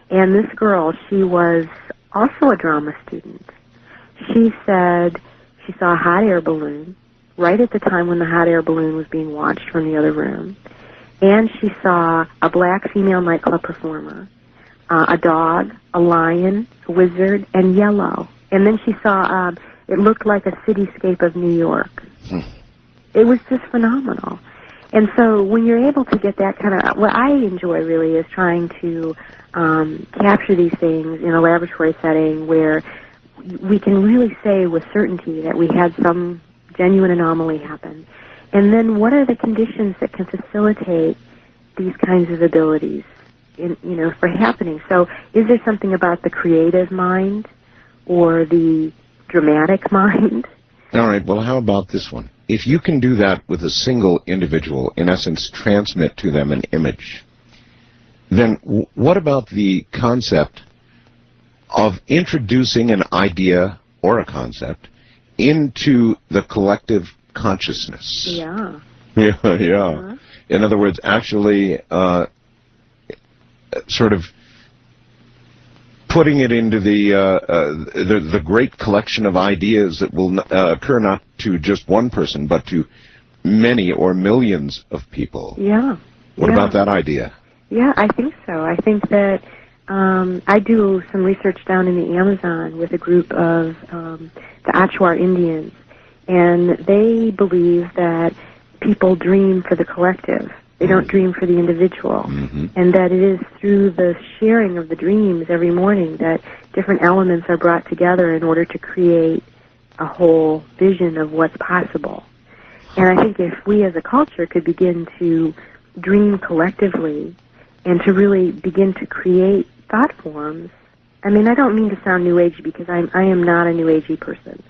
And this girl, she was also a drama student. She said she saw a hot air balloon right at the time when the hot air balloon was being watched from the other room. And she saw a black female nightclub performer, uh, a dog, a lion, a wizard, and yellow. And then she saw, um, it looked like a cityscape of New York. Hmm. It was just phenomenal. And so when you're able to get that kind of, what I enjoy really is trying to um, capture these things in a laboratory setting where we can really say with certainty that we had some genuine anomaly happen. And then what are the conditions that can facilitate these kinds of abilities in, you know, for happening? So is there something about the creative mind or the dramatic mind? All right, well, how about this one? If you can do that with a single individual, in essence, transmit to them an image, then w what about the concept of introducing an idea or a concept into the collective consciousness? Yeah. Yeah, yeah. Uh-huh. In other words, actually uh, sort of putting it into the, uh, uh, the the great collection of ideas that will uh, occur not to just one person, but to many or millions of people. Yeah. What yeah. about that idea? Yeah, I think so. I think that um, I do some research down in the Amazon with a group of um, the Achuar Indians, and they believe that people dream for the collective. They don't dream for the individual. Mm-hmm. And that it is through the sharing of the dreams every morning that different elements are brought together in order to create a whole vision of what's possible. And I think if we as a culture could begin to dream collectively and to really begin to create thought forms, I mean, I don't mean to sound New Agey because I'm, I am not a New Agey person.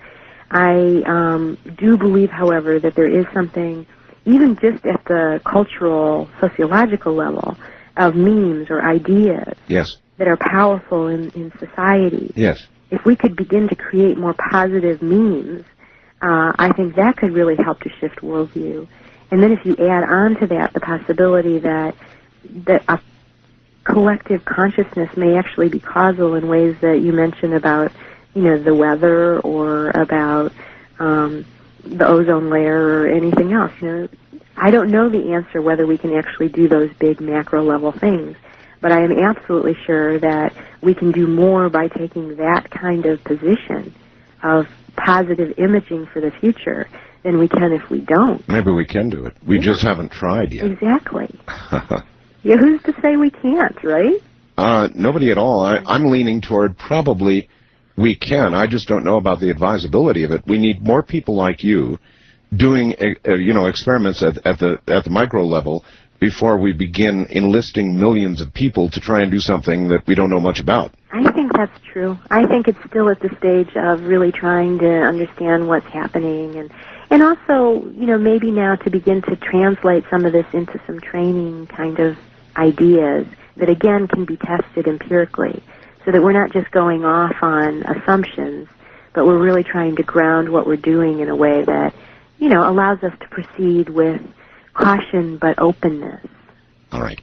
I um, do believe, however, that there is something even just at the cultural, sociological level, of memes or ideas yes. that are powerful in, in society. Yes. If we could begin to create more positive memes, uh, I think that could really help to shift worldview. And then if you add on to that the possibility that that a collective consciousness may actually be causal in ways that you mentioned about, you know, the weather or about um, the ozone layer or anything else. You know, I don't know the answer whether we can actually do those big macro level things, but I am absolutely sure that we can do more by taking that kind of position of positive imaging for the future than we can if we don't. Maybe we can do it. We yeah. just haven't tried yet. Exactly. Yeah, who's to say we can't, right? Uh, nobody at all. I, I'm leaning toward probably we can. I just don't know about the advisability of it. We need more people like you doing, uh, you know, experiments at, at the at the micro level before we begin enlisting millions of people to try and do something that we don't know much about. I think that's true. I think it's still at the stage of really trying to understand what's happening, and and also, you know, maybe now to begin to translate some of this into some training kind of ideas that again can be tested empirically, so that we're not just going off on assumptions, but we're really trying to ground what we're doing in a way that, you know, allows us to proceed with caution but openness. All right.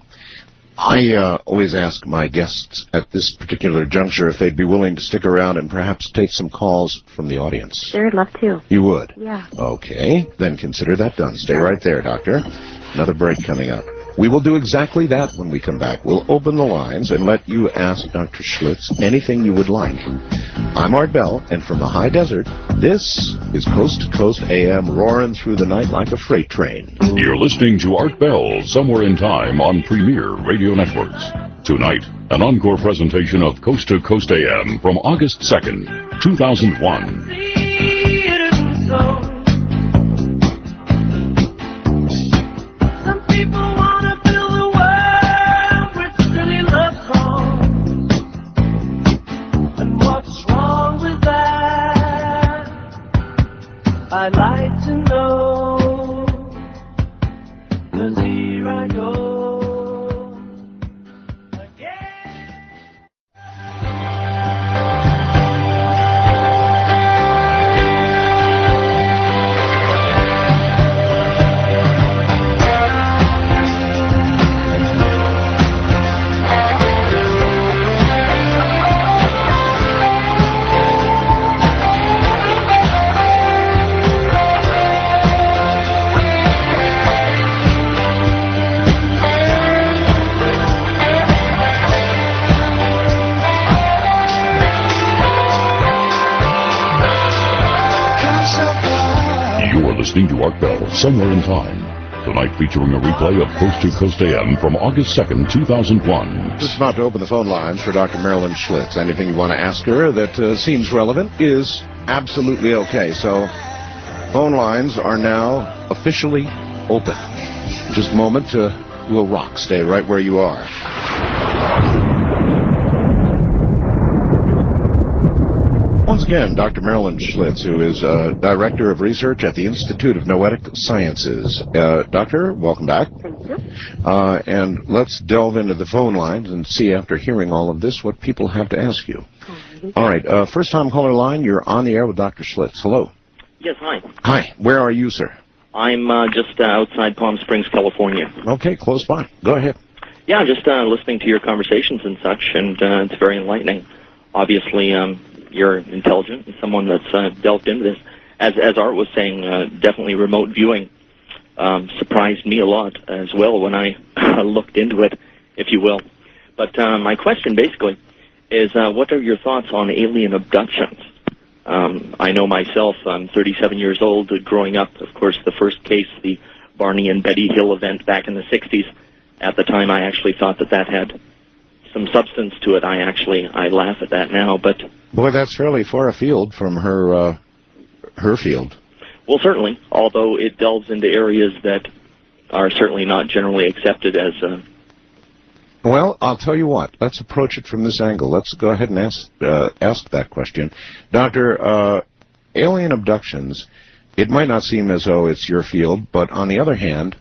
I uh, always ask my guests at this particular juncture if they'd be willing to stick around and perhaps take some calls from the audience. Sure, I'd love to. You would? Yeah. Okay, then consider that done. Stay right there, Doctor. Another break coming up. We will do exactly that when we come back. We'll open the lines and let you ask Doctor Schlitz anything you would like. I'm Art Bell, and from the high desert, this is Coast to Coast A M, roaring through the night like a freight train. You're listening to Art Bell, Somewhere in Time on Premier Radio Networks. Tonight, an encore presentation of Coast to Coast A M from August second, two thousand one. Some people wanna fill the world with silly love songs. And what's wrong with that? I'd like to know. 'Cause here I go. listening to Art Bell, Somewhere in Time. Tonight featuring a replay of Coast to Coast A M from August second, two thousand one. Just about to open the phone lines for Doctor Marilyn Schlitz. Anything you want to ask her that uh, seems relevant is absolutely okay. So phone lines are now officially open. Just a moment to we'll rock. Stay right where you are. Once again, Doctor Marilyn Schlitz, who is uh, Director of Research at the Institute of Noetic Sciences. Uh, doctor, welcome back. Thank you. Uh, and let's delve into the phone lines and see, after hearing all of this, what people have to ask you. Mm-hmm. All right, uh, first-time caller line, you're on the air with Doctor Schlitz. Hello. Yes, hi. Hi. Where are you, sir? I'm uh, just uh, outside Palm Springs, California. Okay, close by. Go ahead. Yeah, just uh, listening to your conversations and such, and uh, it's very enlightening. Obviously, um, you're intelligent and someone that's uh, delved into this. As as Art was saying, uh, definitely remote viewing um, surprised me a lot as well when I looked into it, if you will. But uh, my question basically is, uh, what are your thoughts on alien abductions? Um, I know myself, I'm thirty-seven years old, uh, growing up, of course, the first case, the Barney and Betty Hill event back in the sixties. At the time, I actually thought that that had some substance to it. I actually, I laugh at that now, but... Boy, that's fairly far afield from her, uh, her field. Well, certainly, although it delves into areas that are certainly not generally accepted as... Uh, Well, I'll tell you what. Let's approach it from this angle. Let's go ahead and ask uh, ask that question. Doctor, uh, alien abductions, it might not seem as though it's your field, but on the other hand,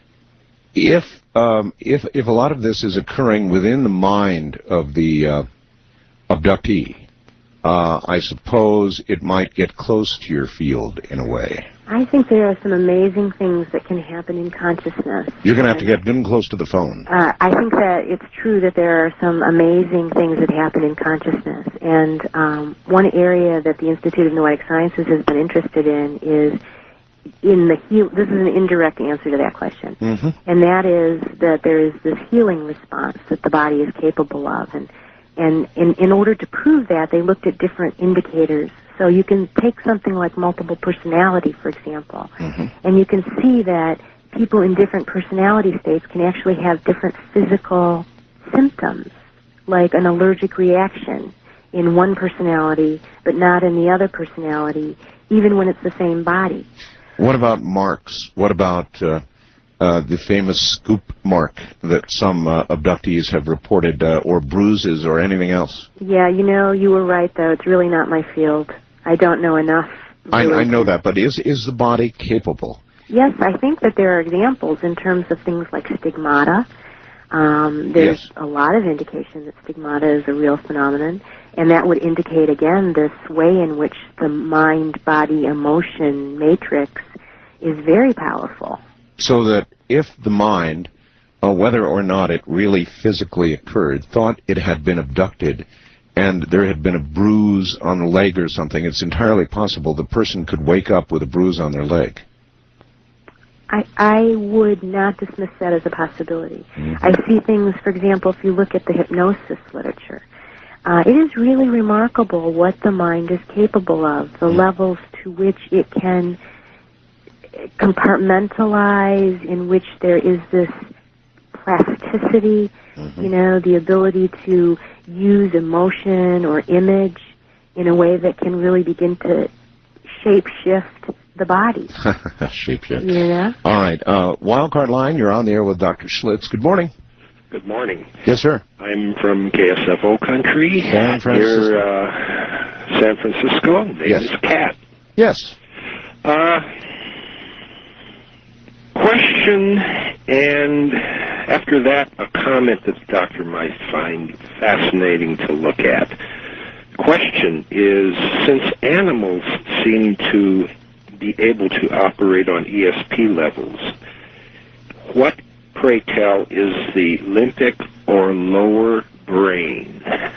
if um, if if a lot of this is occurring within the mind of the uh, abductee, uh, I suppose it might get close to your field in a way. I think there are some amazing things that can happen in consciousness. You're going to have to get them close to the phone. Uh, I think that it's true that there are some amazing things that happen in consciousness. And um, one area that the Institute of Noetic Sciences has been interested in is in the heal. This is an indirect answer to that question. Mm-hmm. And that is that there is this healing response that the body is capable of. And, and in, in order to prove that, they looked at different indicators. So you can take something like multiple personality, for example, mm-hmm. and you can see that people in different personality states can actually have different physical symptoms, like an allergic reaction in one personality, but not in the other personality, even when it's the same body. What about marks? What about uh, uh, the famous scoop mark that some uh, abductees have reported, uh, or bruises or anything else? Yeah, you know, you were right, though. It's really not my field. I don't know enough. I, really. I know that, but is is the body capable? Yes, I think that there are examples in terms of things like stigmata. Um, there's Yes. a lot of indication that stigmata is a real phenomenon, and that would indicate, again, this way in which the mind-body-emotion matrix is very powerful. So that if the mind, uh, whether or not it really physically occurred, thought it had been abducted and there had been a bruise on the leg or something, it's entirely possible the person could wake up with a bruise on their leg. I, I would not dismiss that as a possibility. Mm-hmm. I see things, for example, if you look at the hypnosis literature, uh, it is really remarkable what the mind is capable of, the mm-hmm. levels to which it can compartmentalize, in which there is this plasticity, mm-hmm. you know, the ability to use emotion or image in a way that can really begin to shape-shift the body. Shape-shift. You know? All right. Uh, Wildcard line, you're on the air with Doctor Schlitz. Good morning. Good morning. Yes, sir. I'm from K S F O country. San Francisco. Near uh, San Francisco. Name Yes. is Cat. Yes. Uh, question, and after that, a comment that the doctor might find fascinating to look at. Question is, since animals seem to be able to operate on E S P levels, what, pray tell, is the limbic or lower brain?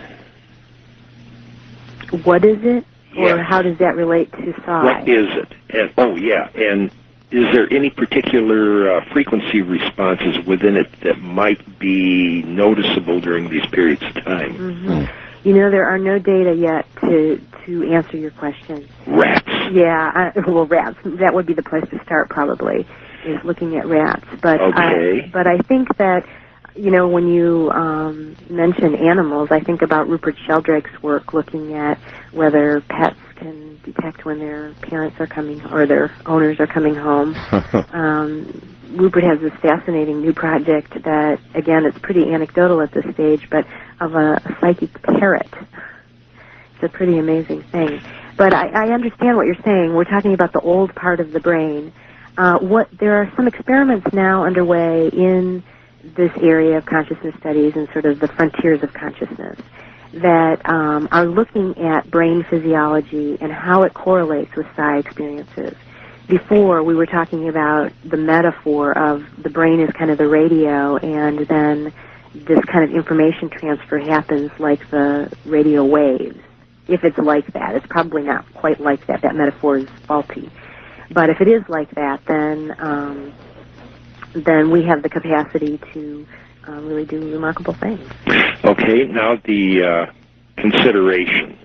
What is it? Or Yeah. how does that relate to psi? What is it? And, oh, yeah, and is there any particular uh, frequency responses within it that might be noticeable during these periods of time? Mm-hmm. You know, there are no data yet to to answer your question. Rats. Yeah, I, well, rats. That would be the place to start, probably, is looking at rats. But Okay. I, but I think that, you know, when you um, mention animals, I think about Rupert Sheldrake's work looking at whether pets can detect when their parents are coming or their owners are coming home. um, Rupert has this fascinating new project that, again, it's pretty anecdotal at this stage, but of a, a psychic parrot. It's a pretty amazing thing. But I, I understand what you're saying. We're talking about the old part of the brain. Uh, what there are some experiments now underway in this area of consciousness studies and sort of the frontiers of consciousness that um, are looking at brain physiology and how it correlates with psi experiences. Before, we were talking about the metaphor of the brain is kind of the radio, and then this kind of information transfer happens like the radio waves. If it's like that, it's probably not quite like that. That metaphor is faulty. But if it is like that, then um, then we have the capacity to uh, really do remarkable things. Okay, now the uh, consideration.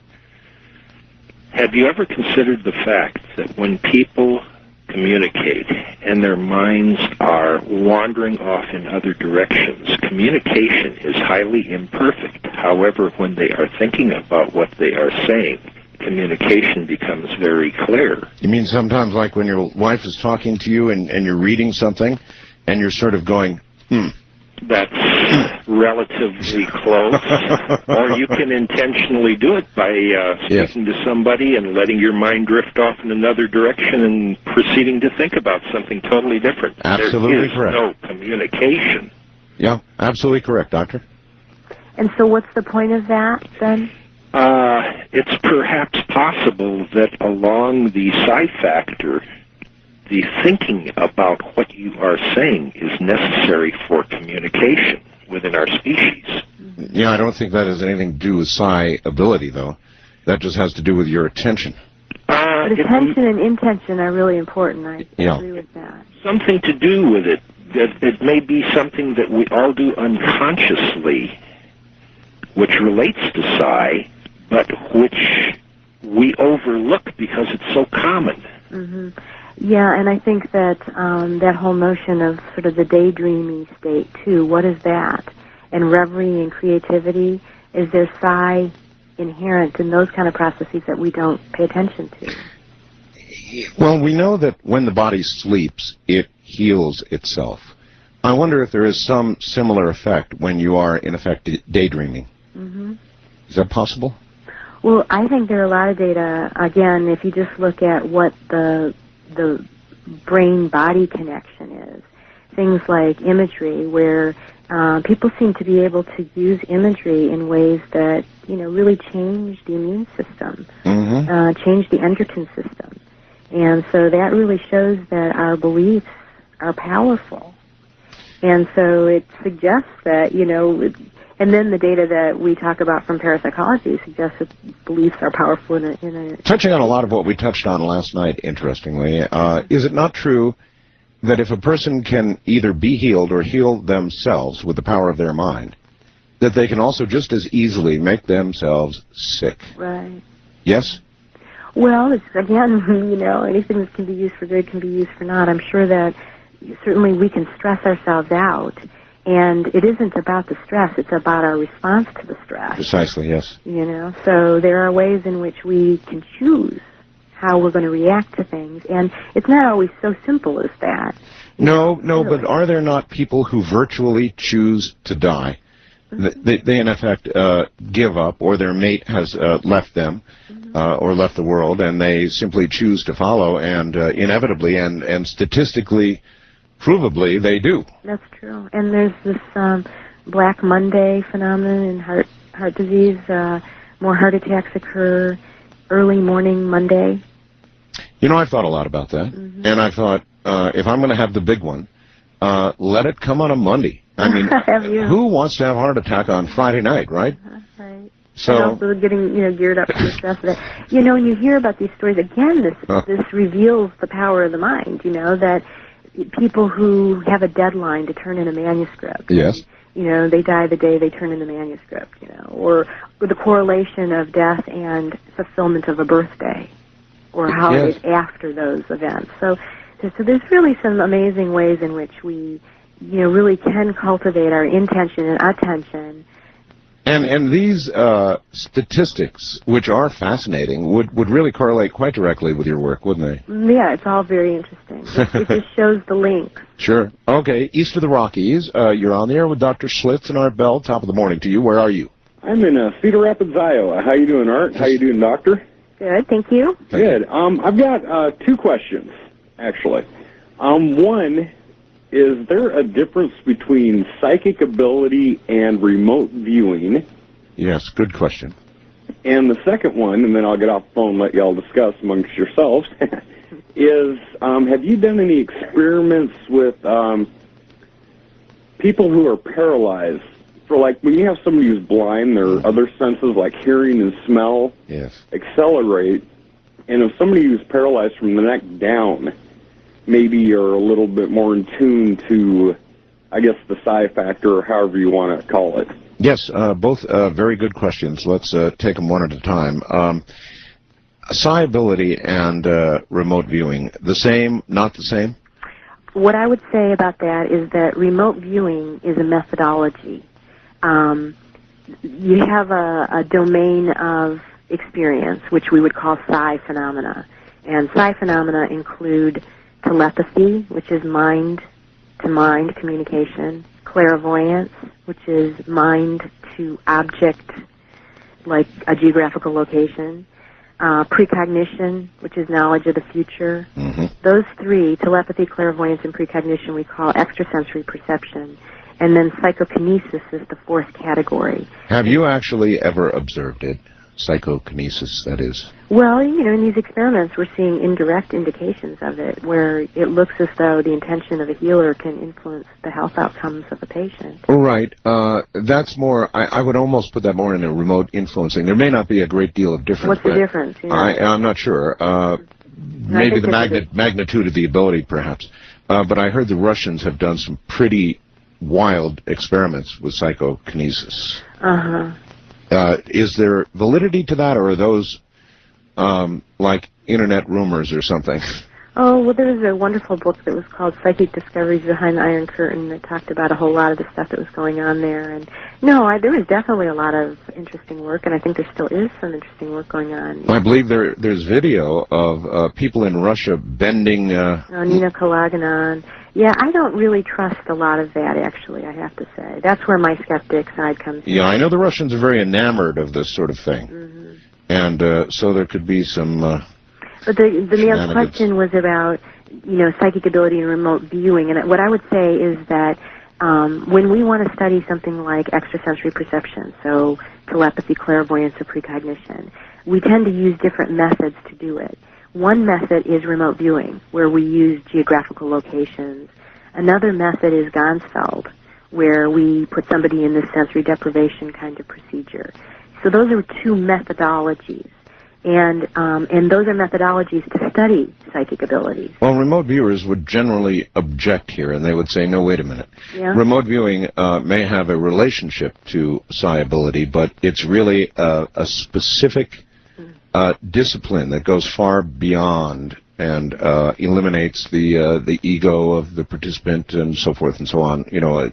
Have you ever considered the fact that when people communicate and their minds are wandering off in other directions, communication is highly imperfect. However, when they are thinking about what they are saying, communication becomes very clear. You mean sometimes like when your wife is talking to you and, and you're reading something and you're sort of going, hmm. That's relatively close. Or you can intentionally do it by uh, speaking yes. to somebody and letting your mind drift off in another direction and proceeding to think about something totally different. Absolutely there is correct. no communication. Yeah, absolutely correct, Doctor. And so what's the point of that, then? Uh, it's perhaps possible that along the psi factor, the thinking about what you are saying is necessary for communication within our species. Yeah, I don't think that has anything to do with psi ability, though. That just has to do with your attention. Uh, but attention and intention are really important. I yeah. agree with that. Something to do with it. That it may be something that we all do unconsciously, which relates to psi, but which we overlook because it's so common. Mm-hmm. Yeah, and I think that um, that whole notion of sort of the daydreamy state, too, what is that? And reverie and creativity, is there psi inherent in those kind of processes that we don't pay attention to? Well, we know that when the body sleeps, it heals itself. I wonder if there is some similar effect when you are, in effect, daydreaming. Mm-hmm. Is that possible? Well, I think there are a lot of data. Again, if you just look at what the the brain-body connection is, things like imagery, where uh, people seem to be able to use imagery in ways that, you know, really change the immune system, mm-hmm. uh, change the endocrine system. And so that really shows that our beliefs are powerful. And so it suggests that, you know, it, and then the data that we talk about from parapsychology suggests that beliefs are powerful in a... In a Touching on a lot of what we touched on last night, interestingly, uh, is it not true that if a person can either be healed or heal themselves with the power of their mind, that they can also just as easily make themselves sick? Right. Yes? Well, it's, again, you know, anything that can be used for good can be used for not. I'm sure that certainly we can stress ourselves out. And it isn't about the stress, it's about our response to the stress. Precisely, yes. You know, so there are ways in which we can choose how we're going to react to things. And it's not always so simple as that. No, no, really. But are there not people who virtually choose to die? Mm-hmm. They, they, in effect, uh, give up, or their mate has uh, left them, mm-hmm. uh, or left the world, and they simply choose to follow, and uh, inevitably and, and statistically, provably, they do. That's true. And there's this um, Black Monday phenomenon in heart heart disease. Uh, more heart attacks occur early morning Monday. You know, I've thought a lot about that. Mm-hmm. And I thought, uh, if I'm going to have the big one, uh, let it come on a Monday. I mean, who wants to have a heart attack on Friday night, right? Uh, right. So, and also getting, you know, geared up for the stress of that. You know, when you hear about these stories, again, this, uh, this reveals the power of the mind, you know, that people who have a deadline to turn in a manuscript. Yes. You know, they die the day they turn in the manuscript, you know, or, or the correlation of death and fulfillment of a birthday, or how Yes. it is after those events. So, so there's really some amazing ways in which we, you know, really can cultivate our intention and attention. And and these uh, statistics, which are fascinating, would, would really correlate quite directly with your work, wouldn't they? Yeah, it's all very interesting. It, it just shows the links. Sure. Okay, east of the Rockies, uh, you're on the air with Doctor Schlitz and Art Bell. Top of the morning to you. Where are you? I'm in uh, Cedar Rapids, Iowa. How you doing, Art? How you doing, Doctor? Good, thank you. Good. Um, I've got uh, two questions, actually. Um, one, is there a difference between psychic ability and remote viewing? Yes, good question. And the second one, and then I'll get off the phone and let y'all discuss amongst yourselves, is um, have you done any experiments with um, people who are paralyzed? For like when you have somebody who's blind, their other senses like hearing and smell yes. accelerate, and if somebody who's paralyzed from the neck down, maybe you're a little bit more in tune to, I guess, the psi factor, or however you want to call it. Yes, uh, both uh, very good questions. Let's uh, take them one at a time. Um, psi ability and uh, remote viewing, the same, not the same? What I would say about that is that remote viewing is a methodology. Um, you have a, a domain of experience, which we would call psi phenomena. And psi phenomena include telepathy, which is mind-to-mind communication, clairvoyance, which is mind-to-object, like a geographical location, uh, precognition, which is knowledge of the future. Mm-hmm. Those three, telepathy, clairvoyance, and precognition, we call extrasensory perception. And then psychokinesis is the fourth category. Have you actually ever observed it? Psychokinesis, that is. Well, you know, in these experiments, we're seeing indirect indications of it, where it looks as though the intention of a healer can influence the health outcomes of a patient. Right. Uh, that's more, I, I would almost put that more in a remote influencing. There may not be a great deal of difference. What's the difference? You know? I, I'm not sure. Uh, maybe the magni magnitude of the ability, perhaps. Uh, but I heard the Russians have done some pretty wild experiments with psychokinesis. Uh-huh. Uh, is there validity to that, or are those um, like internet rumors or something? Oh, well, there was a wonderful book that was called Psychic Discoveries Behind the Iron Curtain that talked about a whole lot of the stuff that was going on there. And no, I, there was definitely a lot of interesting work, and I think there still is some interesting work going on. I believe there there's video of uh, people in Russia bending... Uh, oh, Nina Kalaganon. Yeah, I don't really trust a lot of that, actually, I have to say. That's where my skeptic side comes in. Yeah, I know the Russians are very enamored of this sort of thing. Mm-hmm. And uh, so there could be some... Uh, But the, the man's shenanigans. question was about, you know, psychic ability and remote viewing. And what I would say is that um, when we want to study something like extrasensory perception, so telepathy, clairvoyance, or precognition, we tend to use different methods to do it. One method is remote viewing, where we use geographical locations. Another method is Gansfeld, where we put somebody in this sensory deprivation kind of procedure. So those are two methodologies. And um, and those are methodologies to study psychic abilities. Well, remote viewers would generally object here, and they would say, no, wait a minute. Yeah. Remote viewing uh, may have a relationship to psi ability, but it's really a, a specific uh, discipline that goes far beyond and uh, eliminates the uh, the ego of the participant and so forth and so on. You know, uh,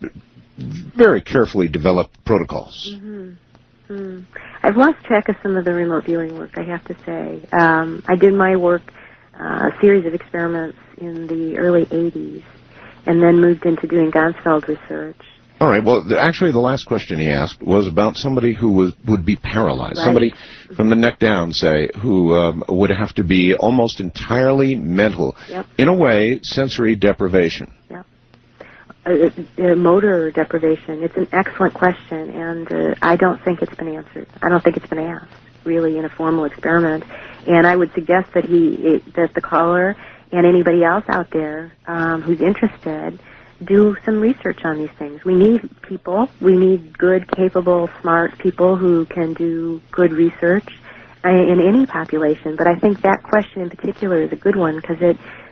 very carefully developed protocols. Mm-hmm. Mm. I've lost track of some of the remote viewing work, I have to say. Um, I did my work, uh, a series of experiments in the early eighties, and then moved into doing Gansfeld research. All right. Well, the, actually, the last question he asked was about somebody who was would be paralyzed. Right. Somebody from the neck down, say, who um, would have to be almost entirely mental. Yep. In a way, sensory deprivation. Yep. Uh, uh, motor deprivation. It's an excellent question, and uh, I don't think it's been answered. I don't think it's been asked, really, in a formal experiment. And I would suggest that he, it, that the caller and anybody else out there um, who's interested do some research on these things. We need people. We need good, capable, smart people who can do good research uh, in any population. But I think that question in particular is a good one because it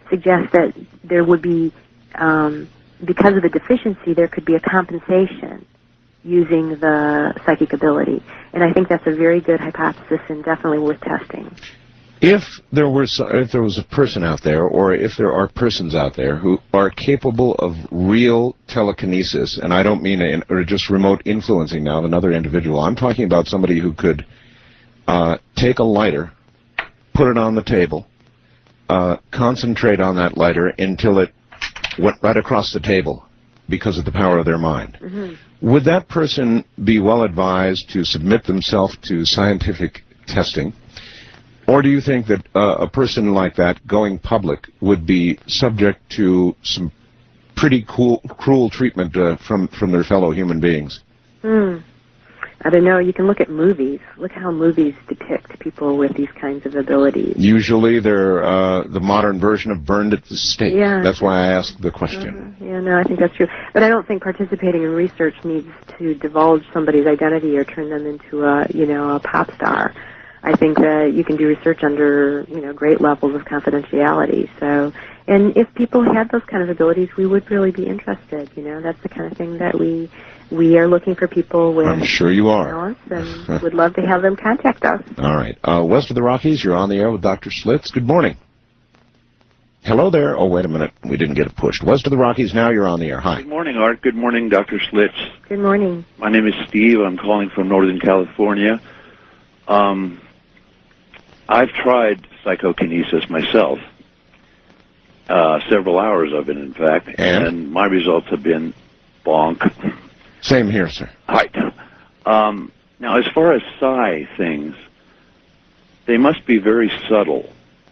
suggests that there would be, um, because of the deficiency, there could be a compensation using the psychic ability. And I think that's a very good hypothesis and definitely worth testing. If there were so, if there was a person out there, or if there are persons out there who are capable of real telekinesis, and I don't mean a, or just remote influencing now of another individual, I'm talking about somebody who could uh, take a lighter, put it on the table, uh, concentrate on that lighter until it went right across the table because of the power of their mind. Mm-hmm. Would that person be well advised to submit themselves to scientific testing? Or do you think that uh, a person like that going public would be subject to some pretty cool, cruel treatment uh, from, from their fellow human beings? Hmm. I don't know. You can look at movies. Look how movies depict people with these kinds of abilities. Usually they're uh, the modern version of burned at the stake. Yeah. That's why I asked the question. Uh, yeah, no, I think that's true. But I don't think participating in research needs to divulge somebody's identity or turn them into a, you know, a pop star. I think that you can do research under, you know, great levels of confidentiality. So, and if people had those kind of abilities, we would really be interested. You know, that's the kind of thing that we we are looking for people with. I'm sure you are. Talents, and would love to have them contact us. All right. Uh, west of the Rockies, you're on the air with Doctor Schlitz. Good morning. Hello there. Oh, wait a minute. We didn't get it pushed. West of the Rockies, now you're on the air. Hi. Good morning, Art. Good morning, Doctor Schlitz. Good morning. My name is Steve. I'm calling from Northern California. Um, I've tried psychokinesis myself. Uh, several hours of it, in fact, and? and my results have been bonk. Same here, sir. Right. Um, now, as far as psi things, they must be very subtle.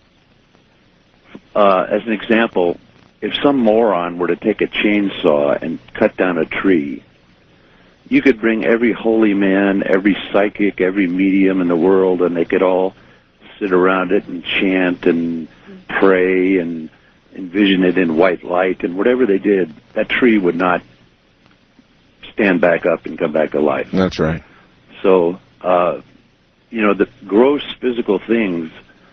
Uh, as an example, if some moron were to take a chainsaw and cut down a tree, you could bring every holy man, every psychic, every medium in the world, and they could all sit around it and chant and pray and envision it in white light, and whatever they did, that tree would not stand back up and come back to life. That's right. So, uh, you know, the gross physical things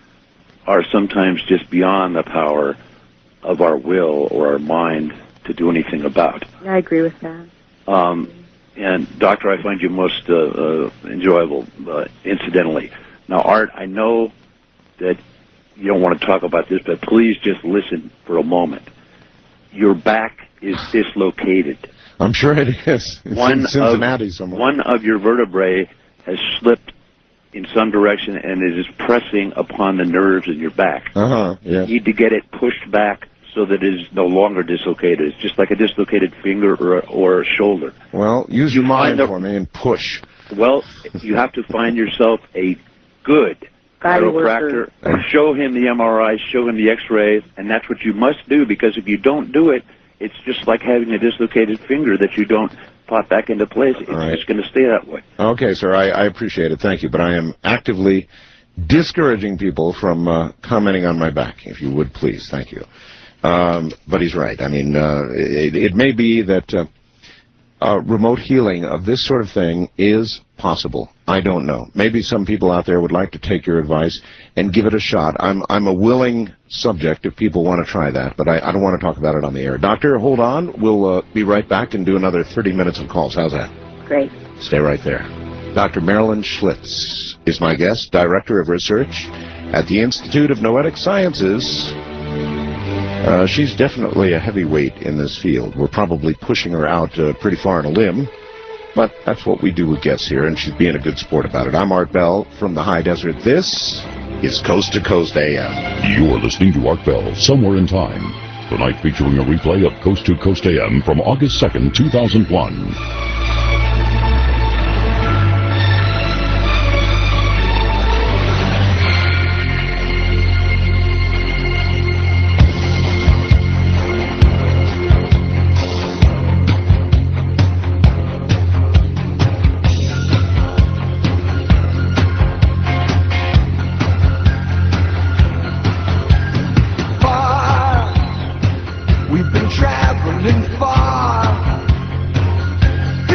are sometimes just beyond the power of our will or our mind to do anything about. I agree with that. Um, and, Doctor, I find you most uh, uh, enjoyable, uh, incidentally. Now, Art, I know that you don't want to talk about this, but please just listen for a moment. Your back is dislocated. I'm sure it is. It's one in Cincinnati of, somewhere. One of your vertebrae has slipped in some direction and it is pressing upon the nerves in your back. Uh-huh, yeah. You need to get it pushed back so that it is no longer dislocated. It's just like a dislocated finger or a, or a shoulder. Well, use your mind for me and push. Well, you have to find yourself a good chiropractor, show him the M R I, show him the X-rays, and that's what you must do, because if you don't do it, it's just like having a dislocated finger that you don't pop back into place. It's right. just going to stay that way. Okay, sir, I, I appreciate it. Thank you. But I am actively discouraging people from uh, commenting on my back, if you would, please. Thank you. Um, but he's right. I mean, uh, it, it may be that uh, uh, remote healing of this sort of thing is possible. I don't know. Maybe some people out there would like to take your advice and give it a shot. I'm I'm a willing subject if people want to try that, but I, I don't want to talk about it on the air. Doctor, hold on. We'll uh, be right back and do another thirty minutes of calls. How's that? Great. Stay right there. Doctor Marilyn Schlitz is my guest, Director of Research at the Institute of Noetic Sciences. Uh, she's definitely a heavyweight in this field. We're probably pushing her out uh, pretty far on a limb, but that's what we do with guests here, and she's being a good sport about it. I'm Art Bell from the High Desert. This is Coast to Coast A M. You are listening to Art Bell, Somewhere in Time. Tonight featuring a replay of Coast to Coast A M from August second, two thousand one. We've been traveling far.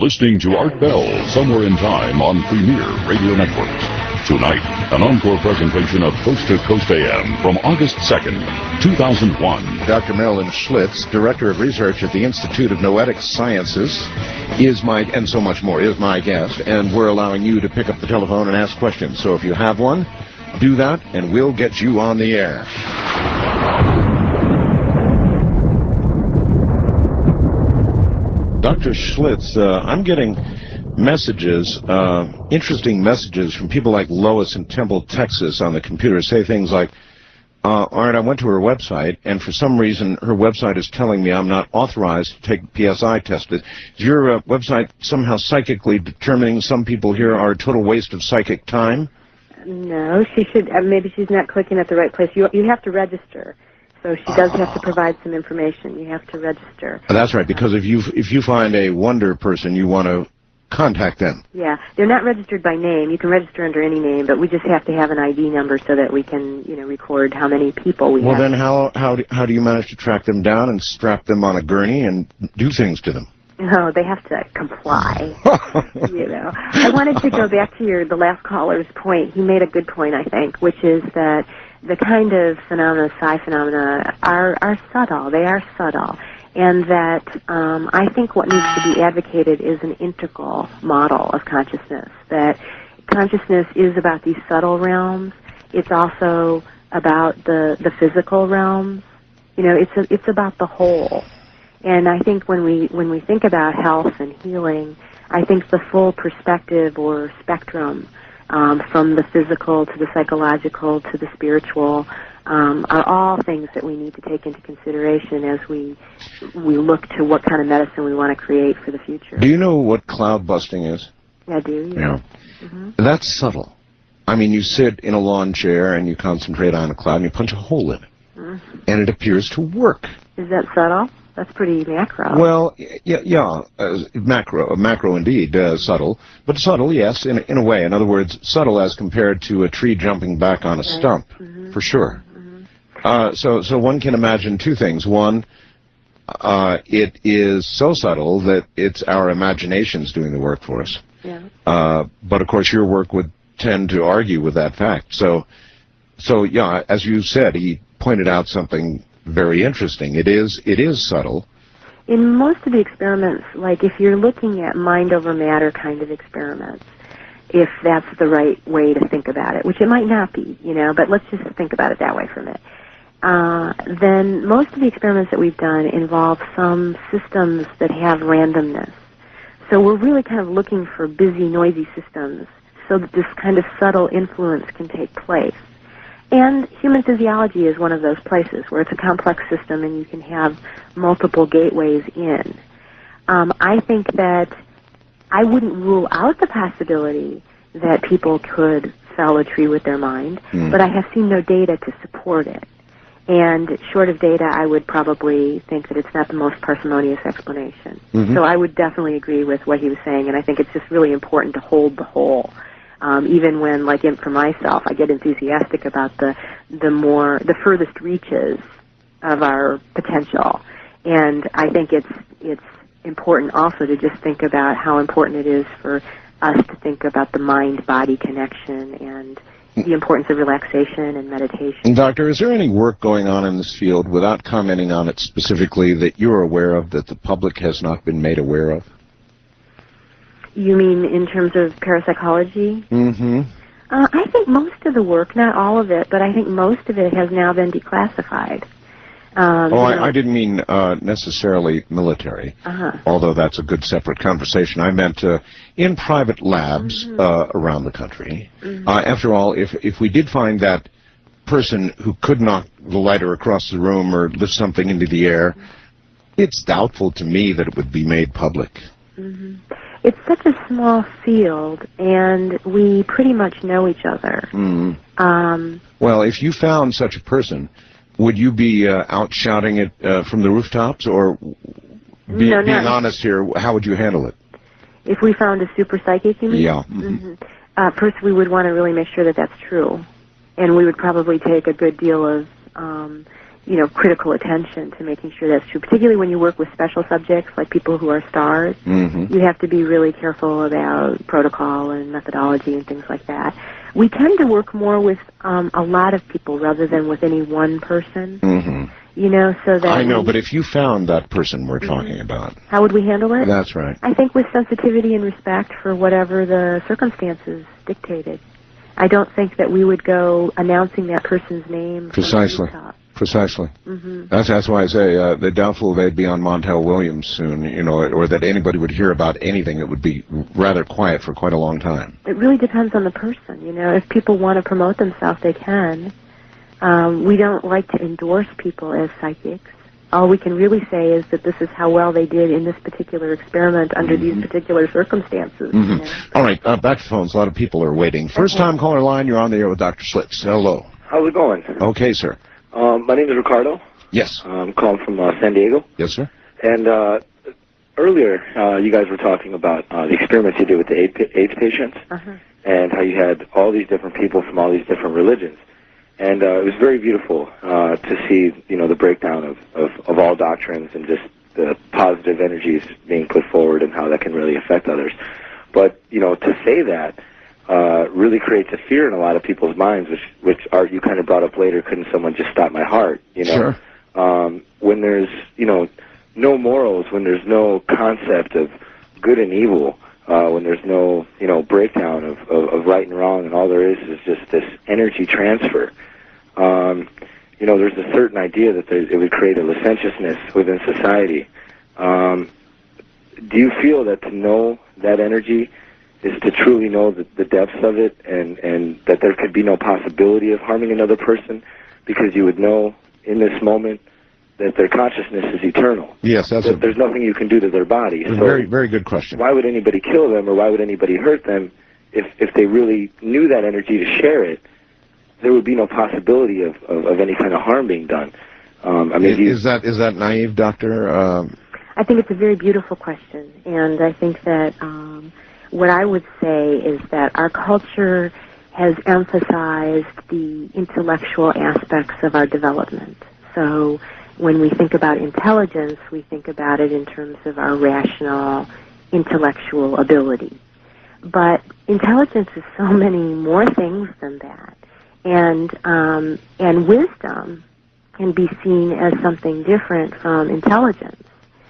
listening to Art Bell, Somewhere in Time on Premier Radio Networks. Tonight, an encore presentation of Coast to Coast A M from August second, two thousand one. Doctor Marilyn Schlitz, Director of Research at the Institute of Noetic Sciences, is my, and so much more, is my guest, and we're allowing you to pick up the telephone and ask questions. So if you have one, do that, and we'll get you on the air. Doctor Schlitz, uh, I'm getting messages, uh, interesting messages from people like Lois in Temple, Texas on the computer. Say things like, uh, Art, I went to her website, and for some reason her website is telling me I'm not authorized to take the P S I test. Is your uh, website somehow psychically determining some people here are a total waste of psychic time? No, she should, uh, maybe she's not clicking at the right place. You, you have to register. So she does have to provide some information. You have to register. That's right, because if you if you find a wonder person, you want to contact them. Yeah, they're not registered by name. You can register under any name, but we just have to have an I D number so that we can, you know, record how many people we well, have. Well, then how how do, how do you manage to track them down and strap them on a gurney and do things to them? No, they have to comply. You know, I wanted to go back to your the last caller's point. He made a good point, I think, which is that the kind of phenomena, psi phenomena, are, are subtle. They are subtle. And that um, I think what needs to be advocated is an integral model of consciousness, that consciousness is about these subtle realms. It's also about the, the physical realms. You know, it's, a, it's about the whole. And I think when we, when we think about health and healing, I think the full perspective or spectrum Um, from the physical to the psychological to the spiritual, um, are all things that we need to take into consideration as we we look to what kind of medicine we want to create for the future. Do you know what cloud busting is? I do, yeah. Yeah. Mm-hmm. That's subtle. I mean, you sit in a lawn chair and you concentrate on a cloud and you punch a hole in it, Mm-hmm. and it appears to work. Is that subtle? That's pretty macro. Well, yeah, yeah, uh, macro, macro indeed, uh, subtle, but subtle, yes, in in a way. In other words, subtle as compared to a tree jumping back on a stump, mm-hmm. for sure. Mm-hmm. uh, so, so one can imagine two things. One, uh, it is so subtle that it's our imaginations doing the work for us. Yeah. Uh, but of course, your work would tend to argue with that fact. So, so yeah, as you said, he pointed out something very interesting. It is it is subtle. In most of the experiments, like if you're looking at mind over matter kind of experiments, if that's the right way to think about it, which it might not be, you know, but let's just think about it that way for a minute. Uh, then most of the experiments that we've done involve some systems that have randomness. So we're really kind of looking for busy, noisy systems so that this kind of subtle influence can take place. And human physiology is one of those places where it's a complex system and you can have multiple gateways in. Um, I think that I wouldn't rule out the possibility that people could fell a tree with their mind, mm. but I have seen no data to support it. And short of data, I would probably think that it's not the most parsimonious explanation. Mm-hmm. So I would definitely agree with what he was saying, and I think it's just really important to hold the whole. Um, even when, like, in, for myself, I get enthusiastic about the the more the furthest reaches of our potential, and I think it's it's important also to just think about how important it is for us to think about the mind-body connection and the importance of relaxation and meditation. Doctor, is there any work going on in this field, without commenting on it specifically, that you're aware of that the public has not been made aware of? You mean in terms of parapsychology? Mm-hmm. Uh, I think most of the work, not all of it, but I think most of it has now been declassified. Um, oh, you know, I, I didn't mean uh, necessarily military, uh-huh. although that's a good separate conversation. I meant uh, in private labs mm-hmm. uh, around the country. Mm-hmm. Uh, after all, if if we did find that person who could knock the lighter across the room or lift something into the air, it's doubtful to me that it would be made public. Mm-hmm. It's such a small field, and we pretty much know each other. Mm. Um, well, if you found such a person, would you be uh, out shouting it uh, from the rooftops, or be, no, being not, honest here, how would you handle it? If we found a super psychic, you mean? Yeah. Mm-hmm. Mm-hmm. Uh, first, we would want to really make sure that that's true, and we would probably take a good deal of, um, you know, critical attention to making sure that's true, particularly when you work with special subjects like people who are stars. Mm-hmm. You have to be really careful about protocol and methodology and things like that. We tend to work more with um, a lot of people rather than with any one person, Mm-hmm. you know, so that I know, we- but if you found that person we're talking about, how would we handle it? that's right. I think with sensitivity and respect for whatever the circumstances dictated. I don't think that we would go announcing that person's name. from the Precisely. rooftop. Precisely. Mhm. That's that's why I say uh, they're doubtful they'd be on Montel Williams soon, you know, or that anybody would hear about anything. It would be rather quiet for quite a long time. It really depends on the person, you know. If people want to promote themselves, they can. Um, we don't like to endorse people as psychics. All we can really say is that this is how well they did in this particular experiment under Mm-hmm. these particular circumstances. you Mhm. know. All right, uh, back to phones. A lot of people are waiting. First time caller line, you're on the air with Doctor Slits. Hello. How's it going? Okay, sir. Um, my name is Ricardo. Yes. I'm calling from uh, San Diego. Yes, sir. And uh, earlier, uh, you guys were talking about uh, the experiments you did with the AIDS, AIDS patients, Uh-huh. and how you had all these different people from all these different religions. And uh, it was very beautiful uh, to see, you know, the breakdown of, of, of all doctrines and just the positive energies being put forward and how that can really affect others. But, you know, to say that uh, really creates a fear in a lot of people's minds, which, which Art, you kind of brought up later, couldn't someone just stop my heart, you know? Sure. Um, when there's, you know, no morals, when there's no concept of good and evil, uh, when there's no, you know, breakdown of, of, of right and wrong, and all there is is just this energy transfer. Um, you know, there's a certain idea that there, it would create a licentiousness within society. Um, do you feel that to know that energy is to truly know the, the depths of it, and, and that there could be no possibility of harming another person, because you would know in this moment that their consciousness is eternal? Yes, that's that a, there's nothing you can do to their body. a So very, very good question. why would anybody kill them, or why would anybody hurt them if, if they really knew that energy to share it? There would be no possibility of, of, of any kind of harm being done. Um, I mean, is, do you, is that is that naive, Doctor? Um, I think it's a very beautiful question, and I think that um, what I would say is that our culture has emphasized the intellectual aspects of our development. So when we think about intelligence, we think about it in terms of our rational, intellectual ability. But intelligence is so many more things than that. And um, and wisdom can be seen as something different from intelligence.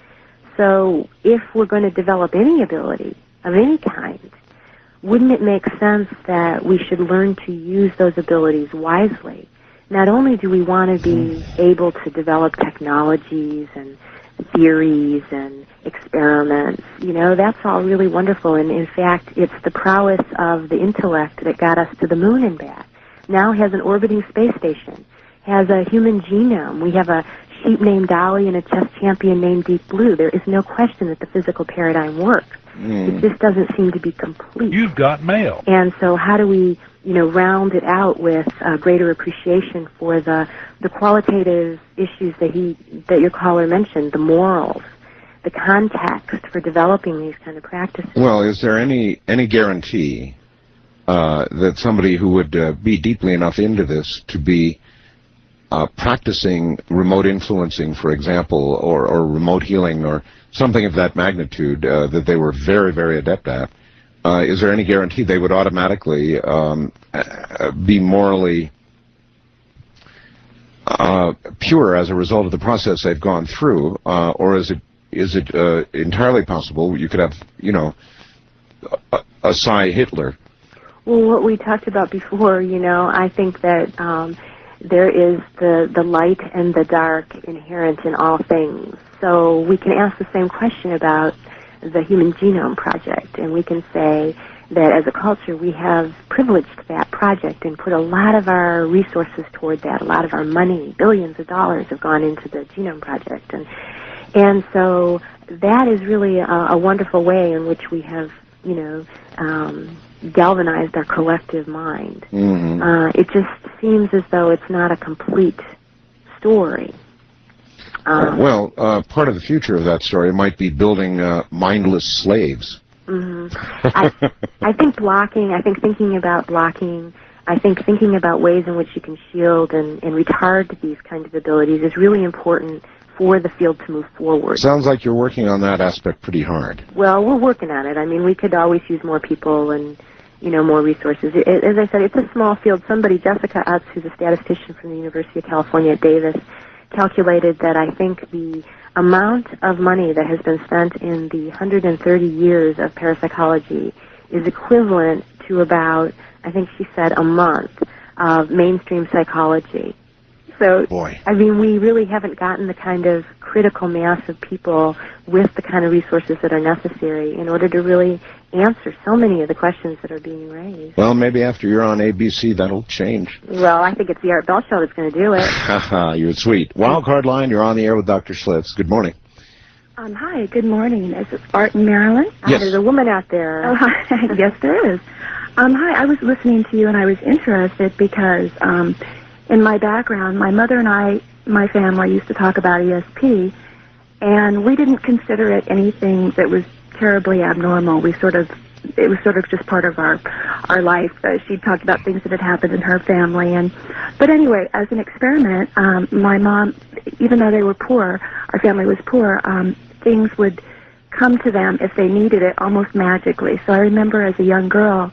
So if we're going to develop any ability of any kind, wouldn't it make sense that we should learn to use those abilities wisely? Not only do we want to be able to develop technologies and theories and experiments, you know, that's all really wonderful. And in fact, it's the prowess of the intellect that got us to the moon and back. Now has an orbiting space station, has a human genome. We have a sheep named Dolly and a chess champion named Deep Blue. There is no question that the physical paradigm works. It just doesn't seem to be complete. You've got mail. And so how do we, you know, round it out with uh, greater appreciation for the the qualitative issues that he that your caller mentioned, the morals, the context for developing these kind of practices? well, is there any any guarantee uh, that somebody who would uh, be deeply enough into this to be uh, practicing remote influencing, for example, or, or remote healing, or something of that magnitude uh, that they were very, very adept at, uh, is there any guarantee they would automatically um, uh, be morally uh, pure as a result of the process they've gone through, uh, or is it is it uh, entirely possible you could have, you know, a, a Psy Hitler? Well, what we talked about before, you know, I think that um, there is the, the light and the dark inherent in all things. So we can ask the same question about the Human Genome Project, and we can say that as a culture we have privileged that project and put a lot of our resources toward that. A lot of our money, billions of dollars, have gone into the Genome Project. And, and so that is really a, a wonderful way in which we have, you know, um, galvanized our collective mind. Mm-hmm. Uh, it just seems as though it's not a complete story. Uh, well, uh, part of the future of that story might be building uh, mindless slaves. Mm-hmm. I, I think blocking, I think thinking about blocking I think thinking about ways in which you can shield and, and retard these kind of abilities is really important for the field to move forward. Sounds like you're working on that aspect pretty hard. Well, we're working on it. I mean, we could always use more people and, you know, more resources. It, as I said, it's a small field. Somebody, Jessica Utz, who's a statistician from the University of California at Davis, calculated that I think the amount of money that has been spent in the one hundred thirty years of parapsychology is equivalent to about, I think she said, a month of mainstream psychology. So, Boy. I mean, we really haven't gotten the kind of critical mass of people with the kind of resources that are necessary in order to really answer so many of the questions that are being raised. Well, maybe after you're on A B C, that'll change. Well, I think it's the Art Bell Show that's going to do it. Haha, you're sweet. Wildcard line, you're on the air with Doctor Schlitz. Good morning. Um, hi, good morning. Is it Art in Maryland? Yes. There's a woman out there. Oh, hi. Yes, there is. Um, hi, I was listening to you, and I was interested because um, in my background, my mother and I, my family, used to talk about E S P, and we didn't consider it anything that was terribly abnormal. We sort of, it was sort of just part of our our life. Uh, she talked about things that had happened in her family, and but anyway, as an experiment, um, my mom, even though they were poor, our family was poor, um, things would come to them if they needed it almost magically. So I remember as a young girl,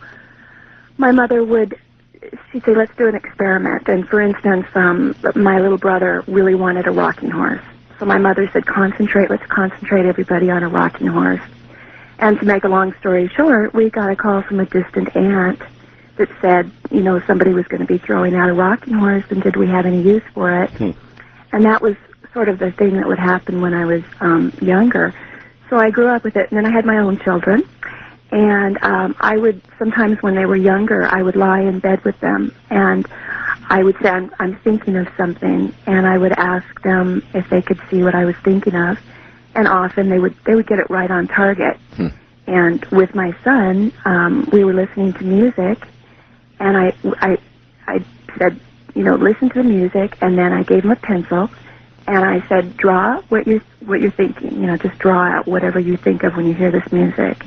my mother would, she'd say, let's do an experiment. And for instance, um, my little brother really wanted a rocking horse. So my mother said, concentrate, let's concentrate everybody on a rocking horse. And to make a long story short, we got a call from a distant aunt that said, you know, somebody was going to be throwing out a rocking horse, and did we have any use for it? Hmm. And that was sort of the thing that would happen when I was um, younger. So I grew up with it, and then I had my own children. And um, I would, sometimes when they were younger, I would lie in bed with them, and I would say, I'm, I'm thinking of something, and I would ask them if they could see what I was thinking of. And often they would they would get it right on target. Hmm. And with my son, um, we were listening to music, and I, I, I said, you know, listen to the music, and then I gave him a pencil, and I said, draw what you're, what you're thinking. You know, just draw out whatever you think of when you hear this music.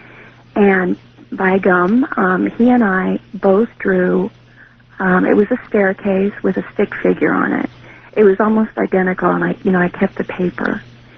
And by gum, um, he and I both drew, um, it was a staircase with a stick figure on it. It was almost identical, and I, you know, I kept the paper.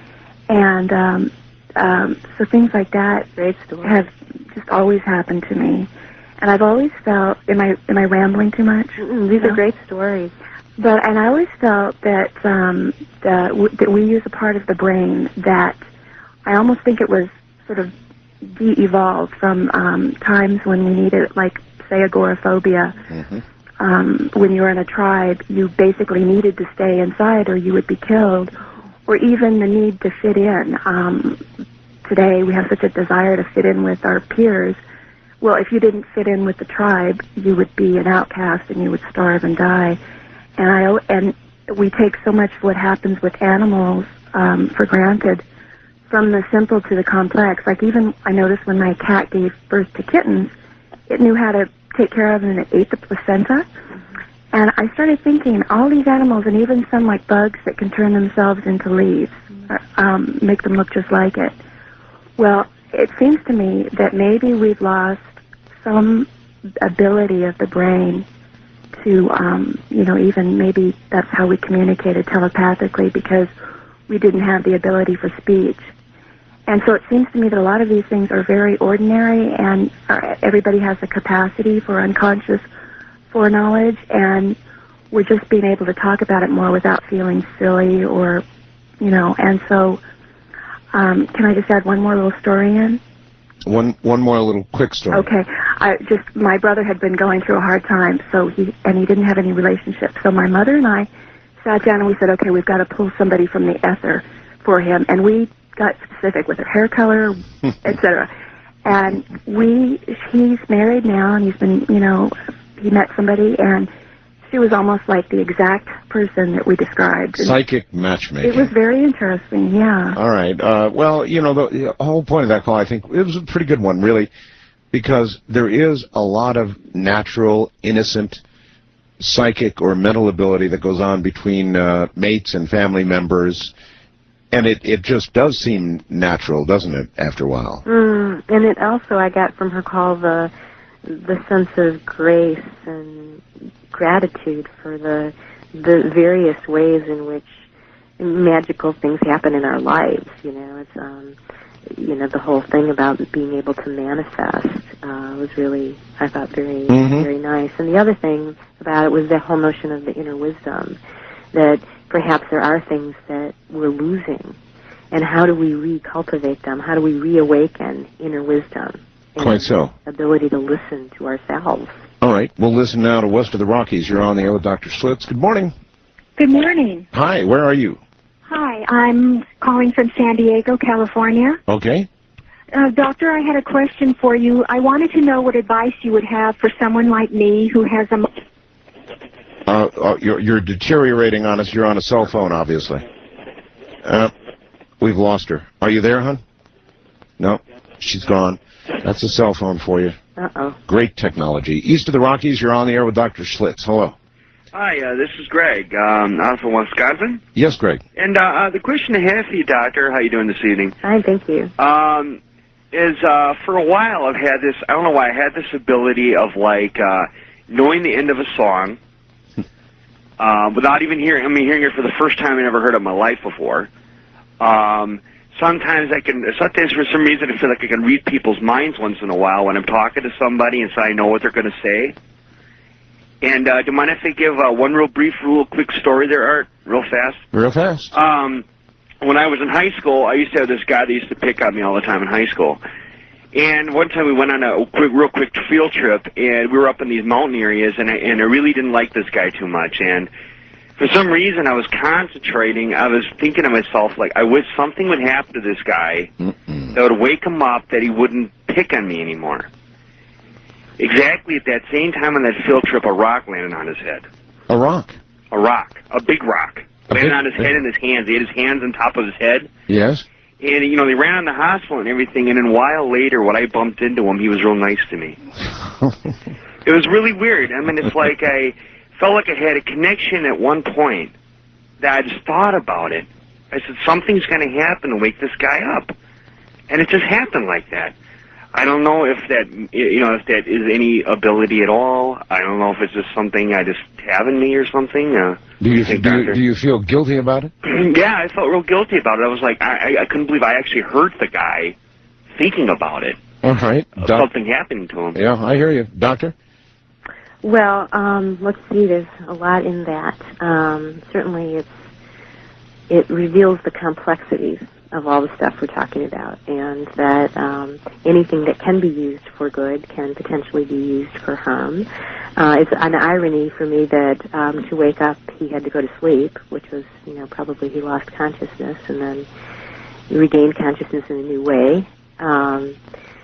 And um, um, so things like that have just always happened to me. And I've always felt, am I am I rambling too much? Mm-mm, these No? are great stories. But and I always felt that um, the, w- that we use a part of the brain that I almost think it was sort of de-evolved from um, times when we needed, like say agoraphobia. Mm-hmm. Um, when you were in a tribe, you basically needed to stay inside or you would be killed. Or even the need to fit in. Um, today we have such a desire to fit in with our peers. Well, if you didn't fit in with the tribe, you would be an outcast and you would starve and die. And I and we take so much of what happens with animals um, for granted, from the simple to the complex. Like even I noticed when my cat gave birth to kittens, it knew how to take care of them and it ate the placenta. And I started thinking, all these animals, and even some like bugs that can turn themselves into leaves, um, make them look just like it. Well, it seems to me that maybe we've lost some ability of the brain to, um, you know, even maybe that's how we communicated telepathically, because we didn't have the ability for speech. And so it seems to me that a lot of these things are very ordinary, and uh, everybody has a capacity for unconscious foreknowledge, and we're just being able to talk about it more without feeling silly or, you know, and so um, can I just add one more little story in? One one more little quick story. Okay. I just, my brother had been going through a hard time, so he, and he didn't have any relationships. So my mother and I sat down and we said, okay, we've got to pull somebody from the ether for him. And we got specific with her hair color, et cetera. And we, he's married now, and he's been, you know, he met somebody, and she was almost like the exact person that we described. And Psychic matchmaking. it was very interesting, yeah. All right. Uh, well, you know, the, the whole point of that call, I think, it was a pretty good one, really, because there is a lot of natural, innocent, psychic or mental ability that goes on between uh, mates and family members, and it, it just does seem natural, doesn't it, after a while? Mm, and it also, I got from her call the the sense of grace and gratitude for the the various ways in which magical things happen in our lives. You know, it's um, you know, the whole thing about being able to manifest uh, was really, I thought, very Mhm. very nice. And the other thing about it was the whole notion of the inner wisdom, that perhaps there are things that we're losing, and how do we recultivate them? How do we reawaken inner wisdom? And Quite so. ability to listen to ourselves. All right, we'll listen now to West of the Rockies. You're on the air with Doctor Schlitz. Good morning. Good morning. Hi, where are you? Hi, I'm calling from San Diego, California. Okay. Uh, doctor, I had a question for you. I wanted to know what advice you would have for someone like me who has a... Uh, uh, you're, you're deteriorating on us. You're on a cell phone, obviously. Uh, we've lost her. Are you there, hon? No, she's gone. That's a cell phone for you. Uh-oh. Great technology. East of the Rockies, you're on the air with Doctor Schlitz. Hello. Hi, uh, this is Greg, um, out from Wisconsin. Yes, Greg. And uh, uh, the question I have for you, Doctor, how you doing this evening? Fine, thank you. Um, is uh, for a while I've had this, I don't know why, I had this ability of, like, uh, knowing the end of a song uh, without even hearing, I mean, hearing it for the first time I never heard it in my life before. Um, sometimes I can, sometimes for some reason I feel like I can read people's minds once in a while when I'm talking to somebody and so I know what they're going to say. And uh, do you mind if I give uh, one real brief, real quick story there, Art, real fast? Real fast. Um, when I was in high school, I used to have this guy that used to pick on me all the time in high school. And one time we went on a quick, real quick field trip, and we were up in these mountain areas, and I, and I really didn't like this guy too much. And for some reason, I was concentrating. I was thinking to myself, like, I wish something would happen to this guy Mm-mm. that would wake him up, that he wouldn't pick on me anymore. Exactly at that same time on that field trip, a rock landed on his head. A rock? A rock. A big rock. A landed big- on his head and his hands. He had his hands on top of his head. Yes? And, you know, they ran in the hospital and everything, and then a while later, when I bumped into him, he was real nice to me. It was really weird. I mean, it's like I felt like I had a connection at one point that I just thought about it. I said, something's going to happen to wake this guy up. And it just happened like that. I don't know if that, you know, if that is any ability at all. I don't know if it's just something I just have in me or something. Uh, Do you, think, do, you, Doctor? do you feel guilty about it? Yeah, I felt real guilty about it. I was like, I, I, I couldn't believe I actually hurt the guy thinking about it. All right. Of Doc- something happening to him. yeah, I hear you. Doctor? Well, um, let's see, there's a lot in that. Um, certainly it's, it reveals the complexities of all the stuff we're talking about, and that um, anything that can be used for good can potentially be used for harm. Uh, it's an irony for me that um, to wake up he had to go to sleep, which was, you know, probably he lost consciousness and then he regained consciousness in a new way. Um,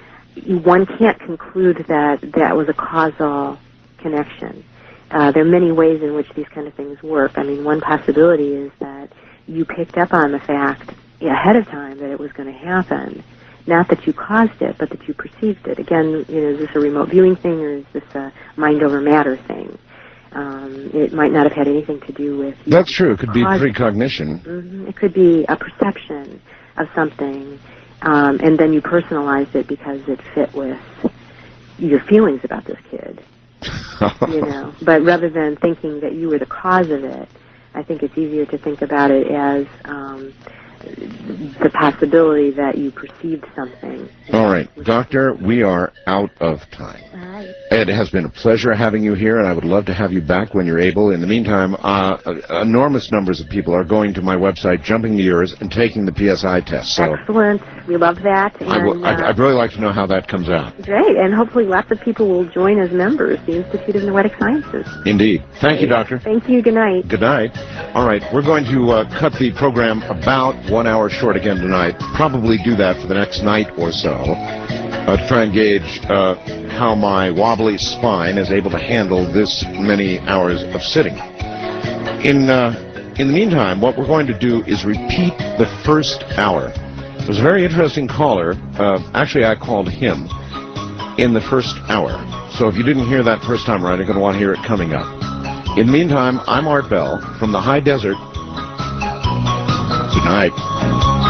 one can't conclude that that was a causal connection. Uh, there are many ways in which these kind of things work. I mean, one possibility is that you picked up on the fact ahead of time that it was going to happen. Not that you caused it, but that you perceived it. Again, you know, is this a remote viewing thing or is this a mind over matter thing? Um, it might not have had anything to do with... That's true. It could be causing- precognition. Mhm. It could be a perception of something, um, and then you personalized it because it fit with your feelings about this kid. You know, but rather than thinking that you were the cause of it, I think it's easier to think about it as um, the possibility that you perceived something. All right, Doctor, we are out of time. All right. It has been a pleasure having you here, and I would love to have you back when you're able. In the meantime, uh, enormous numbers of people are going to my website, jumping to yours, and taking the P S I test. So Excellent. We love that. And, I w- I'd, uh, I'd really like to know how that comes out. great, and hopefully lots of people will join as members, the Institute of Noetic Sciences. Indeed. Thank you, Doctor. Thank you. Good night. Good night. All right, we're going to uh, cut the program about one hour short again tonight. Probably do that for the next night or so uh, to try and gauge uh, how my wobbly spine is able to handle this many hours of sitting. In uh, in the meantime, what we're going to do is repeat the first hour. There was a very interesting caller. Uh, actually, I called him in the first hour. So if you didn't hear that first time right, you're going to want to hear it coming up. In the meantime, I'm Art Bell from the high desert. Good night.